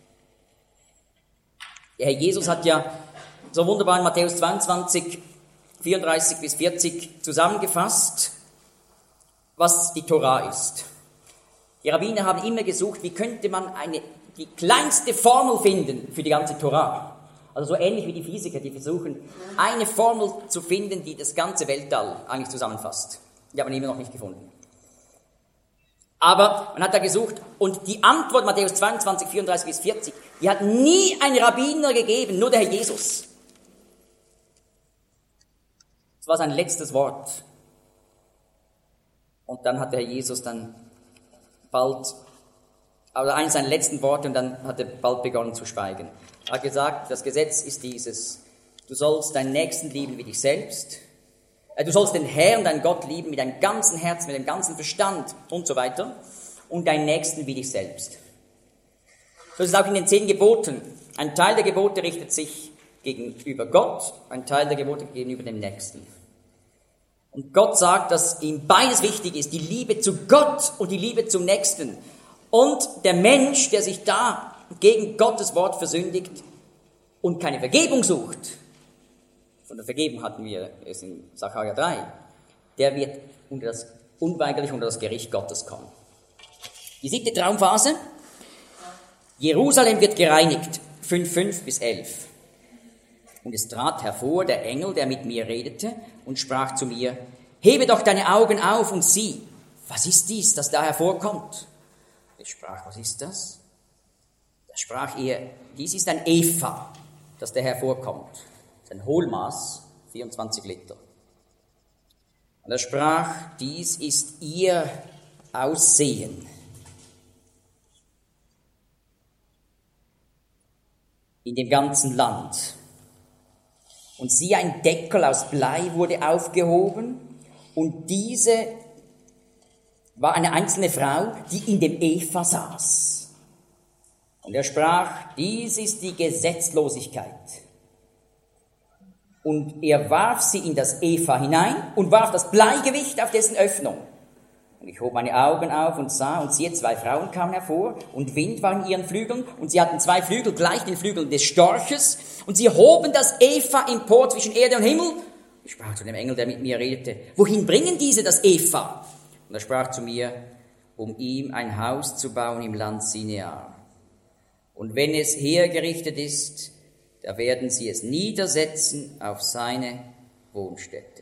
Der Herr Jesus hat ja so wunderbar in Matthäus 22, 34 bis 40 zusammengefasst, was die Tora ist. Die Rabbiner haben immer gesucht, wie könnte man die kleinste Formel finden für die ganze Tora. Also so ähnlich wie die Physiker, die versuchen, eine Formel zu finden, die das ganze Weltall eigentlich zusammenfasst. Die haben wir immer noch nicht gefunden. Aber man hat da gesucht und die Antwort Matthäus 22, 34 bis 40, die hat nie ein Rabbiner gegeben, nur der Herr Jesus. Das war sein letztes Wort. Und dann hat der Herr Jesus dann eines seiner letzten Worte, und dann hat er bald begonnen zu schweigen. Er hat gesagt, das Gesetz ist dieses: Du sollst deinen Nächsten lieben wie dich selbst. Du sollst den Herrn, deinen Gott lieben mit deinem ganzen Herzen, mit deinem ganzen Verstand und so weiter. Und deinen Nächsten wie dich selbst. So ist es auch in den 10 Geboten. Ein Teil der Gebote richtet sich gegenüber Gott, ein Teil der Gebote gegenüber dem Nächsten. Und Gott sagt, dass ihm beides wichtig ist, die Liebe zu Gott und die Liebe zum Nächsten. Und der Mensch, der sich da gegen Gottes Wort versündigt und keine Vergebung sucht, von der Vergebung hatten wir es in Sacharja 3, der wird unweigerlich unter das Gericht Gottes kommen. Die 7. Traumphase: Jerusalem wird gereinigt, 5,5 bis 11. Und es trat hervor der Engel, der mit mir redete, und sprach zu mir: Hebe doch deine Augen auf und sieh, was ist dies, das da hervorkommt? Ich sprach: Was ist das? Da sprach er: Dies ist ein Epha, das da hervorkommt. Das ist ein Hohlmaß, 24 Liter. Und er sprach: Dies ist ihr Aussehen. In dem ganzen Land. Und siehe, ein Deckel aus Blei wurde aufgehoben, und diese war eine einzelne Frau, die in dem Epha saß. Und er sprach: Dies ist die Gesetzlosigkeit. Und er warf sie in das Epha hinein und warf das Bleigewicht auf dessen Öffnung. Und ich hob meine Augen auf und sah, und siehe, 2 Frauen kamen hervor, und Wind war in ihren Flügeln, und sie hatten 2 Flügel gleich den Flügeln des Storches, und sie hoben das Epha empor zwischen Erde und Himmel. Ich sprach zu dem Engel, der mit mir redete: Wohin bringen diese das Epha? Und er sprach zu mir: Um ihm ein Haus zu bauen im Land Sinear. Und wenn es hergerichtet ist, da werden sie es niedersetzen auf seine Wohnstätte.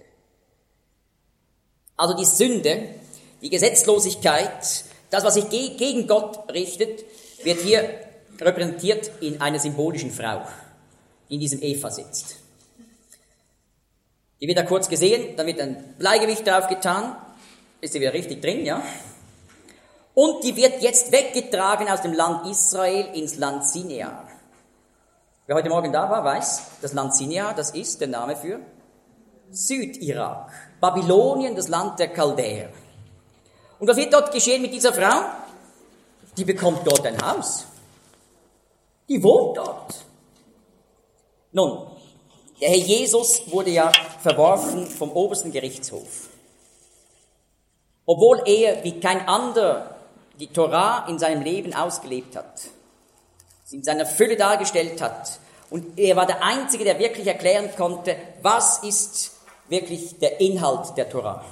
Also die Sünde, die Gesetzlosigkeit, das, was sich gegen Gott richtet, wird hier repräsentiert in einer symbolischen Frau, die in diesem Epha sitzt. Die wird da kurz gesehen, dann wird ein Bleigewicht drauf getan, ist sie wieder richtig drin, ja? Und die wird jetzt weggetragen aus dem Land Israel ins Land Sinear. Wer heute Morgen da war, weiß, das Land Sinear, das ist der Name für Südirak. Babylonien, das Land der Chaldäer. Und was wird dort geschehen mit dieser Frau? Die bekommt dort ein Haus. Die wohnt dort. Nun, der Herr Jesus wurde ja verworfen vom obersten Gerichtshof. Obwohl er wie kein anderer die Tora in seinem Leben ausgelebt hat, sie in seiner Fülle dargestellt hat, und er war der Einzige, der wirklich erklären konnte, was ist wirklich der Inhalt der Tora.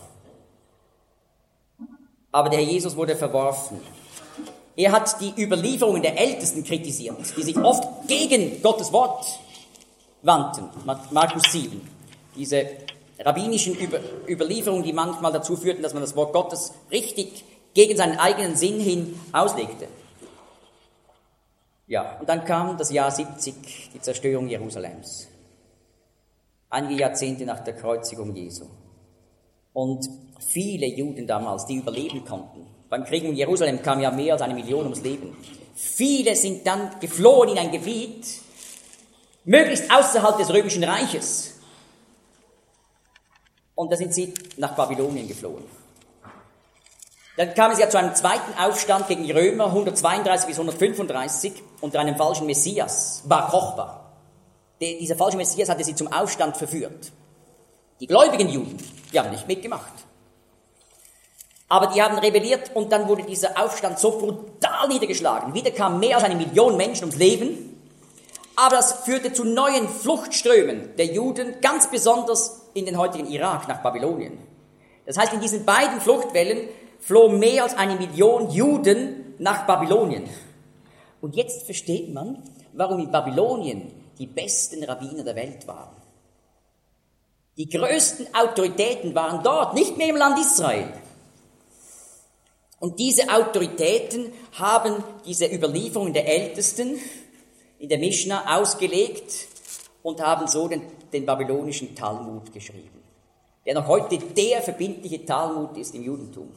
Aber der Herr Jesus wurde verworfen. Er hat die Überlieferungen der Ältesten kritisiert, die sich oft gegen Gottes Wort wandten. Markus 7. Diese rabbinischen Überlieferungen, die manchmal dazu führten, dass man das Wort Gottes richtig gegen seinen eigenen Sinn hin auslegte. Ja, und dann kam das Jahr 70, die Zerstörung Jerusalems. Einige Jahrzehnte nach der Kreuzigung Jesu. Und viele Juden damals, die überleben konnten. Beim Krieg in Jerusalem kam ja mehr als 1 Million ums Leben. Viele sind dann geflohen in ein Gebiet, möglichst außerhalb des Römischen Reiches. und da sind sie nach Babylonien geflohen. Dann kam es ja zu einem zweiten Aufstand gegen die Römer, 132 bis 135, unter einem falschen Messias, Bar Kochba. Dieser falsche Messias hatte sie zum Aufstand verführt. Die gläubigen Juden, die haben nicht mitgemacht. Aber die haben rebelliert und dann wurde dieser Aufstand so brutal niedergeschlagen. Wieder kamen mehr als 1 Million Menschen ums Leben. Aber das führte zu neuen Fluchtströmen der Juden, ganz besonders in den heutigen Irak nach Babylonien. Das heißt, in diesen beiden Fluchtwellen flohen mehr als 1 Million Juden nach Babylonien. Und jetzt versteht man, warum in Babylonien die besten Rabbiner der Welt waren. Die größten Autoritäten waren dort, nicht mehr im Land Israel. Und diese Autoritäten haben diese Überlieferungen der Ältesten in der Mischna ausgelegt und haben so den babylonischen Talmud geschrieben, der noch heute der verbindliche Talmud ist im Judentum.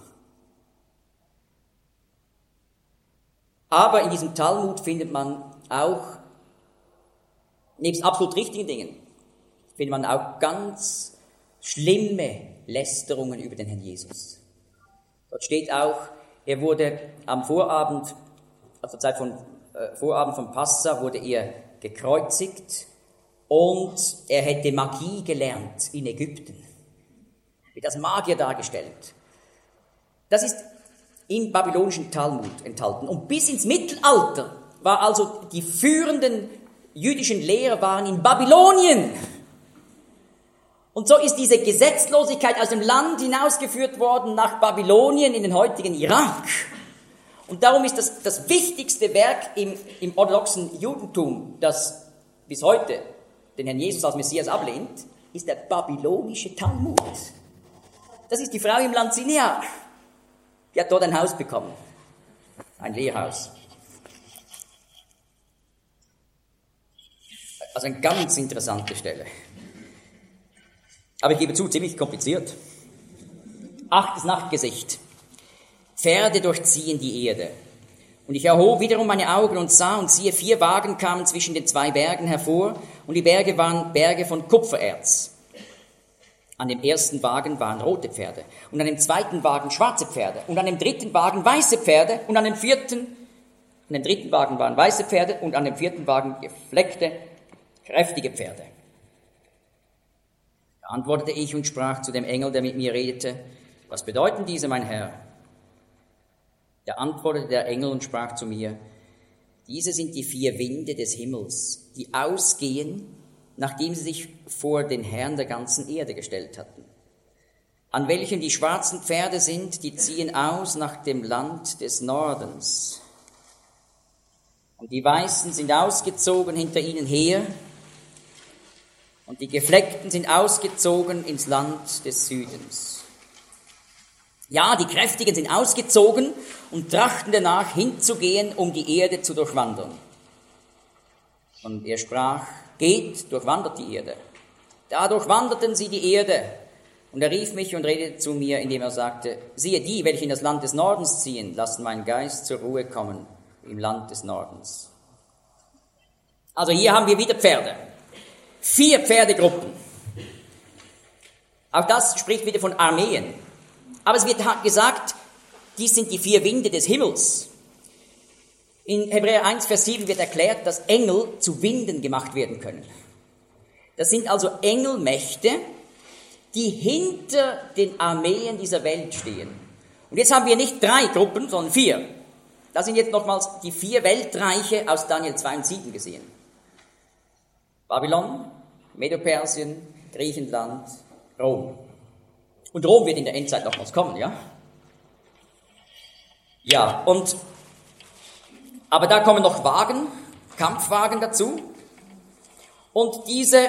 Aber in diesem Talmud findet man auch, nebst absolut richtigen Dingen, findet man auch ganz schlimme Lästerungen über den Herrn Jesus. Dort steht auch, er wurde am Vorabend, also zur Zeit von Vorabend von Passa, wurde er gekreuzigt und er hätte Magie gelernt in Ägypten. Wird als Magier dargestellt. Das ist im babylonischen Talmud enthalten. Und bis ins Mittelalter war also die führenden jüdischen Lehrer waren in Babylonien. Und so ist diese Gesetzlosigkeit aus dem Land hinausgeführt worden nach Babylonien in den heutigen Irak. Und darum ist das wichtigste Werk im orthodoxen Judentum, das bis heute den Herrn Jesus als Messias ablehnt, ist der babylonische Talmud. Das ist die Frau im Land Sinjar. Die hat dort ein Haus bekommen. Ein Lehrhaus. Also eine ganz interessante Stelle. Aber ich gebe zu, ziemlich kompliziert. 8. Nachtgesicht. Pferde durchziehen die Erde. Und ich erhob wiederum meine Augen und sah, und siehe, 4 Wagen kamen zwischen den 2 Bergen hervor, und die Berge waren Berge von Kupfererz. An dem ersten Wagen waren rote Pferde, und an dem zweiten Wagen schwarze Pferde, und an dem dritten Wagen weiße Pferde, und an dem dritten Wagen waren weiße Pferde, und an dem 4. Wagen gefleckte, kräftige Pferde. Da antwortete ich und sprach zu dem Engel, der mit mir redete: Was bedeuten diese, mein Herr? Da antwortete der Engel und sprach zu mir: Diese sind die 4 Winde des Himmels, die ausgehen, nachdem sie sich vor den Herrn der ganzen Erde gestellt hatten. An welchen die schwarzen Pferde sind, die ziehen aus nach dem Land des Nordens. Und die Weißen sind ausgezogen hinter ihnen her, und die Gefleckten sind ausgezogen ins Land des Südens. Ja, die Kräftigen sind ausgezogen und trachten danach hinzugehen, um die Erde zu durchwandern. Und er sprach: Geht, durchwandert die Erde. Da durchwanderten sie die Erde. Und er rief mich und redete zu mir, indem er sagte: Siehe, die, welche in das Land des Nordens ziehen, lassen meinen Geist zur Ruhe kommen im Land des Nordens. Also hier haben wir wieder Pferde. 4 Pferdegruppen. Auch das spricht wieder von Armeen. Aber es wird gesagt, dies sind die 4 Winde des Himmels. In Hebräer 1, Vers 7 wird erklärt, dass Engel zu Winden gemacht werden können. Das sind also Engelmächte, die hinter den Armeen dieser Welt stehen. Und jetzt haben wir nicht 3 Gruppen, sondern 4. Das sind jetzt nochmals die 4 Weltreiche aus Daniel 2 und 7 gesehen. Babylon, Medo-Persien, Griechenland, Rom. Und Rom wird in der Endzeit nochmals kommen, ja? Ja, aber da kommen noch Wagen, Kampfwagen dazu. Und diese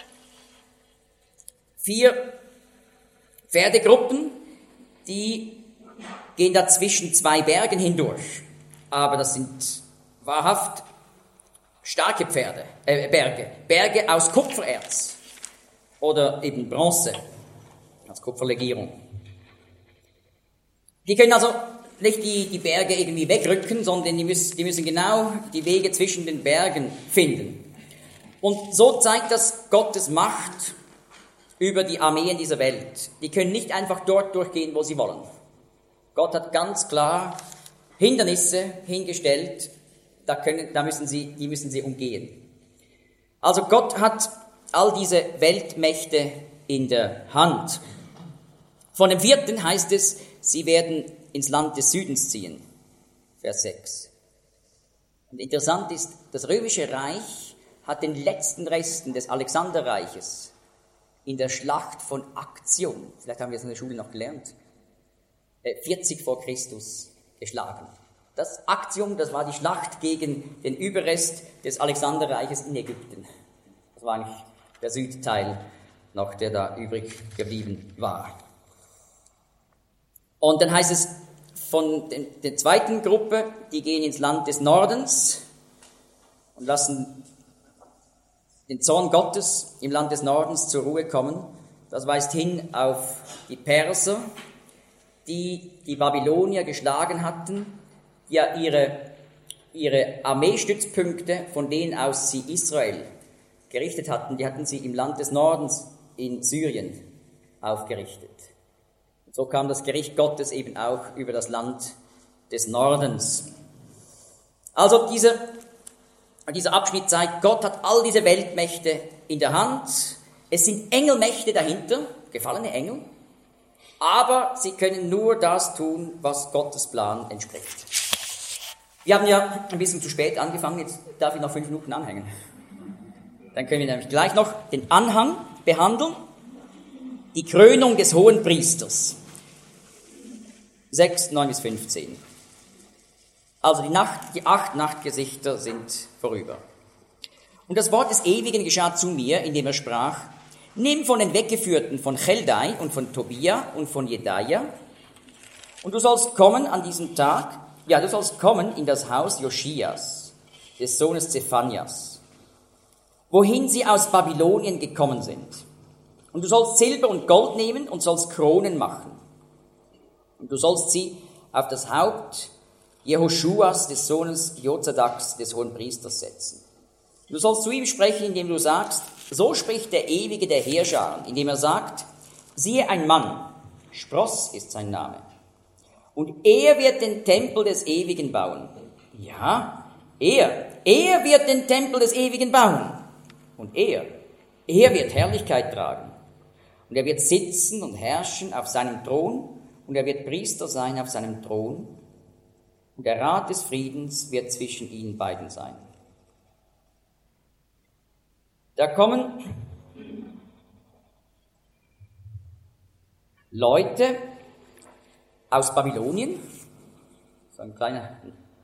4 Pferdegruppen, die gehen da zwischen 2 Bergen hindurch. Aber das sind wahrhaft starke Berge aus Kupfererz oder eben Bronze als Kupferlegierung. Die können also nicht die Berge irgendwie wegrücken, sondern die müssen genau die Wege zwischen den Bergen finden. Und so zeigt das Gottes Macht über die Armeen dieser Welt. Die können nicht einfach dort durchgehen, wo sie wollen. Gott hat ganz klar Hindernisse hingestellt, die müssen sie umgehen. Also Gott hat all diese Weltmächte in der Hand. Von dem 4. heißt es, sie werden ins Land des Südens ziehen. Vers 6. Und interessant ist, das Römische Reich hat den letzten Resten des Alexanderreiches in der Schlacht von Actium, vielleicht haben wir es in der Schule noch gelernt, 40 vor Christus geschlagen. Das Actium, das war die Schlacht gegen den Überrest des Alexanderreiches in Ägypten. Das war eigentlich der Südteil noch, der da übrig geblieben war. Und dann heißt es von der zweiten Gruppe, die gehen ins Land des Nordens und lassen den Zorn Gottes im Land des Nordens zur Ruhe kommen. Das weist hin auf die Perser, die die Babylonier geschlagen hatten, die ja ihre Armeestützpunkte, von denen aus sie Israel gerichtet hatten, die hatten sie im Land des Nordens in Syrien aufgerichtet. Und so kam das Gericht Gottes eben auch über das Land des Nordens. Also dieser Abschnitt zeigt, Gott hat all diese Weltmächte in der Hand. Es sind Engelmächte dahinter, gefallene Engel, aber sie können nur das tun, was Gottes Plan entspricht. Wir haben ja ein bisschen zu spät angefangen, jetzt darf ich noch 5 Minuten anhängen. Dann können wir nämlich gleich noch den Anhang behandeln, die Krönung des Hohenpriesters. 6, 9 bis 15. Also die 8 Nachtgesichter sind vorüber. Und das Wort des Ewigen geschah zu mir, indem er sprach, nimm von den Weggeführten von Cheldai und von Tobia und von Jedaia, und du sollst kommen an diesem Tag, du sollst kommen in das Haus Joschias, des Sohnes Zephanias, wohin sie aus Babylonien gekommen sind. Und du sollst Silber und Gold nehmen und sollst Kronen machen. Und du sollst sie auf das Haupt Jehoschuas, des Sohnes Jozadaks, des Hohenpriesters, setzen. Du sollst zu ihm sprechen, indem du sagst, so spricht der Ewige der Heerscharen, indem er sagt, siehe ein Mann, Spross ist sein Name, und er wird den Tempel des Ewigen bauen. Ja, er wird den Tempel des Ewigen bauen. Und er wird Herrlichkeit tragen. Und er wird sitzen und herrschen auf seinem Thron, und er wird Priester sein auf seinem Thron, und der Rat des Friedens wird zwischen ihnen beiden sein. Da kommen Leute aus Babylonien, so ein kleiner,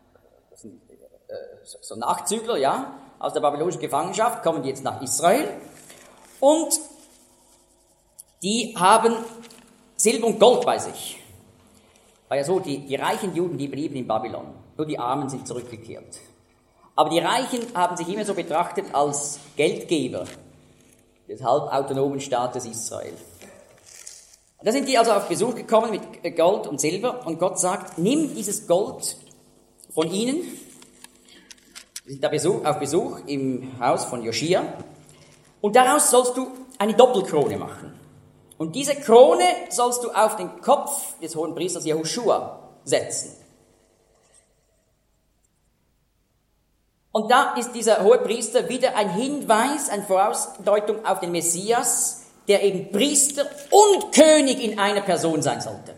so Nachzügler, ja, aus der babylonischen Gefangenschaft, kommen jetzt nach Israel und die haben Silber und Gold bei sich. War ja so, die reichen Juden, die blieben in Babylon, nur die Armen sind zurückgekehrt. Aber die Reichen haben sich immer so betrachtet als Geldgeber des halbautonomen Staates Israel. Und da sind die also auf Besuch gekommen mit Gold und Silber und Gott sagt, nimm dieses Gold von ihnen. Wir sind da auf Besuch im Haus von Joschia und daraus sollst du eine Doppelkrone machen. Und diese Krone sollst du auf den Kopf des Hohenpriesters Jehoschua setzen. Und da ist dieser Hohepriester wieder ein Hinweis, eine Vorausdeutung auf den Messias, der eben Priester und König in einer Person sein sollte.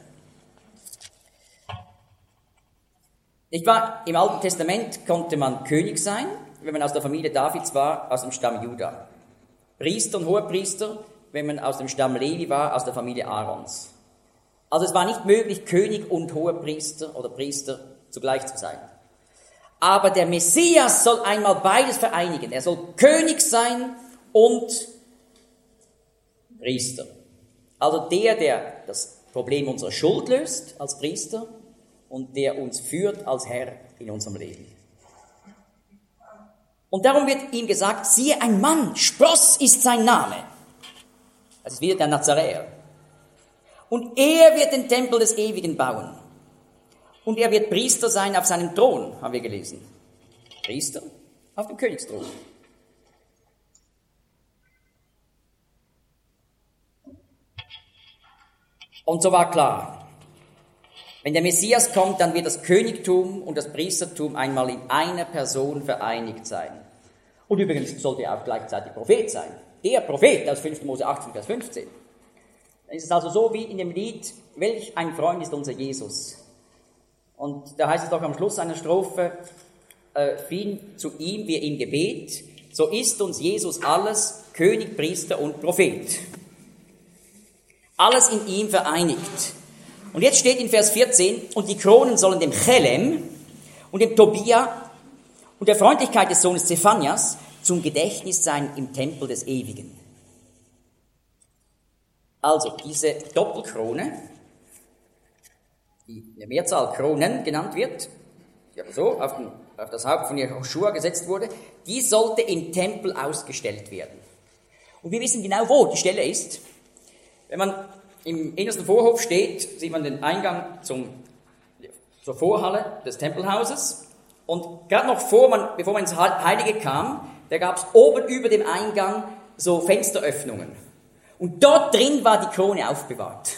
Nicht wahr? Im Alten Testament konnte man König sein, wenn man aus der Familie Davids war, aus dem Stamm Juda. Priester und Hohepriester, wenn man aus dem Stamm Levi war, aus der Familie Aarons. Also es war nicht möglich, König und Hohepriester oder Priester zugleich zu sein. Aber der Messias soll einmal beides vereinigen. Er soll König sein und Priester. Also der das Problem unserer Schuld löst als Priester und der uns führt als Herr in unserem Leben. Und darum wird ihm gesagt, siehe ein Mann, Spross ist sein Name. Das ist wieder der Nazaräer. Und er wird den Tempel des Ewigen bauen. Und er wird Priester sein auf seinem Thron, haben wir gelesen. Priester auf dem Königsthron. Und so war klar, wenn der Messias kommt, dann wird das Königtum und das Priestertum einmal in einer Person vereinigt sein. Und übrigens sollte er auch gleichzeitig Prophet sein. Der Prophet aus 5. Mose 18, Vers 15. Dann ist es also so wie in dem Lied, welch ein Freund ist unser Jesus. Und da heißt es doch am Schluss einer Strophe, fiel zu ihm wir im Gebet, so ist uns Jesus alles, König, Priester und Prophet. Alles in ihm vereinigt. Und jetzt steht in Vers 14, und die Kronen sollen dem Chelem und dem Tobia und der Freundlichkeit des Sohnes Zephanias zum Gedächtnis sein im Tempel des Ewigen. Also diese Doppelkrone, die in der Mehrzahl Kronen genannt wird, die aber so auf das Haupt von Joschua gesetzt wurde, die sollte im Tempel ausgestellt werden. Und wir wissen genau, wo die Stelle ist. Wenn man im innersten Vorhof steht, sieht man den Eingang zur Vorhalle des Tempelhauses. Und gerade noch bevor man ins Heilige kam, da gab es oben über dem Eingang so Fensteröffnungen. Und dort drin war die Krone aufbewahrt.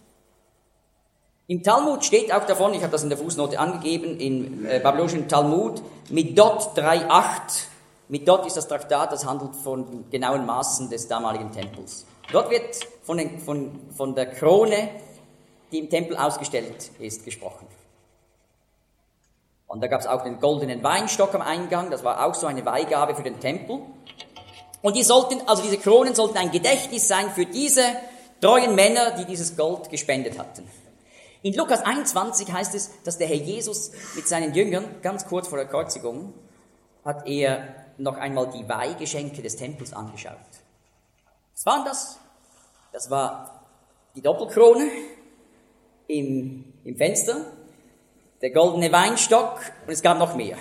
Im Talmud steht auch davon, ich habe das in der Fußnote angegeben, im babylonischen Talmud, Midot 3,8. Midot ist das Traktat, das handelt von genauen Maßen des damaligen Tempels. Dort wird von der Krone, die im Tempel ausgestellt ist, gesprochen. Und da gab es auch den goldenen Weinstock am Eingang, das war auch so eine Weihgabe für den Tempel. Und diese Kronen sollten ein Gedächtnis sein für diese treuen Männer, die dieses Gold gespendet hatten. In Lukas 21 heißt es, dass der Herr Jesus mit seinen Jüngern, ganz kurz vor der Kreuzigung, hat er noch einmal die Weihgeschenke des Tempels angeschaut. Was waren das? Das war die Doppelkrone im Fenster, der goldene Weinstock und es gab noch mehr.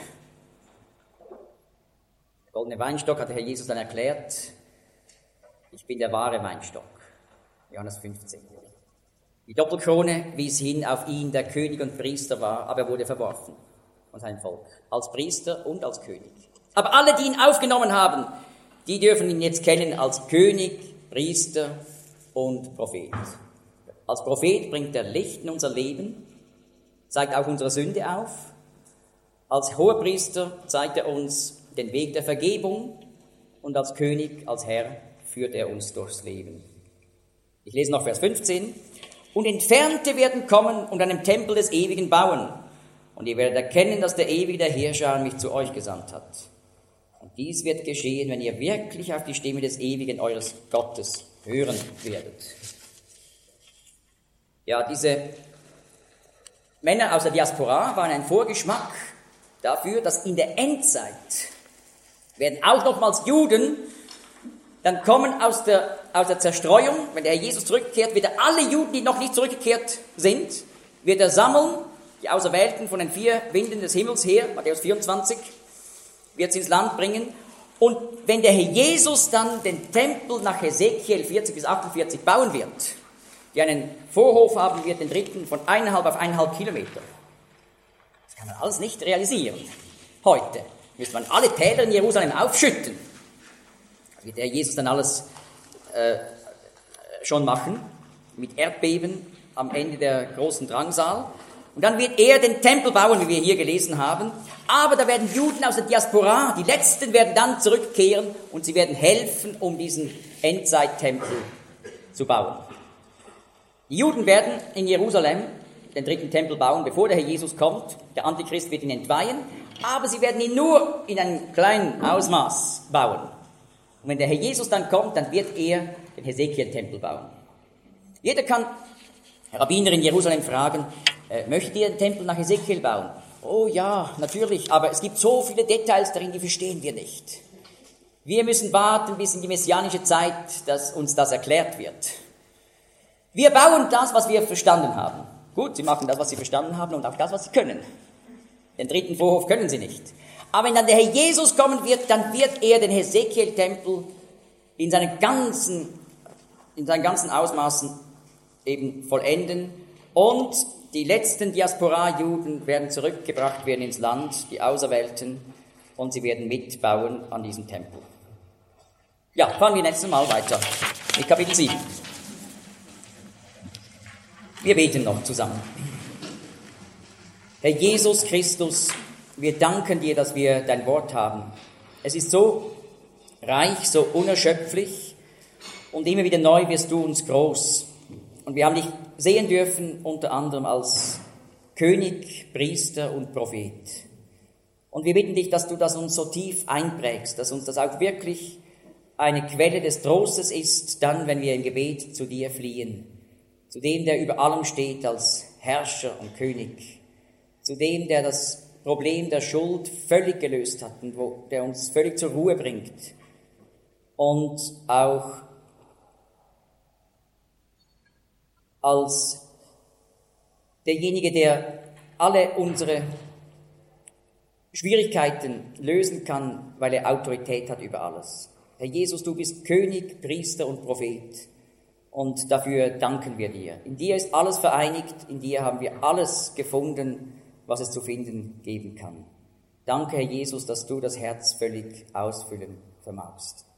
Der goldene Weinstock hat der Herr Jesus dann erklärt, ich bin der wahre Weinstock. Johannes 15. Die Doppelkrone wies hin auf ihn, der König und Priester war, aber er wurde verworfen von seinem Volk, als Priester und als König. Aber alle, die ihn aufgenommen haben, die dürfen ihn jetzt kennen als König, Priester und Prophet. Als Prophet bringt er Licht in unser Leben, zeigt auch unsere Sünde auf. Als Hohepriester zeigt er uns den Weg der Vergebung und als König, als Herr führt er uns durchs Leben. Ich lese noch Vers 15. Und Entfernte werden kommen und einen Tempel des Ewigen bauen. Und ihr werdet erkennen, dass der Ewige, der Herrscher, mich zu euch gesandt hat. Und dies wird geschehen, wenn ihr wirklich auf die Stimme des Ewigen eures Gottes hören werdet. Ja, diese Männer aus der Diaspora waren ein Vorgeschmack dafür, dass in der Endzeit werden auch nochmals Juden dann kommen aus der Zerstreuung, wenn der Herr Jesus zurückkehrt, wird er alle Juden, die noch nicht zurückgekehrt sind, wird er sammeln, die Auserwählten von den 4 Winden des Himmels her, Matthäus 24, wird sie ins Land bringen. Und wenn der Herr Jesus dann den Tempel nach Hesekiel 40 bis 48 bauen wird, die einen Vorhof haben wird, den dritten von 1,5 auf 1,5 Kilometer, das kann man alles nicht realisieren. Heute müsste man alle Täler in Jerusalem aufschütten. Wird der Jesus dann alles schon machen, mit Erdbeben am Ende der großen Drangsal. Und dann wird er den Tempel bauen, wie wir hier gelesen haben. Aber da werden Juden aus der Diaspora, die Letzten werden dann zurückkehren und sie werden helfen, um diesen Endzeittempel zu bauen. Die Juden werden in Jerusalem den 3. Tempel bauen, bevor der Herr Jesus kommt. Der Antichrist wird ihn entweihen, aber sie werden ihn nur in einem kleinen Ausmaß bauen. Und wenn der Herr Jesus dann kommt, dann wird er den Hesekiel-Tempel bauen. Jeder kann Rabbiner in Jerusalem fragen, möchtet ihr den Tempel nach Hesekiel bauen? Oh ja, natürlich, aber es gibt so viele Details darin, die verstehen wir nicht. Wir müssen warten bis in die messianische Zeit, dass uns das erklärt wird. Wir bauen das, was wir verstanden haben. Gut, sie machen das, was sie verstanden haben und auch das, was sie können. Den 3. Vorhof können sie nicht. Aber wenn dann der Herr Jesus kommen wird, dann wird er den Hesekiel-Tempel in seinen ganzen Ausmaßen eben vollenden. Und die letzten Diaspora-Juden werden zurückgebracht werden ins Land, die Auserwählten, und sie werden mitbauen an diesem Tempel. Ja, fahren wir nächstes Mal weiter mit Kapitel 7. Wir beten noch zusammen. Herr Jesus Christus, wir danken dir, dass wir dein Wort haben. Es ist so reich, so unerschöpflich und immer wieder neu wirst du uns groß. Und wir haben dich sehen dürfen, unter anderem als König, Priester und Prophet. Und wir bitten dich, dass du das uns so tief einprägst, dass uns das auch wirklich eine Quelle des Trostes ist, dann, wenn wir im Gebet zu dir fliehen, zu dem, der über allem steht als Herrscher und König, zu dem, der das Problem der Schuld völlig gelöst hat und der uns völlig zur Ruhe bringt und auch als derjenige, der alle unsere Schwierigkeiten lösen kann, weil er Autorität hat über alles. Herr Jesus, du bist König, Priester und Prophet und dafür danken wir dir. In dir ist alles vereinigt, in dir haben wir alles gefunden, was es zu finden geben kann. Danke, Herr Jesus, dass du das Herz völlig ausfüllen vermagst.